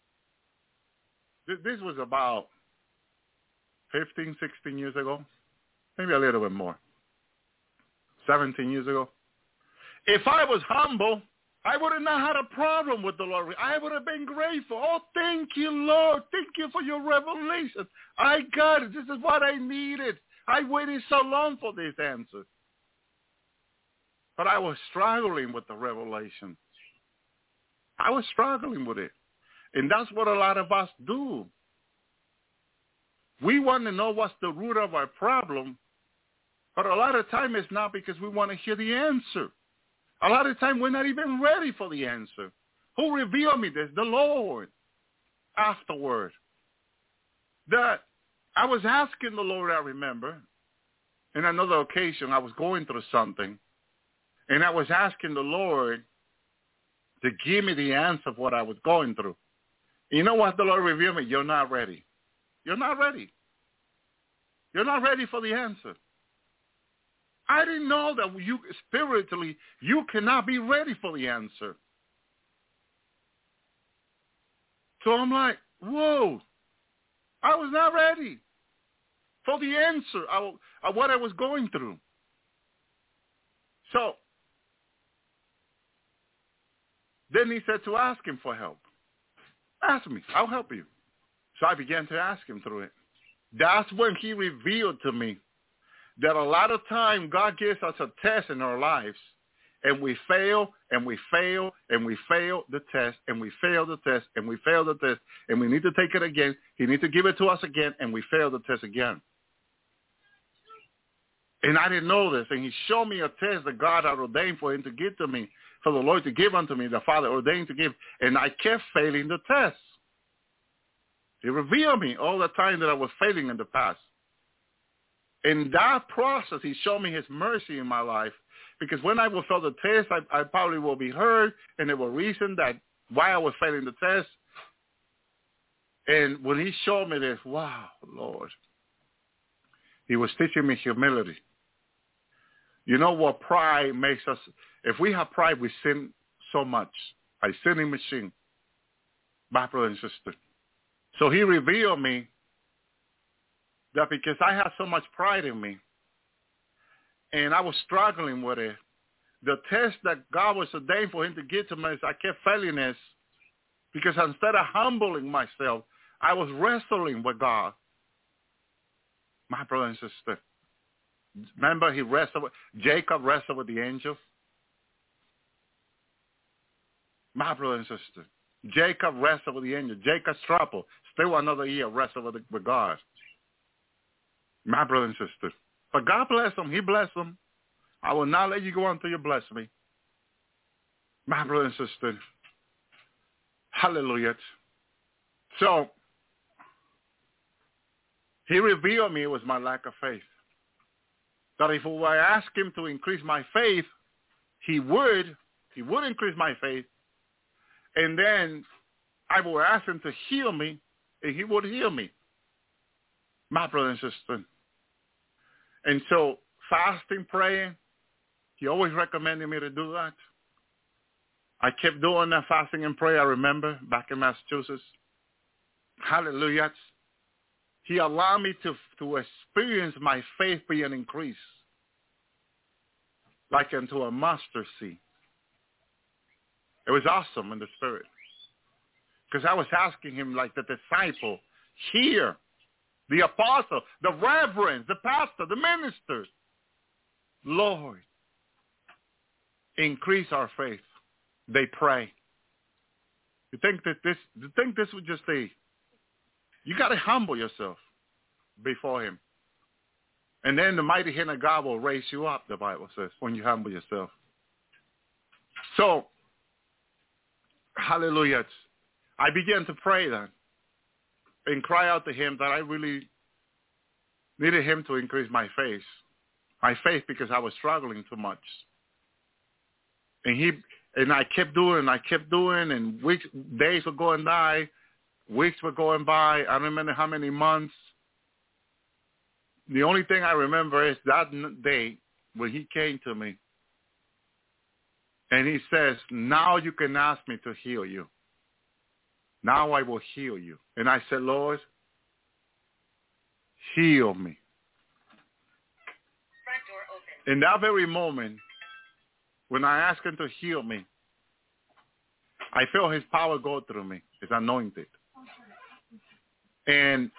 th- this was about fifteen, sixteen years ago, maybe a little bit more, seventeen years ago. If I was humble, I would have not had a problem with the Lord. I would have been grateful. Oh, thank you, Lord. Thank you for your revelation. I got it. This is what I needed. I waited so long for this answer. But I was struggling with the revelation. I was struggling with it. And that's what a lot of us do. We want to know what's the root of our problem, but a lot of time it's not because we want to hear the answer. A lot of time we're not even ready for the answer. Who revealed me this? The Lord. Afterward. That I was asking the Lord, I remember, in another occasion, I was going through something, and I was asking the Lord to give me the answer of what I was going through. You know what the Lord revealed me? You're not ready. You're not ready. You're not ready for the answer. I didn't know that you spiritually, you cannot be ready for the answer. So I'm like, whoa, I was not ready for the answer of, of what I was going through. So then he said to ask him for help. Ask me, I'll help you. So I began to ask him through it. That's when he revealed to me that a lot of time God gives us a test in our lives, and we fail, and we fail, and we fail the test, and we fail the test, and we fail the test, and we need to take it again. He needs to give it to us again, and we fail the test again. And I didn't know this, and he showed me a test that God had ordained for him to give to me, for the Lord to give unto me, the Father ordained to give, and I kept failing the test. He revealed me all the time that I was failing in the past. In that process, he showed me his mercy in my life, because when I will fail the test, I, I probably will be heard, and it will reason that why I was failing the test. And when he showed me this, wow, Lord, he was teaching me humility. You know what pride makes us? If we have pride, we sin so much. A sinning machine, my brother and sister. So he revealed me that because I had so much pride in me, and I was struggling with it, the test that God was ordained for him to give to me is I kept failing this, because instead of humbling myself, I was wrestling with God. My brother and sister. Remember he wrestled with, Jacob wrestled with the angel? My brother and sister. Jacob wrestled with the angel. Jacob struggled. Still another year wrestled with, with God. My brother and sister. But God bless him. He blessed him. I will not let you go until you bless me. My brother and sister. Hallelujah. So, he revealed me it was my lack of faith. That if I asked him to increase my faith, he would, He would increase my faith. And then I would ask him to heal me, and he would heal me. My brother and sister. And so fasting, praying, he always recommended me to do that. I kept doing that fasting and prayer, I remember, back in Massachusetts. Hallelujah. He allowed me to, to experience my faith being increased, like into a mustard seed. It was awesome in the spirit. Because I was asking him like the disciple here, the apostle, the reverend, the pastor, the minister. Lord, increase our faith. They pray. You think that this, you think this was just a, you got to humble yourself before him. And then the mighty hand of God will raise you up, the Bible says, when you humble yourself. So, hallelujah. I began to pray then and cry out to him that I really needed him to increase my faith. My faith because I was struggling too much. And he and I kept doing, I kept doing, and weeks, days were going by, weeks were going by. I don't remember how many months. The only thing I remember is that day when he came to me and he says, now you can ask me to heal you. Now I will heal you. And I said, Lord, heal me. Front door open. In that very moment, when I asked him to heal me, I felt his power go through me. It's anointed. And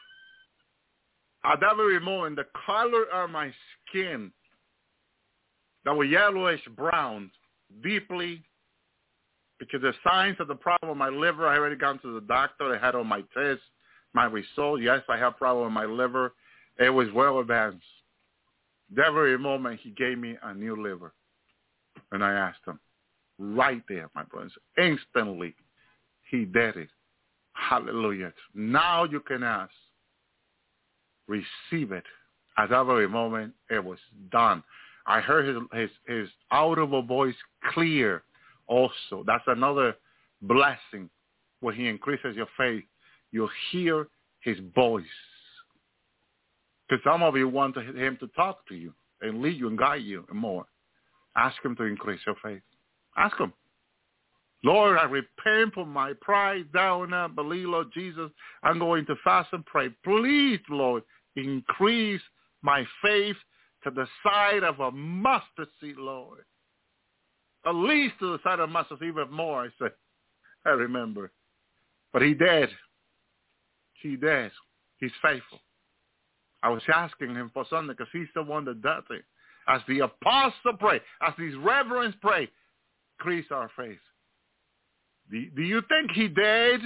at that very moment, the color of my skin that was yellowish brown, deeply, because the signs of the problem with my liver, I already gone to the doctor. I had on my test, my result. Yes, I have problem with my liver. It was well advanced. That very moment, he gave me a new liver. And I asked him, right there, my brothers, instantly, he did it. Hallelujah. Now you can ask. Receive it. At that very moment, it was done. I heard his, his, his audible voice clear also. That's another blessing. When he increases your faith, you'll hear his voice. Because some of you want to, him to talk to you and lead you and guide you and more. Ask him to increase your faith. Ask him. Lord, I repent for my pride, down and believe, Lord Jesus. I'm going to fast and pray. Please, Lord, increase my faith to the side of a mustard seed, Lord. At least to the side of a mustard seed, even more, I said. I remember. But he did. He did. He's faithful. I was asking him for something because he's the one that does it. As the apostle pray, as these reverends pray, increase our faith. Do, do you think he did?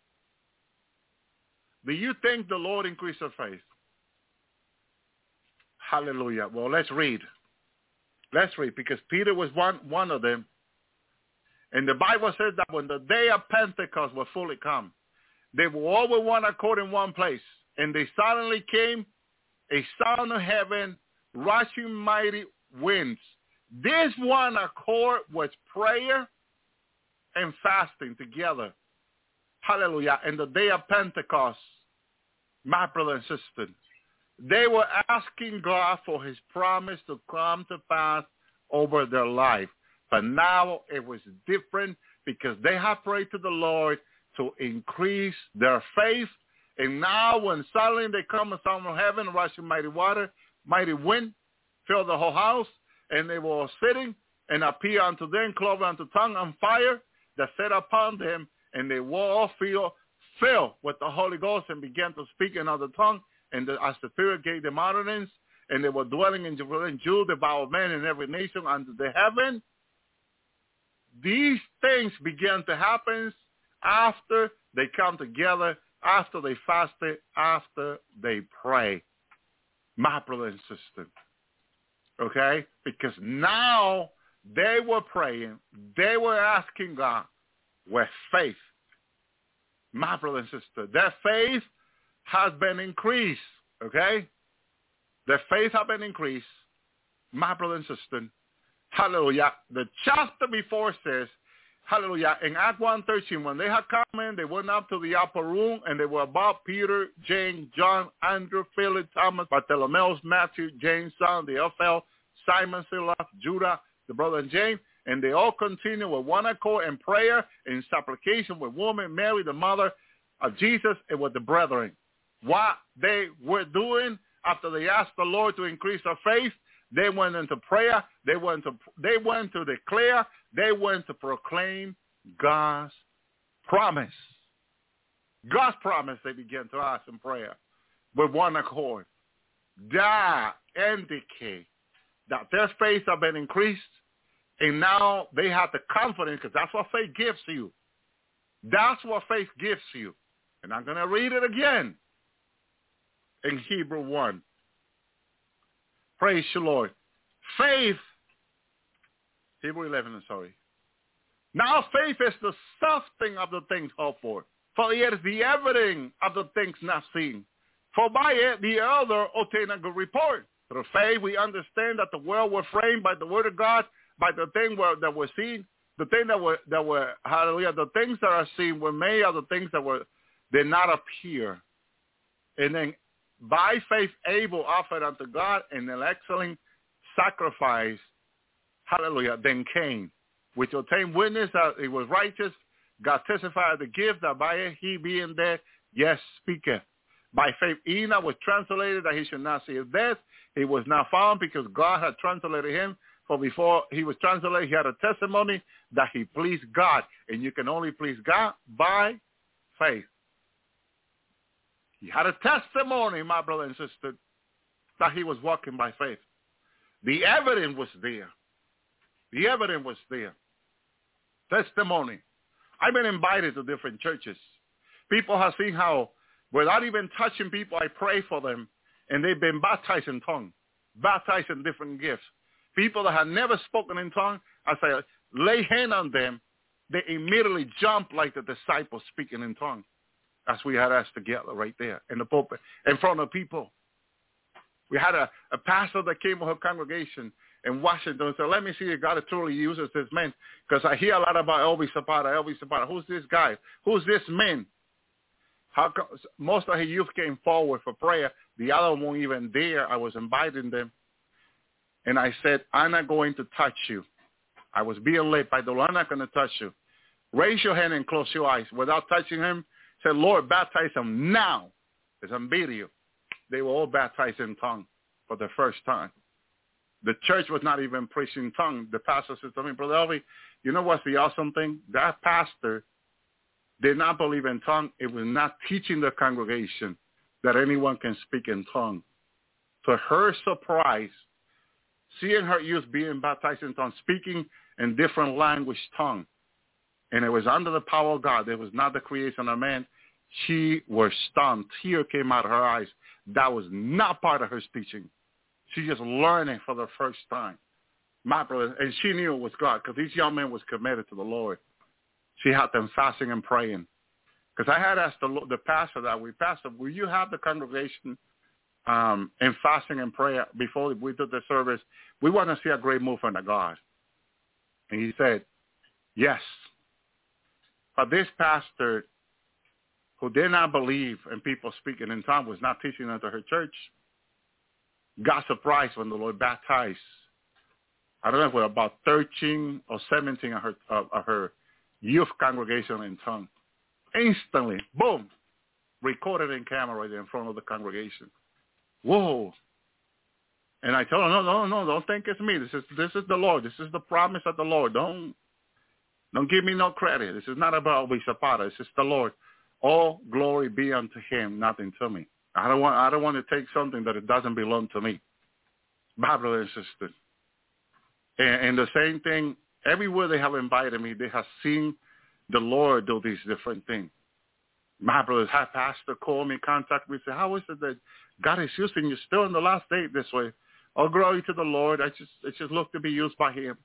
Do you think the Lord increased our faith? Hallelujah. Well, let's read. Let's read, because Peter was one, one of them. And the Bible says that when the day of Pentecost was fully come, they were all with one accord in one place. And they suddenly came a sound of heaven, rushing mighty winds. This one accord was prayer and fasting together. Hallelujah. And the day of Pentecost, my brother and sister, they were asking God for his promise to come to pass over their life. But now it was different because they have prayed to the Lord to increase their faith. And now when suddenly they come a sound from heaven, rushing mighty water, mighty wind, fill the whole house, and they were sitting, and appear unto them, cloven unto tongue on fire, that set upon them, and they were all filled, filled with the Holy Ghost, and began to speak in other tongue, and the, as the Spirit gave them utterance, and they were dwelling in Jerusalem, Jew, devout men in every nation under the heaven. These things began to happen after they come together, after they fasted, after they pray. My brother and sister. Okay? Because now they were praying. They were asking God with faith. My brother and sister. Their faith has been increased. Okay? Their faith has been increased. My brother and sister. Hallelujah. The chapter before says, hallelujah, in Act one thirteen, when they had come in, they went up to the upper room, and they were about Peter, James, John, Andrew, Philip, Thomas, Bartholomew, Matthew, James, son, the Alphaeus, Simon, Silas, Judah, the brother James, and they all continued with one accord in prayer, in supplication with woman, Mary, the mother of Jesus, and with the brethren. What they were doing after they asked the Lord to increase their faith, they went into prayer, they went to, they went to declare, they went to proclaim God's promise. God's promise they began to ask in prayer with one accord. That indicates that their faith had been increased, and now they have the confidence, because that's what faith gives you. That's what faith gives you. And I'm going to read it again in Hebrew one. Praise the Lord. Faith, Hebrew eleven, I'm sorry. Now faith is the substance of the things hoped for, for it is the evidence of the things not seen. For by it the elder obtain a good report. Through faith we understand that the world was framed by the word of God, by the thing that were seen, the thing that were that were hallelujah, the things that are seen were made of the things that were did not appear. And then by faith Abel offered unto God an excellent sacrifice, hallelujah, then Cain, which obtained witness that he was righteous. God testified the gift that by it he being dead, yes, speaketh. By faith Enoch was translated that he should not see his death. He was not found because God had translated him. For before he was translated, he had a testimony that he pleased God. And you can only please God by faith. He had a testimony, my brother and sister, that he was walking by faith. The evidence was there. The evidence was there. Testimony. I've been invited to different churches. People have seen how, without even touching people, I pray for them, and they've been baptized in tongues, baptized in different gifts. People that have never spoken in tongues, I say, lay hand on them, they immediately jump like the disciples speaking in tongues. As we had us together right there in the pulpit, in front of people. We had a, a pastor that came with her congregation in Washington and said, let me see if God truly uses this man, because I hear a lot about Elvis Zapata, Elvis Zapata. Who's this guy? Who's this man? How come, most of his youth came forward for prayer. The other one weren't even there. I was inviting them. And I said, I'm not going to touch you. I was being led by the Lord. I'm not going to touch you. Raise your hand and close your eyes. Without touching him, said, Lord, baptize them now. There's a video. They were all baptized in tongues for the first time. The church was not even preaching tongues. The pastor said to me, Brother Elvi, you know what's the awesome thing? That pastor did not believe in tongues. It was not teaching the congregation that anyone can speak in tongues. To her surprise, seeing her youth being baptized in tongues, speaking in different language tongues, and it was under the power of God. It was not the creation of man. She was stunned. Tears came out of her eyes. That was not part of her teaching. She just learned it for the first time. My brother, and she knew it was God, because this young man was committed to the Lord. She had them fasting and praying. Because I had asked the, the pastor that we, Pastor, will you have the congregation um, in fasting and prayer before we did the service? We want to see a great movement of God. And he said, yes. But this pastor, who did not believe in people speaking in tongues, was not teaching unto her church, got surprised when the Lord baptized, I don't know if it was about thirteen or seventeen of her, of, of her youth congregation in tongues. Instantly, boom, recorded in camera right there in front of the congregation. Whoa. And I told her, no, no, no, don't think it's me. This is this is the Lord. This is the promise of the Lord. Don't Don't give me no credit. This is not about Elvis Zapata. This is the Lord. All glory be unto him, nothing to me. I don't want I don't want to take something that it doesn't belong to me. My brother and sister. And, and the same thing, everywhere they have invited me, they have seen the Lord do these different things. My brothers, have pastor call me, contact me, say, how is it that God is using you still in the last day this way? Oh, glory to the Lord. I just I just look to be used by him.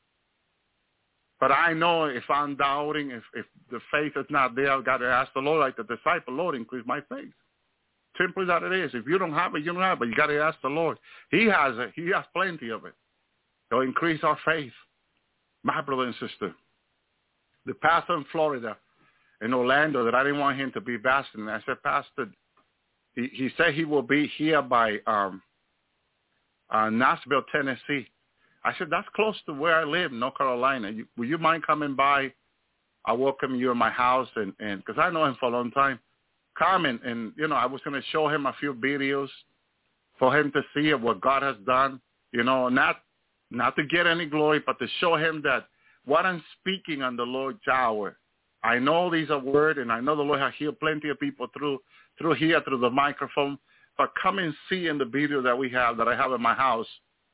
But I know if I'm doubting, if, if the faith is not there, I've got to ask the Lord, like the disciple, Lord, increase my faith. Simple as that it is. If you don't have it, you don't have it. You got to ask the Lord. He has it. He has plenty of it. He'll increase our faith. My brother and sister, the pastor in Florida, in Orlando, that I didn't want him to be vaccinated. I said, Pastor, he, he said he will be here by um, uh, Nashville, Tennessee. I said, that's close to where I live, North Carolina. You, will you mind coming by? I'll welcome you in my house, and and because I know him for a long time. Come and, and, you know, I was going to show him a few videos for him to see what God has done, you know, not not to get any glory, but to show him that what I'm speaking on the Lord's hour, I know these are word, and I know the Lord has healed plenty of people through through here, through the microphone, but come and see in the video that we have, that I have in my house,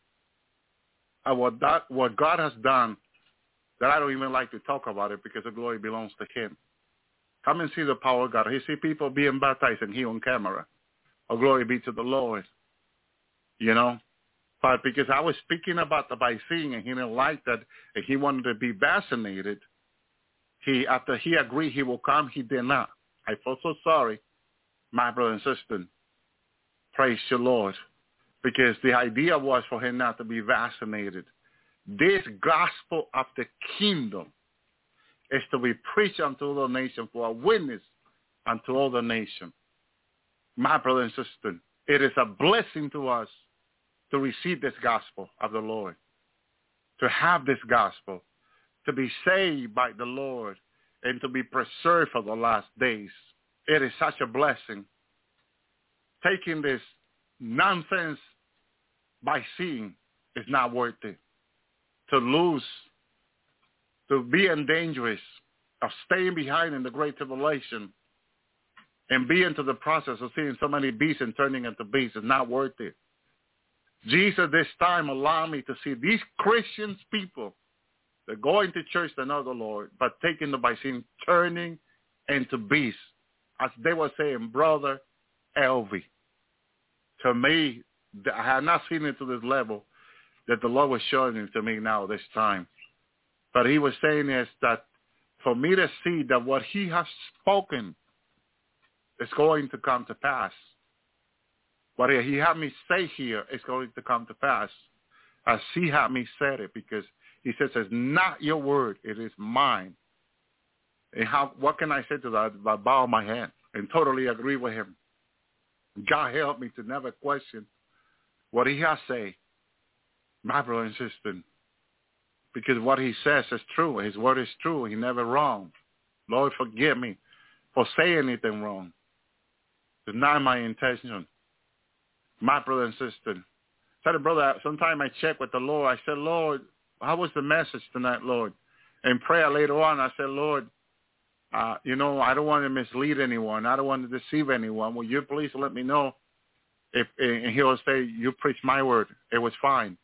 uh, what, that, what God has done, that I don't even like to talk about it because the glory belongs to him. Come and see the power of God. You see people being baptized and here on camera. Oh, glory be to the Lord. You know, but because I was speaking about the vaccine and he didn't like that and he wanted to be vaccinated, he, after he agreed he will come, he did not. I feel so sorry, my brother and sister. Praise the Lord. Because the idea was for him not to be vaccinated. This gospel of the kingdom is to be preached unto all the nation, for a witness unto all the nation. My brother and sister, it is a blessing to us to receive this gospel of the Lord, to have this gospel, to be saved by the Lord, and to be preserved for the last days. It is such a blessing. Taking this nonsense by seeing is not worth it. To lose, to be in dangerous of staying behind in the great tribulation and be into the process of seeing so many beasts and turning into beasts is not worth it. Jesus this time allowed me to see these Christians people that going to church to know the Lord, but taking the vaccine, turning into beasts. As they were saying, Brother Elvi, to me, I have not seen it to this level that the Lord was showing it to me now this time. But he was saying is that for me to see that what he has spoken is going to come to pass. What he had me say here is going to come to pass as he had me said it, because he says it's not your word, it is mine. And how, what can I say to that? I bow my head and totally agree with him. God help me to never question what he has said, my brother and sister, because what he says is true. His word is true. He never wrong. Lord, forgive me for saying anything wrong. It's not my intention. My brother and sister. I said, brother, sometime I check with the Lord. I said, Lord, how was the message tonight, Lord? In prayer later on, I said, Lord, uh, you know, I don't want to mislead anyone. I don't want to deceive anyone. Will you please let me know? If, and he'll say, you preach my word. It was fine.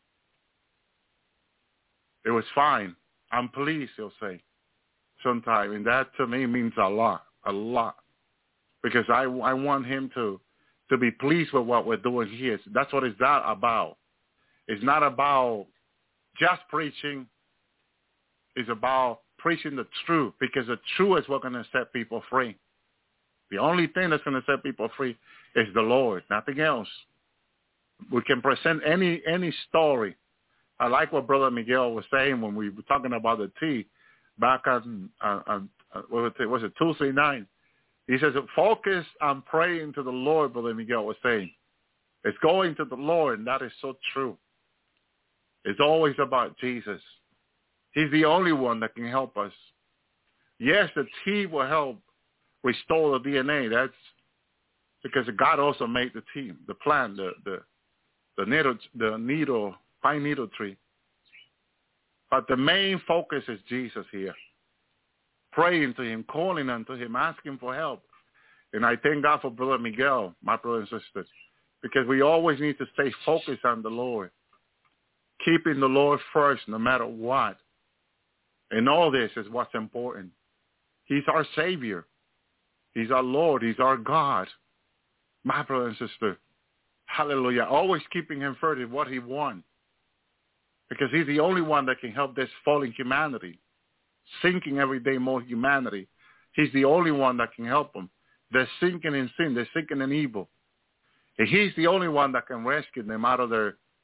It was fine. I'm pleased, he'll say sometime. And that to me means a lot, a lot. Because I, I want him to, to be pleased with what we're doing here. That's what it's not about. It's not about just preaching. It's about preaching the truth, because the truth is what's going to set people free. The only thing that's going to set people free is the Lord, nothing else. We can present any any story. I like what Brother Miguel was saying when we were talking about the tea back on, on, on what was it, was it Tuesday night. He says, focus on praying to the Lord, Brother Miguel was saying. It's going to the Lord, and that is so true. It's always about Jesus. He's the only one that can help us. Yes, the tea will help restore the D N A. That's because God also made the tea, the plant, the the the needle, the needle, pine needle tree. But the main focus is Jesus here. Praying to him, calling unto him, asking for help. And I thank God for Brother Miguel, my brothers and sisters, because we always need to stay focused on the Lord, keeping the Lord first no matter what. And all this is what's important. He's our Savior. He's our Lord. He's our God. My brother and sister, hallelujah. Always keeping him first is what he wants, because he's the only one that can help this fallen humanity, sinking every day more humanity. He's the only one that can help them. They're sinking in sin. They're sinking in evil. And he's the only one that can rescue them out of their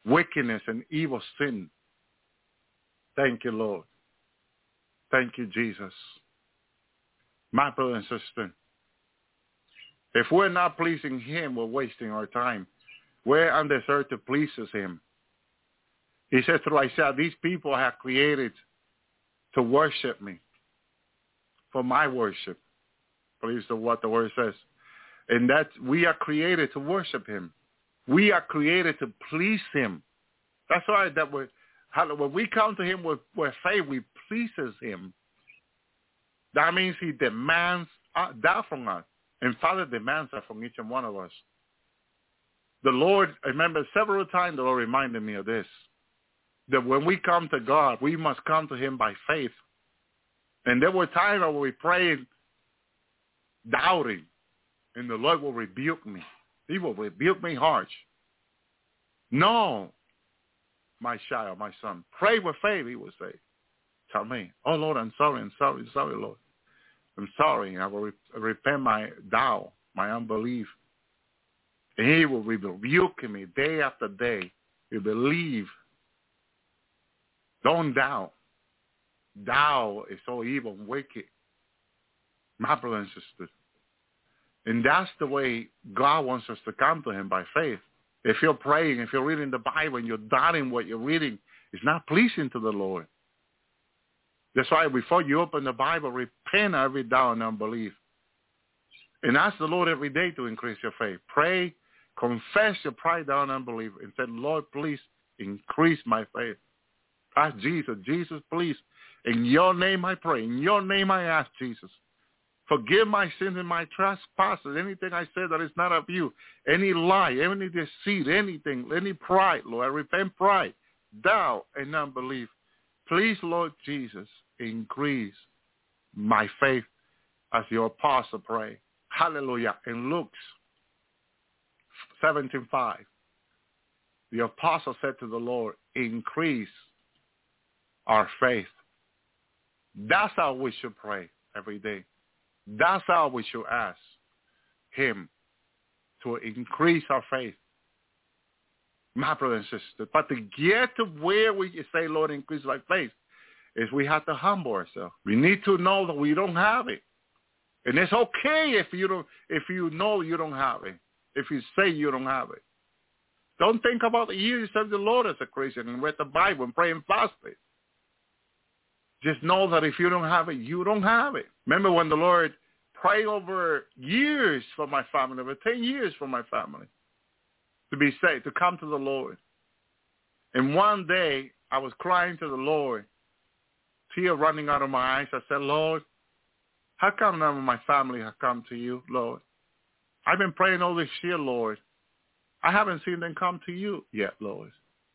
wickedness and evil sin. Thank you, Lord. Thank you, Jesus. My brother and sister, if we're not pleasing him, we're wasting our time. We're on this earth to please him. He says through Isaiah, these people have created to worship me, for my worship. Please do what the word says. And that we are created to worship him. We are created to please him. That's why that we're, when we come to him with, with faith, we pleases him. That means he demands that from us. And Father demands that from each and one of us. The Lord, I remember several times the Lord reminded me of this, that when we come to God, we must come to him by faith. And there were times when we prayed doubting, and the Lord will rebuke me. He will rebuke me harsh. No, my child, my son, pray with faith, he will say. Tell me, oh, Lord, I'm sorry, I'm sorry, I'm sorry, Lord. I'm sorry. I will re- repent my doubt, my unbelief. And he will rebuke me day after day. You believe. Don't doubt. Doubt is so evil and wicked. My brothers and sisters. And that's the way God wants us to come to him, by faith. If you're praying, if you're reading the Bible and you're doubting what you're reading, it's not pleasing to the Lord. That's why before you open the Bible, repent of every doubt and unbelief. And ask the Lord every day to increase your faith. Pray, confess your pride, doubt, and unbelief, and say, Lord, please increase my faith. Ask Jesus, Jesus, please, in your name I pray. In your name I ask, Jesus. Forgive my sins and my trespasses, anything I said that is not of you, any lie, any deceit, anything, any pride, Lord. I repent pride, doubt, and unbelief. Please, Lord Jesus, increase my faith as your apostle pray. Hallelujah. In Luke seventeen five, the apostle said to the Lord, increase our faith. That's how we should pray every day. That's how we should ask him to increase our faith. My brother and sister. But to get to where we say, Lord, increase my faith, is we have to humble ourselves. We need to know that we don't have it. And it's okay if you don't, if you know you don't have it. If you say you don't have it. Don't think about the years you serve the Lord as a Christian and read the Bible and pray and fast it. Just know that if you don't have it, you don't have it. Remember when the Lord prayed over years for my family, over ten years for my family, to be saved, to come to the Lord. And one day, I was crying to the Lord, tears running out of my eyes. I said, Lord, how come none of my family have come to you, Lord? I've been praying all this year, Lord. I haven't seen them come to you yet, Lord.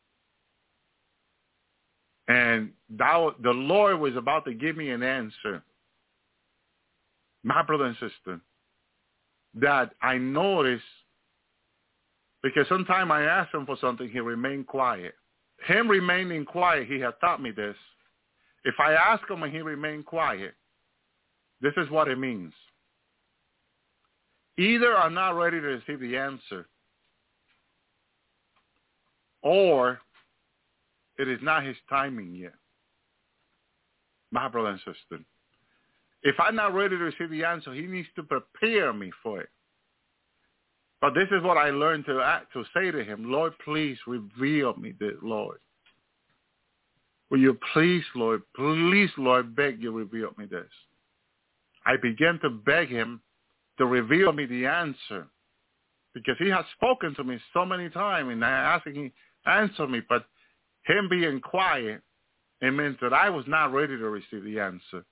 And thou, the Lord was about to give me an answer, my brother and sister, that I noticed, because sometimes I ask him for something, he remained quiet. Him remaining quiet, he had taught me this. If I ask him and he remained quiet, this is what it means. Either I'm not ready to receive the answer, or it is not his timing yet. My brother and sister. If I'm not ready to receive the answer, he needs to prepare me for it. But this is what I learned to act, to say to him, Lord, please reveal me this, Lord. Will you please, Lord, please, Lord, beg you reveal me this. I began to beg him to reveal me the answer, because he has spoken to me so many times, and I asked him to answer me, but him being quiet, it meant that I was not ready to receive the answer.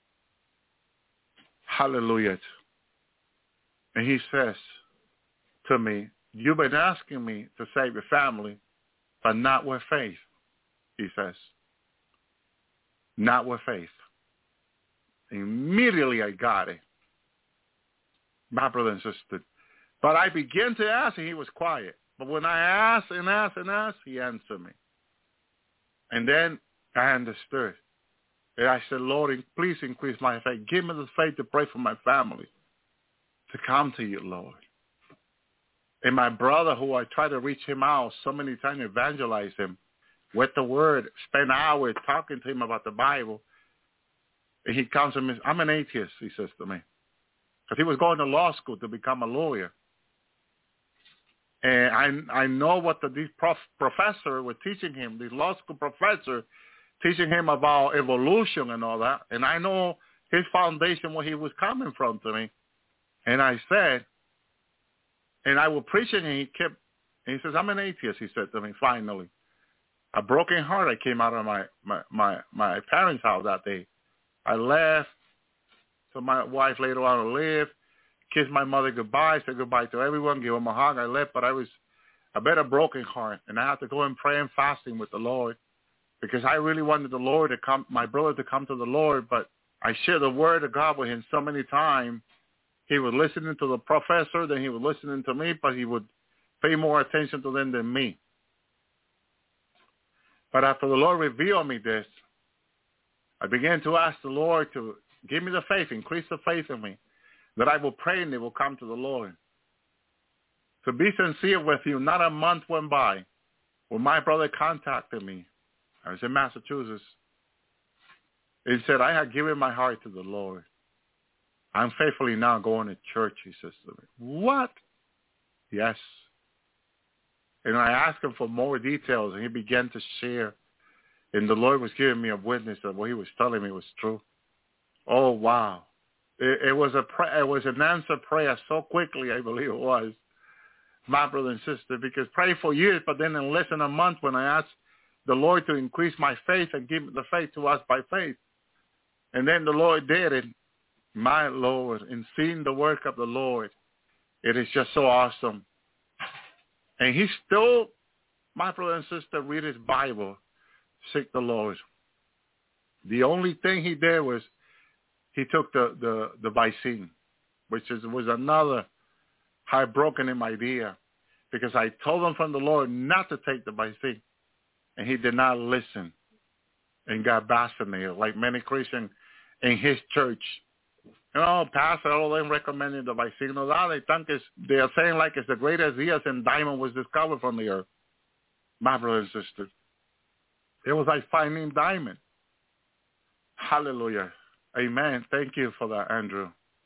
Hallelujah. And he says to me, you've been asking me to save your family, but not with faith, he says. Not with faith. Immediately I got it. My brother and sister. But I began to ask and he was quiet. But when I asked and asked and asked, he answered me. And then I understood. And I said, Lord, please increase my faith. Give me the faith to pray for my family, to come to you, Lord. And my brother, who I tried to reach him out so many times, evangelize him with the word, spend hours talking to him about the Bible. And he comes to me, I'm an atheist, he says to me. Because he was going to law school to become a lawyer. And I I know what the, these prof, professor were teaching him, these law school professor teaching him about evolution and all that. And I know his foundation, where he was coming from to me. And I said, and I was preaching, and he kept, and he says, I'm an atheist, he said to me, finally. A broken heart, I came out of my, my, my, my parents' house that day. I left, so my wife later on to live, kissed my mother goodbye, said goodbye to everyone, gave them a hug. I left, but I was a bit of broken heart, and I had to go and pray and fasting with the Lord, because I really wanted the Lord to come, my brother to come to the Lord, but I shared the word of God with him so many times. He was listening to the professor, then he was listening to me, but he would pay more attention to them than me. But after the Lord revealed me this, I began to ask the Lord to give me the faith, increase the faith in me, that I will pray and they will come to the Lord. To be sincere with you, not a month went by when my brother contacted me. I was in Massachusetts. He said, I had given my heart to the Lord. I'm faithfully now going to church, he says to me. What? Yes. And I asked him for more details, and he began to share. And the Lord was giving me a witness that what he was telling me was true. Oh, wow. It, it was a pray, it was an answered prayer so quickly, I believe it was, my brother and sister, because pray for years, but then in less than a month when I asked the Lord to increase my faith and give the faith to us by faith. And then the Lord did it. My Lord, in seeing the work of the Lord, it is just so awesome. And he still, my brother and sister, read his Bible, seek the Lord. The only thing he did was he took the, the, the Vicine, which is, was another heartbroken him idea, because I told him from the Lord not to take the Vicine, and he did not listen and got vaccinated, like many Christians in his church. You know, Pastor, all of them recommended the Vicine. Now they think it's, they are saying like it's the greatest year since diamond was discovered from the earth. My brother and sister. It was like finding diamond. Hallelujah. Amen. Thank you for that, Andrew.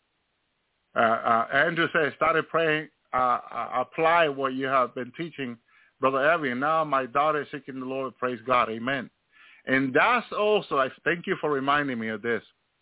Uh, uh, Andrew said, started praying, uh, uh, apply what you have been teaching, Brother Evan. Now my daughter is seeking the Lord. Praise God. Amen. And that's also, I thank you for reminding me of this.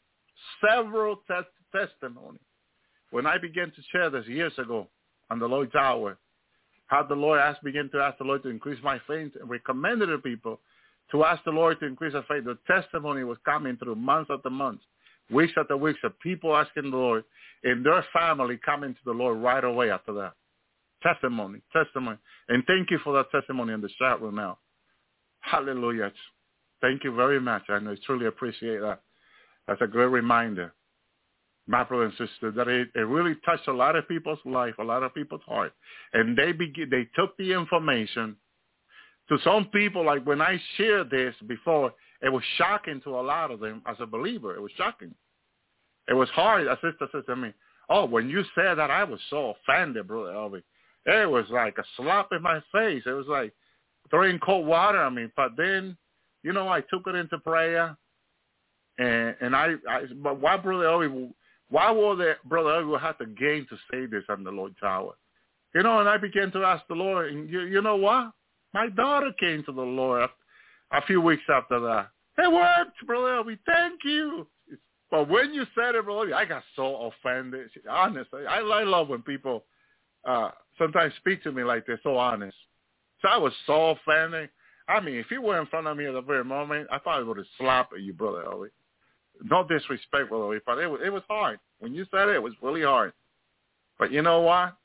Several tes- testimonies. When I began to share this years ago on the Lord's Hour, how the Lord asked, began to ask the Lord to increase my faith, and recommended to people to ask the Lord to increase their faith. The testimony was coming through months after months, weeks after weeks, of people asking the Lord, and their family coming to the Lord right away after that. Testimony, testimony. And thank you for that testimony in the chat room now. Hallelujah. Thank you very much. I truly appreciate that. That's a great reminder, my brother and sister, that it, it really touched a lot of people's life, a lot of people's heart. And they begin, they took the information to some people, like when I shared this before, it was shocking to a lot of them as a believer. It was shocking. It was hard. A sister said to me, oh, when you said that, I was so offended, Brother Elvi. It was like a slap in my face. It was like throwing cold water on me. But then, you know, I took it into prayer. And and I, I but why Brother Elvi, why will the Brother Elvi have to gain to say this on the Lord's Hour? You know, and I began to ask the Lord, and you, you know what? My daughter came to the Lord a few weeks after that. It worked, Brother Elvi. Thank you. But when you said it, Brother Elvi, I got so offended. Honestly, I, I love when people uh, sometimes speak to me like they're so honest. So I was so offended. I mean, if you were in front of me at the very moment, I thought I would have slapped at you, Brother Elvi. No disrespect, Brother Elvi, but it was, it was hard. When you said it, it was really hard. But you know what?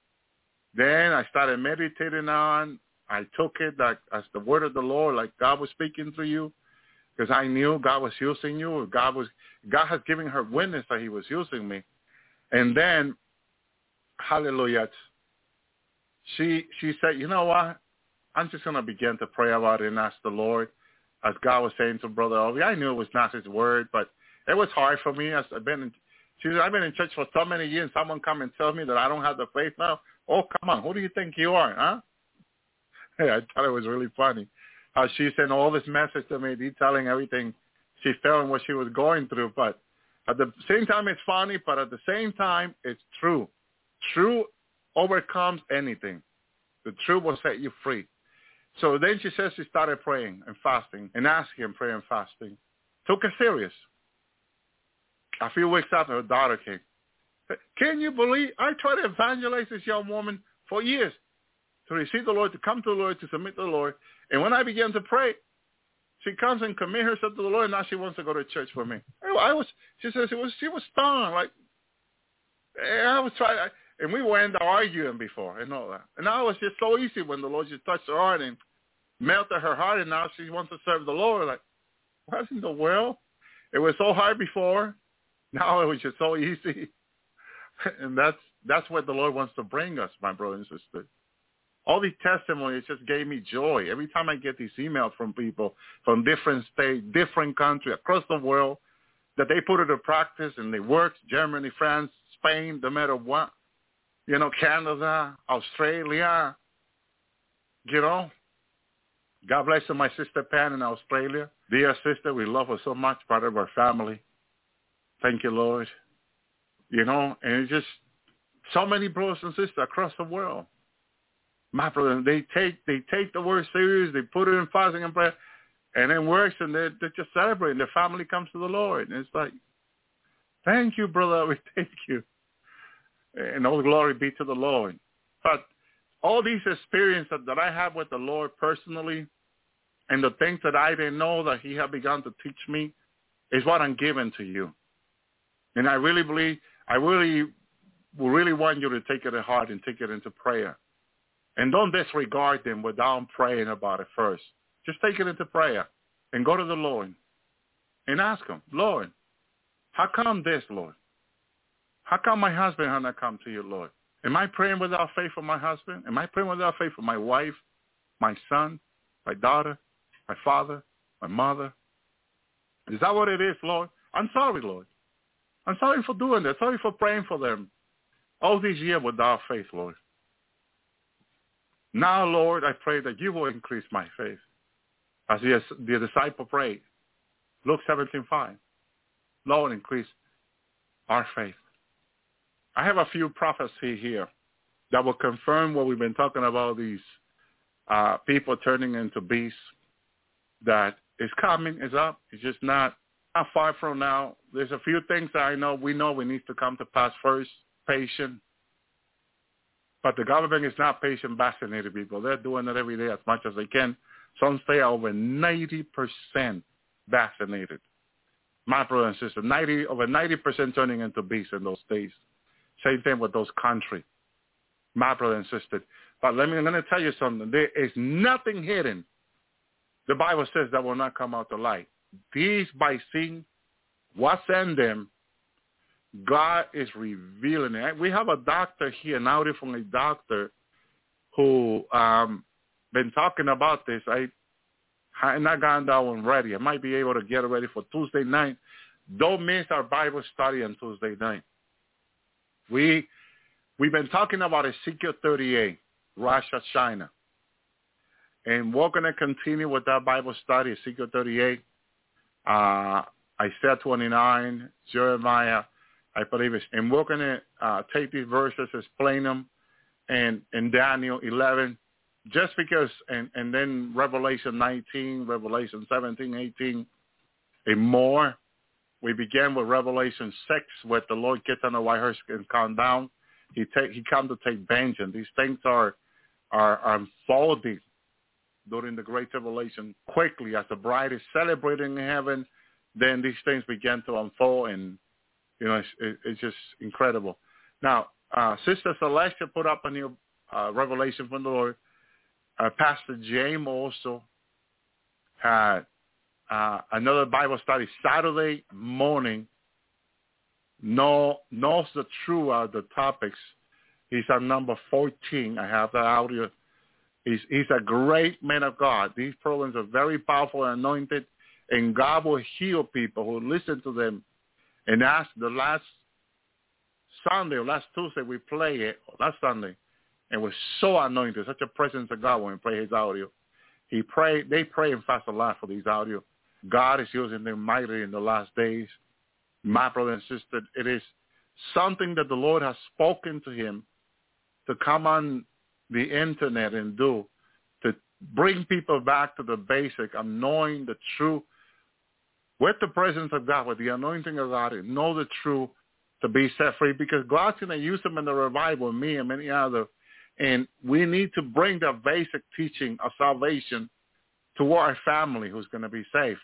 Then I started meditating on, I took it like, as the word of the Lord, like God was speaking through you, because I knew God was using you. God was God has given her witness that he was using me. And then, hallelujah, she she said, you know what? I'm just going to begin to pray about it and ask the Lord, as God was saying to Brother Elvi. I knew it was not his word, but it was hard for me. As I've been in, she said, I've been in church for so many years, and someone come and tell me that I don't have the faith now. Oh, come on. Who do you think you are, huh? Hey, I thought it was really funny how she sent all this message to me detailing everything she felt and what she was going through. But at the same time, it's funny, but at the same time, it's true. True overcomes anything. The truth will set you free. So then she says she started praying and fasting and asking and praying and fasting. Took it serious. A few weeks after, her daughter came. Can you believe I tried to evangelize this young woman for years to receive the Lord, to come to the Lord, to submit to the Lord. And when I began to pray, she comes and commit herself to the Lord, and now she wants to go to church for me. I was, she says, it was, she was stunned. Like, I was trying, and we went arguing before and all that. And now it's just so easy when the Lord just touched her heart and melted her heart, and now she wants to serve the Lord. Like, what in the world? It was so hard before. Now it was just so easy. And that's that's what the Lord wants to bring us, my brother and sister. All these testimonies just gave me joy. Every time I get these emails from people from different states, different countries, across the world, that they put it to practice and they work, Germany, France, Spain, no matter what, you know, Canada, Australia, you know. God bless my sister Pan in Australia. Dear sister, we love her so much, part of our family. Thank you, Lord. You know, and it's just so many brothers and sisters across the world. My brother, they take they take the word serious. They put it in fasting and prayer, and then works, and they they just celebrate. Their family comes to the Lord, and it's like, thank you, brother. We thank you, and all glory be to the Lord. But all these experiences that I have with the Lord personally, and the things that I didn't know that He had begun to teach me, is what I'm giving to you. And I really believe, I really, really want you to take it to heart and take it into prayer. And don't disregard them without praying about it first. Just take it into prayer and go to the Lord and ask Him, Lord, how come this, Lord? How come my husband has not come to you, Lord? Am I praying without faith for my husband? Am I praying without faith for my wife, my son, my daughter, my father, my mother? Is that what it is, Lord? I'm sorry, Lord. I'm sorry for doing that. Sorry for praying for them all these years without faith, Lord. Now, Lord, I pray that you will increase my faith. As the, the disciple prayed, Luke seventeen five, Lord, increase our faith. I have a few prophecies here that will confirm what we've been talking about, these uh, people turning into beasts, that is coming, is up. It's just not, not far from now. There's a few things that I know, we know we need to come to pass first. Patient. But the government is not patient vaccinated people. They're doing it every day as much as they can. Some stay over ninety percent vaccinated. My brother and sister, ninety over ninety percent turning into beasts in those states. Same thing with those countries. My brother and sister. But let me, I'm going to tell you something. There is nothing hidden. The Bible says that will not come out to light. These by seeing what's in them, God is revealing it. We have a doctor here, an audio from a doctor who um been talking about this. I have not gotten that one ready. I might be able to get it ready for Tuesday night. Don't miss our Bible study on Tuesday night. We, we've been talking about Ezekiel thirty-eight, Rosh Hashanah. And we're going to continue with that Bible study, Ezekiel thirty-eight, uh, Isaiah twenty-nine, Jeremiah, I believe it's, and we're going to uh, take these verses, explain them, and in Daniel eleven, just because, and, and then Revelation nineteen, Revelation seventeen, eighteen, and more. We began with Revelation six, where the Lord gets on the white horse and calm down. He take, he comes to take vengeance. These things are, are, are unfolding during the Great Tribulation quickly. As the bride is celebrating in heaven, then these things begin to unfold, and you know, it's, it, it's just incredible. Now, uh, Sister Celestia put up a new uh, revelation from the Lord. Uh, Pastor James also had uh, another Bible study Saturday morning. No, knows the truth of the topics. He's on number fourteen. I have that audio. He's, he's a great man of God. These programs are very powerful and anointed, and God will heal people who listen to them. And that's the last Sunday or last Tuesday we play it, last Sunday, and was so anointed, such a presence of God when we play his audio. He pray, they pray and fast a lot for these audio. God is using them mightily in the last days. My brother and sister, it is something that the Lord has spoken to him to come on the internet and do, to bring people back to the basic of knowing the truth with the presence of God, with the anointing of God, and know the truth to be set free, because God's going to use them in the revival, me and many others. And we need to bring the basic teaching of salvation to our family who's going to be saved.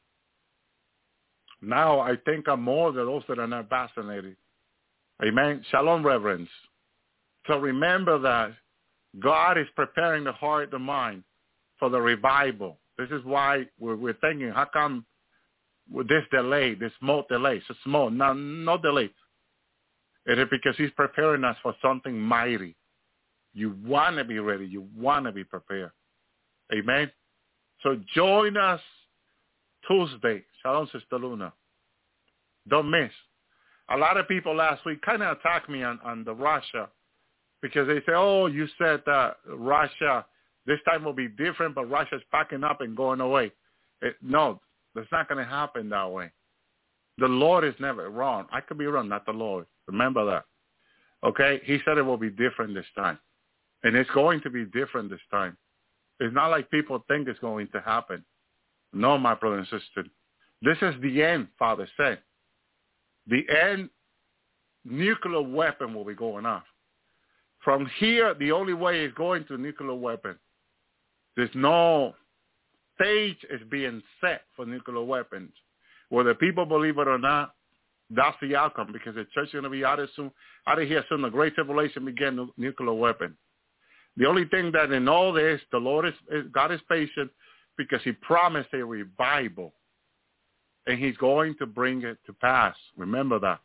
Now I think I'm more than those that are not vaccinated. Amen. Shalom, reverends. So remember that God is preparing the heart, the mind for the revival. This is why we're, we're thinking, how come with this delay, this small delay, so small, no, no delay. It is because he's preparing us for something mighty. You want to be ready. You want to be prepared. Amen. So join us Tuesday. Shalom, Sister Luna. Don't miss. A lot of people last week kind of attacked me on, on the Russia, because they say, oh, you said that Russia, this time will be different, but Russia's packing up and going away. It, no, that's not going to happen that way. The Lord is never wrong. I could be wrong, not the Lord. Remember that. Okay? He said it will be different this time. And it's going to be different this time. It's not like people think it's going to happen. No, my brother and sister. This is the end, Father said. The end nuclear weapon will be going off. From here, the only way is going to nuclear weapon. There's no stage is being set for nuclear weapons. Whether people believe it or not, that's the outcome, because the church is going to be out of soon, out of here soon. The great tribulation began, nuclear weapon. The only thing that in all this, the Lord is, is God is patient, because he promised a revival, and he's going to bring it to pass. Remember that,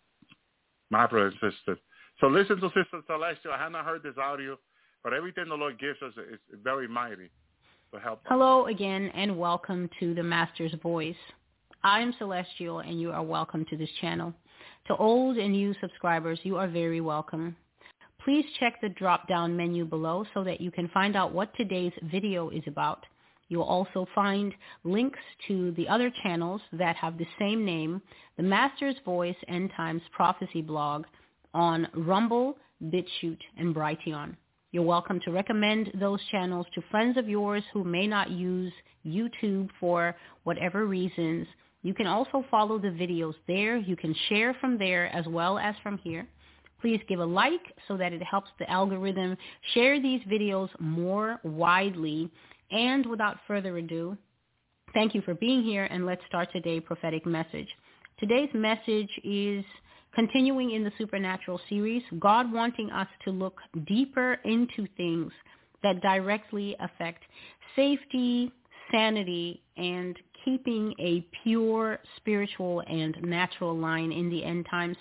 my brothers and sisters. So listen to Sister Celestial. I have not heard this audio, but everything the Lord gives us is very mighty to help us. Hello again, and welcome to the Master's Voice. I am Celestial, and you are welcome to this channel. To old and new subscribers, you are very welcome. Please check the drop-down menu below so that you can find out what today's video is about. You'll also find links to the other channels that have the same name, the Master's Voice End Times Prophecy blog, on Rumble, BitChute, and Brighteon. You're welcome to recommend those channels to friends of yours who may not use YouTube for whatever reasons. You can also follow the videos there. You can share from there as well as from here. Please give a like so that it helps the algorithm share these videos more widely. And without further ado, thank you for being here, and let's start today's prophetic message. Today's message is continuing in the Supernatural series, God wanting us to look deeper into things that directly affect safety, sanity, and keeping a pure spiritual and natural line in the end times.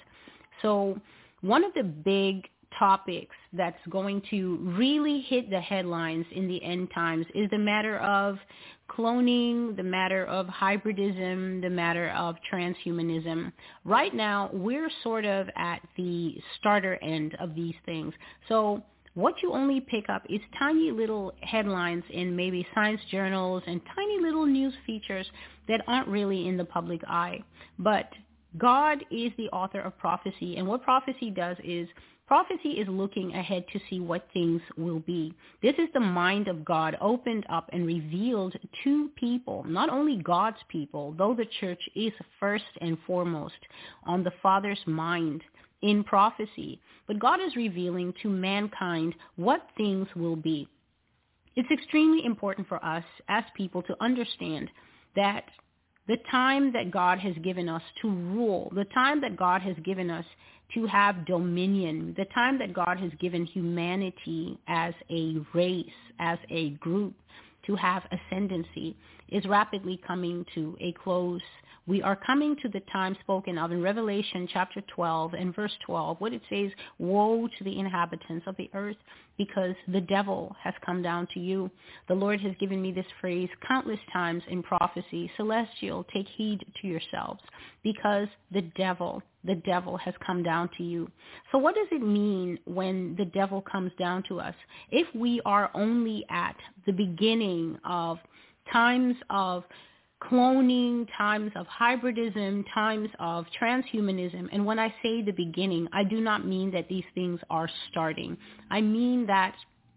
So one of the big topics that's going to really hit the headlines in the end times is the matter of cloning, the matter of hybridism, the matter of transhumanism. Right now, we're sort of at the starter end of these things. So what you only pick up is tiny little headlines in maybe science journals and tiny little news features that aren't really in the public eye. But God is the author of prophecy, and what prophecy does is prophecy is looking ahead to see what things will be. This is the mind of God opened up and revealed to people, not only God's people, though the church is first and foremost on the Father's mind in prophecy. But God is revealing to mankind what things will be. It's extremely important for us as people to understand that the time that God has given us to rule, the time that God has given us to have dominion, the time that God has given humanity as a race, as a group, to have ascendancy is rapidly coming to a close. We are coming to the time spoken of in Revelation chapter twelve and verse twelve, what it says, woe to the inhabitants of the earth, because the devil has come down to you. The Lord has given me this phrase countless times in prophecy. Celestial, take heed to yourselves, because the devil, the devil has come down to you. So what does it mean when the devil comes down to us? If we are only at the beginning of times of cloning, times of hybridism, times of transhumanism. And when I say the beginning, I do not mean that these things are starting. I mean that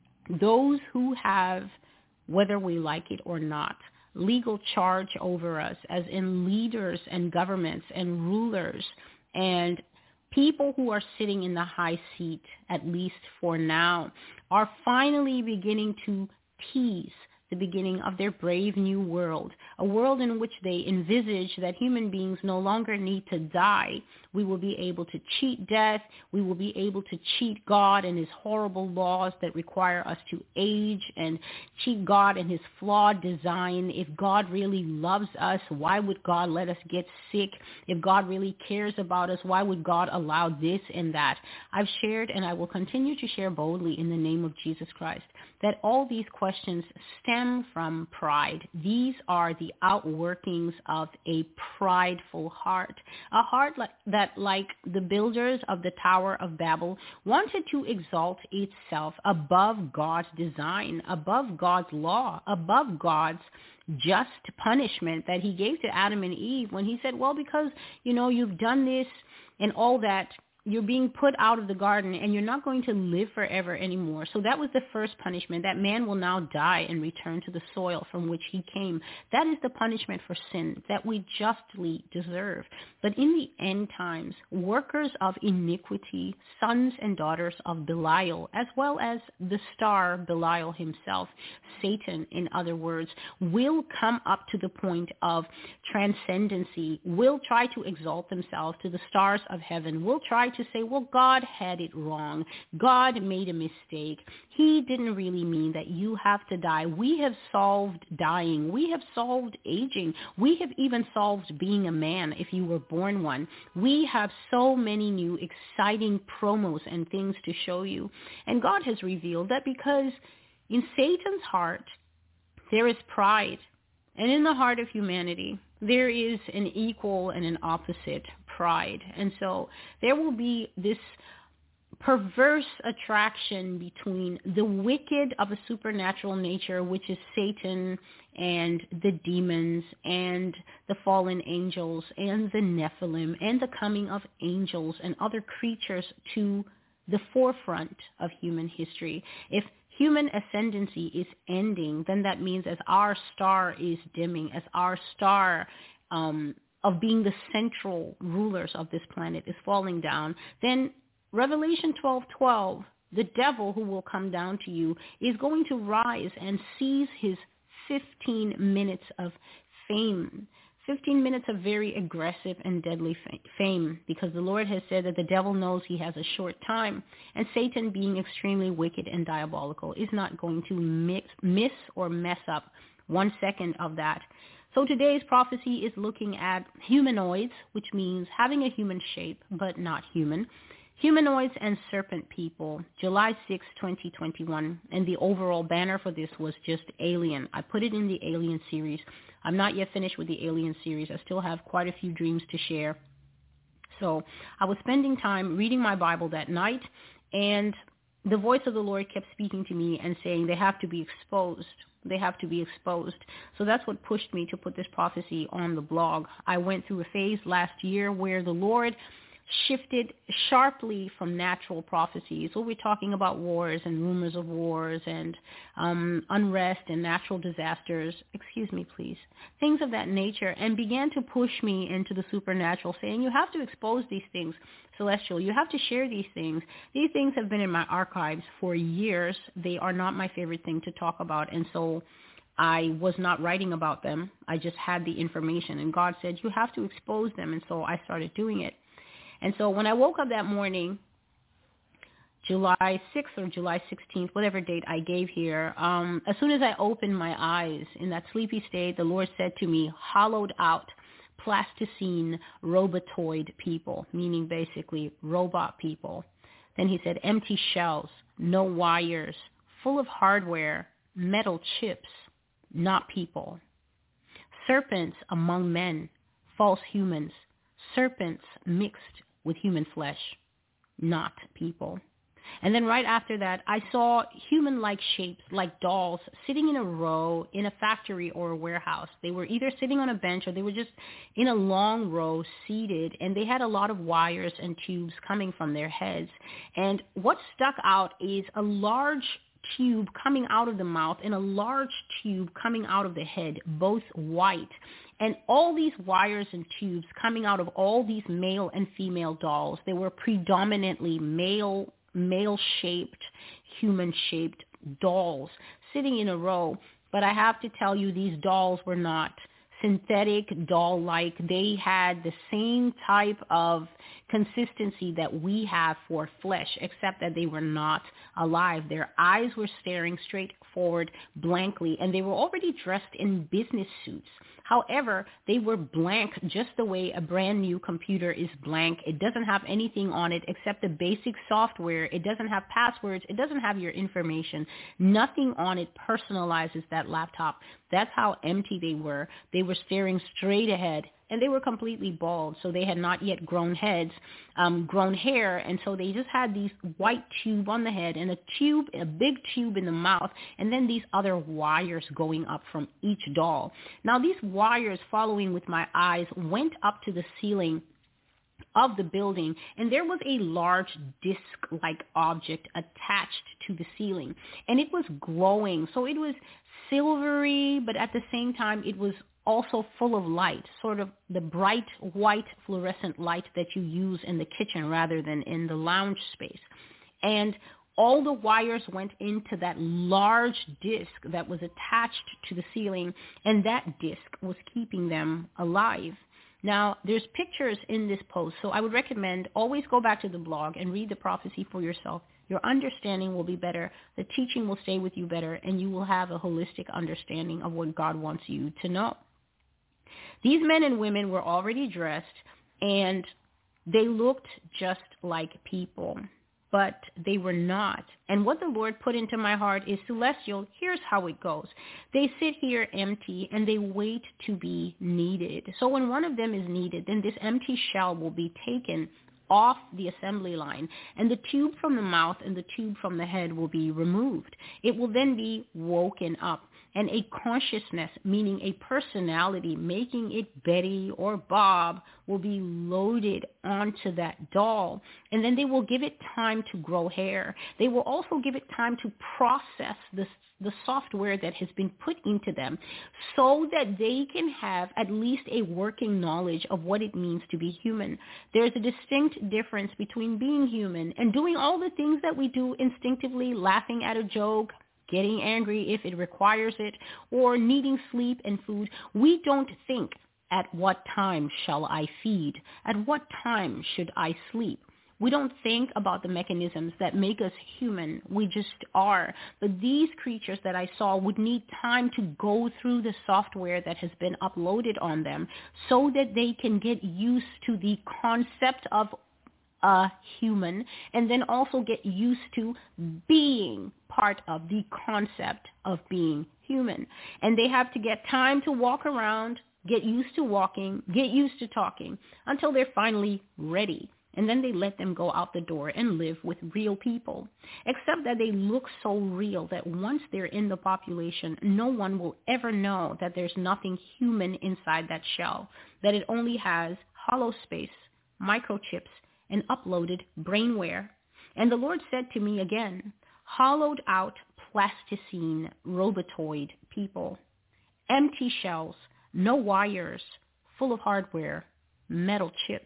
those who have, whether we like it or not, legal charge over us, as in leaders and governments and rulers and people who are sitting in the high seat, at least for now, are finally beginning to tease the beginning of their brave new world, a world in which they envisage that human beings no longer need to die. We will be able to cheat death. We will be able to cheat God and his horrible laws that require us to age, and cheat God and his flawed design. If God really loves us, why would God let us get sick? If God really cares about us, why would God allow this and that? I've shared, and I will continue to share boldly in the name of Jesus Christ, that all these questions stem from pride. These are the outworkings of a prideful heart, a heart like, that, like the builders of the Tower of Babel, wanted to exalt itself above God's design, above God's law, above God's just punishment that he gave to Adam and Eve when he said, well, because, you know, you've done this and all that, you're being put out of the garden and you're not going to live forever anymore. So that was the first punishment, that man will now die and return to the soil from which he came. That is the punishment for sin that we justly deserve. But in the end times, workers of iniquity, sons and daughters of Belial, as well as the star Belial himself, Satan, in other words, will come up to the point of transcendency, will try to exalt themselves to the stars of heaven, will try to say, well, God had it wrong. God made a mistake. He didn't really mean that you have to die. We have solved dying. We have solved aging. We have even solved being a man if you were born one. We have so many new exciting promos and things to show you. And God has revealed that because in Satan's heart, there is pride. And in the heart of humanity, there is an equal and an opposite pride. And so there will be this perverse attraction between the wicked of a supernatural nature, which is Satan and the demons and the fallen angels and the Nephilim and the coming of angels and other creatures to the forefront of human history. If human ascendancy is ending, then that means as our star is dimming, as our star um, of being the central rulers of this planet is falling down, then Revelation twelve twelve, the devil who will come down to you is going to rise and seize his fifteen minutes of fame. fifteen minutes of very aggressive and deadly fame, because the Lord has said that the devil knows he has a short time, and Satan, being extremely wicked and diabolical, is not going to mix, miss or mess up one second of that. So today's prophecy is looking at humanoids, which means having a human shape but not human. Humanoids and serpent people, July sixth, twenty twenty-one, and the overall banner for this was just Alien. I put it in the Alien series. I'm not yet finished with the Alien series. I still have quite a few dreams to share. So I was spending time reading my Bible that night, and the voice of the Lord kept speaking to me and saying they have to be exposed. They have to be exposed. So that's what pushed me to put this prophecy on the blog. I went through a phase last year where the Lord shifted sharply from natural prophecies. So we're talking about wars and rumors of wars and um, unrest and natural disasters, excuse me, please, things of that nature, and began to push me into the supernatural, saying you have to expose these things, Celestial. You have to share these things. These things have been in my archives for years. They are not my favorite thing to talk about, and so I was not writing about them. I just had the information, and God said you have to expose them, and so I started doing it. And so when I woke up that morning, July sixth or July sixteenth, whatever date I gave here, um, as soon as I opened my eyes in that sleepy state, the Lord said to me, hollowed out, plasticine, robotoid people, meaning basically robot people. Then he said, empty shells, no wires, full of hardware, metal chips, not people. Serpents among men, false humans, serpents mixed with human flesh, not people. And then right after that, I saw human-like shapes, like dolls, sitting in a row in a factory or a warehouse. They were either sitting on a bench or they were just in a long row seated, and they had a lot of wires and tubes coming from their heads. And what stuck out is a large tube coming out of the mouth and a large tube coming out of the head, both white. And all these wires and tubes coming out of all these male and female dolls, they were predominantly male male-shaped, human-shaped dolls sitting in a row. But I have to tell you, these dolls were not synthetic, doll-like. They had the same type of consistency that we have for flesh, except that they were not alive. Their eyes were staring straight forward blankly, and they were already dressed in business suits. However, they were blank, just the way a brand new computer is blank. It doesn't have anything on it except the basic software. It doesn't have passwords. It doesn't have your information. Nothing on it personalizes that laptop. That's how empty they were. They were staring straight ahead, and they were completely bald, so they had not yet grown heads, um, grown hair, and so they just had these white tube on the head and a tube, a big tube in the mouth, and then these other wires going up from each doll. Now, these wires, following with my eyes, went up to the ceiling of the building, and there was a large disc-like object attached to the ceiling, and it was glowing. So it was silvery, but at the same time, it was also full of light, sort of the bright white fluorescent light that you use in the kitchen rather than in the lounge space. And all the wires went into that large disc that was attached to the ceiling, and that disc was keeping them alive. Now, there's pictures in this post, so I would recommend always go back to the blog and read the prophecy for yourself. Your understanding will be better, the teaching will stay with you better, and you will have a holistic understanding of what God wants you to know. These men and women were already dressed, and they looked just like people, but they were not. And what the Lord put into my heart is, Celestial, here's how it goes. They sit here empty, and they wait to be needed. So when one of them is needed, then this empty shell will be taken off the assembly line, and the tube from the mouth and the tube from the head will be removed. It will then be woken up, and a consciousness, meaning a personality, making it Betty or Bob, will be loaded onto that doll. And then they will give it time to grow hair. They will also give it time to process the, the software that has been put into them so that they can have at least a working knowledge of what it means to be human. There's a distinct difference between being human and doing all the things that we do instinctively, laughing at a joke, getting angry if it requires it, or needing sleep and food. We don't think, at what time shall I feed? At what time should I sleep? We don't think about the mechanisms that make us human. We just are. But these creatures that I saw would need time to go through the software that has been uploaded on them so that they can get used to the concept of a human, and then also get used to being part of the concept of being human. And they have to get time to walk around, get used to walking, get used to talking, until they're finally ready. And then they let them go out the door and live with real people. Except that they look so real that once they're in the population, no one will ever know that there's nothing human inside that shell, that it only has hollow space, microchips, and uploaded brainware. And the Lord said to me again, hollowed out plasticine robotoid people, empty shells, no wires, full of hardware, metal chips,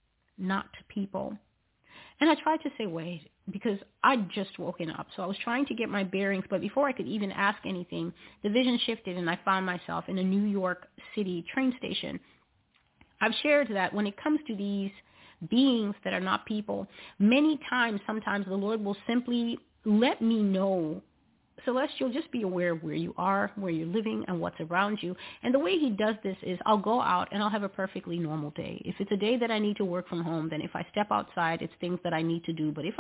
not people. And I tried to say, wait, because I'd just woken up. So I was trying to get my bearings, but before I could even ask anything, the vision shifted and I found myself in a New York City train station. I've shared that when it comes to these beings that are not people, many times, sometimes the Lord will simply let me know, Celestial, just be aware of where you are, where you're living, and what's around you. And the way he does this is I'll go out and I'll have a perfectly normal day. If it's a day that I need to work from home, then if I step outside, it's things that I need to do. But if I'm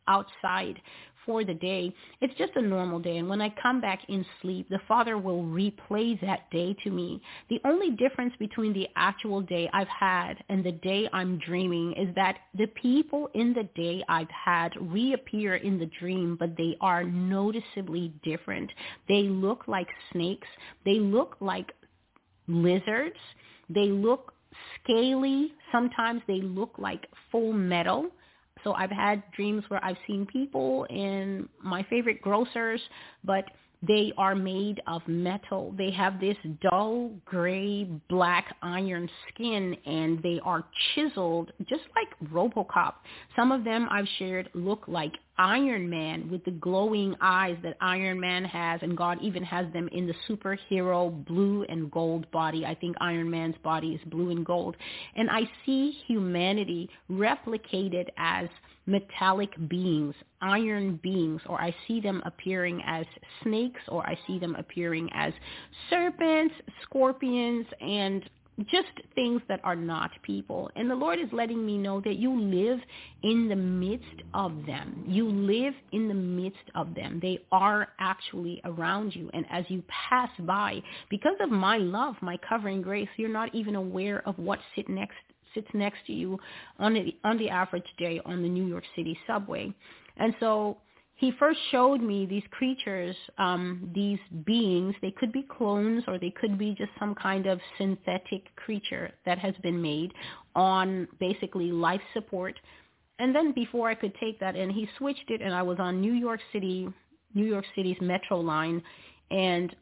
outside for the day. It's just a normal day. And when I come back in sleep, the Father will replay that day to me. The only difference between the actual day I've had and the day I'm dreaming is that the people in the day I've had reappear in the dream, but they are noticeably different. They look like snakes. They look like lizards. They look scaly. Sometimes they look like full metal. So I've had dreams where I've seen people in my favorite grocers, but they are made of metal. They have this dull, gray, black iron skin, and they are chiseled just like RoboCop. Some of them I've shared look like Iron Man with the glowing eyes that Iron Man has, and God even has them in the superhero blue and gold body. I think Iron Man's body is blue and gold. And I see humanity replicated as metallic beings, iron beings, or I see them appearing as snakes, or I see them appearing as serpents, scorpions, and just things that are not people. And the Lord is letting me know that you live in the midst of them. You live in the midst of them. They are actually around you. And as you pass by, because of my love, my covering grace, you're not even aware of what sit next sits next to you on the, on the average day on the New York City subway. And so he first showed me these creatures, um, these beings. They could be clones, or they could be just some kind of synthetic creature that has been made on basically life support. And then before I could take that in, he switched it, and I was on New York City, New York City's metro line, and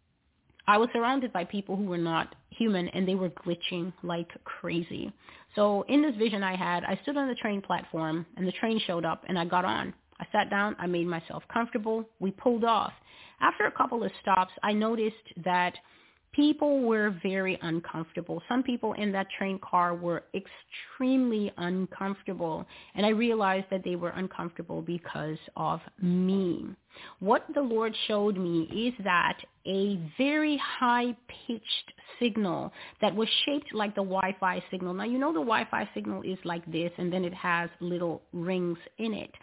I was surrounded by people who were not human, and they were glitching like crazy. So in this vision I had, I stood on the train platform, and the train showed up, and I got on. I sat down. I made myself comfortable. We pulled off. After a couple of stops, I noticed that people were very uncomfortable. Some people in that train car were extremely uncomfortable, and I realized that they were uncomfortable because of me. What the Lord showed me is that a very high-pitched signal that was shaped like the Wi-Fi signal. Now, you know the Wi-Fi signal is like this, and then it has little rings in it.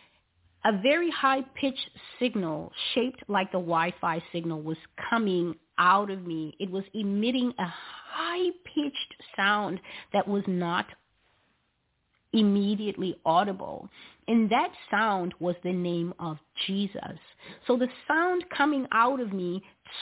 A very high-pitched signal shaped like the Wi-Fi signal was coming out of me. It was emitting a high-pitched sound that was not immediately audible. And that sound was the name of Jesus. So the sound coming out of me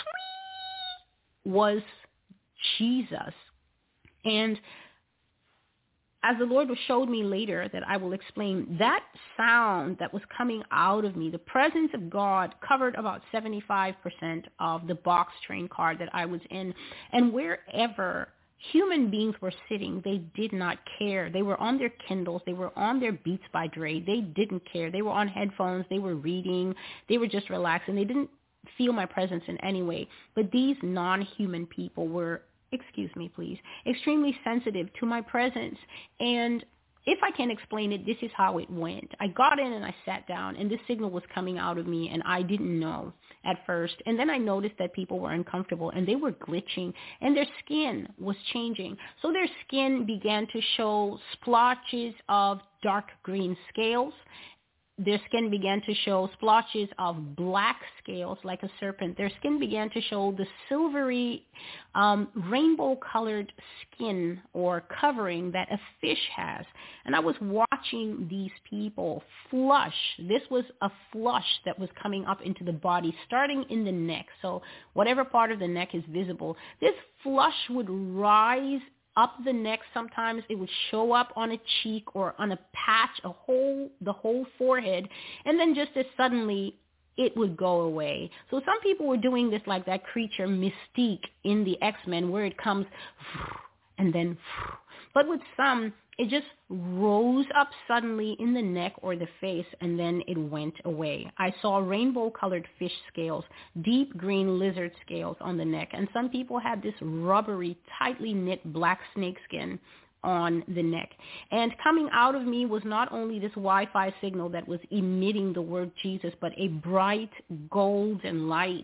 was Jesus. And as the Lord showed me later, that I will explain, that sound that was coming out of me, the presence of God covered about seventy-five percent of the box train car that I was in. And wherever human beings were sitting, they did not care. They were on their Kindles. They were on their Beats by Dre. They didn't care. They were on headphones. They were reading. They were just relaxing. They didn't feel my presence in any way. But these non-human people were, excuse me, please, extremely sensitive to my presence. And if I can explain it, this is how it went. I got in and I sat down, and this signal was coming out of me, and I didn't know at first. And then I noticed that people were uncomfortable, and they were glitching, and their skin was changing. So their skin began to show splotches of dark green scales. Their skin began to show splotches of black scales like a serpent. Their skin began to show the silvery, um, rainbow-colored skin or covering that a fish has. And I was watching these people flush. This was a flush that was coming up into the body, starting in the neck. So whatever part of the neck is visible, this flush would rise up the neck. Sometimes it would show up on a cheek or on a patch, a whole, the whole forehead, and then just as suddenly it would go away. So some people were doing this like that creature Mystique in the X-Men, where it comes and then, but with some, it just rose up suddenly in the neck or the face, and then it went away. I saw rainbow-colored fish scales, deep green lizard scales on the neck, and some people had this rubbery, tightly knit black snake skin on the neck. And coming out of me was not only this Wi-Fi signal that was emitting the word Jesus, but a bright golden light.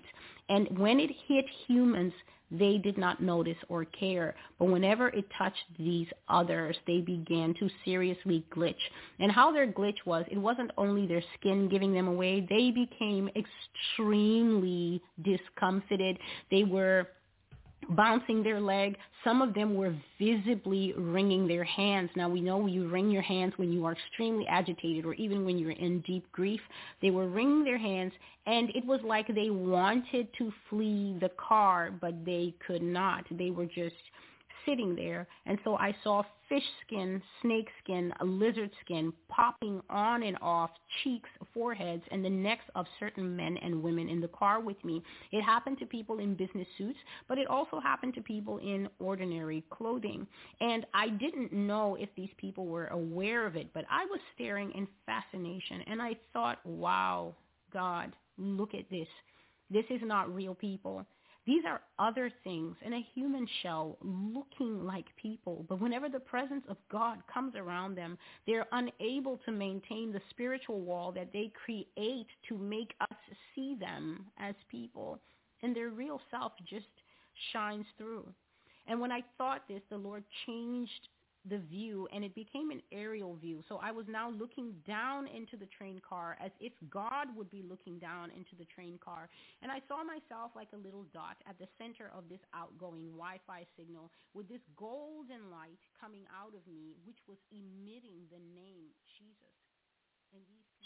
And when it hit humans, they did not notice or care. But whenever it touched these others, they began to seriously glitch. And how their glitch was, it wasn't only their skin giving them away. They became extremely discomfited. They were bouncing their leg. Some of them were visibly wringing their hands. Now, we know you wring your hands when you are extremely agitated or even when you're in deep grief. They were wringing their hands, and it was like they wanted to flee the car, but they could not. They were just sitting there. And so I saw fish skin, snake skin, lizard skin popping on and off cheeks, foreheads, and the necks of certain men and women in the car with me. It happened to people in business suits, but it also happened to people in ordinary clothing. And I didn't know if these people were aware of it, but I was staring in fascination, and I thought, wow, God, look at this. This is not real people. These are other things in a human shell looking like people, but whenever the presence of God comes around them, they're unable to maintain the spiritual wall that they create to make us see them as people, and their real self just shines through. And when I thought this, the Lord changed the view, and it became an aerial view. So I was now looking down into the train car as if God would be looking down into the train car. And I saw myself like a little dot at the center of this outgoing Wi-Fi signal with this golden light coming out of me, which was emitting the name Jesus. And these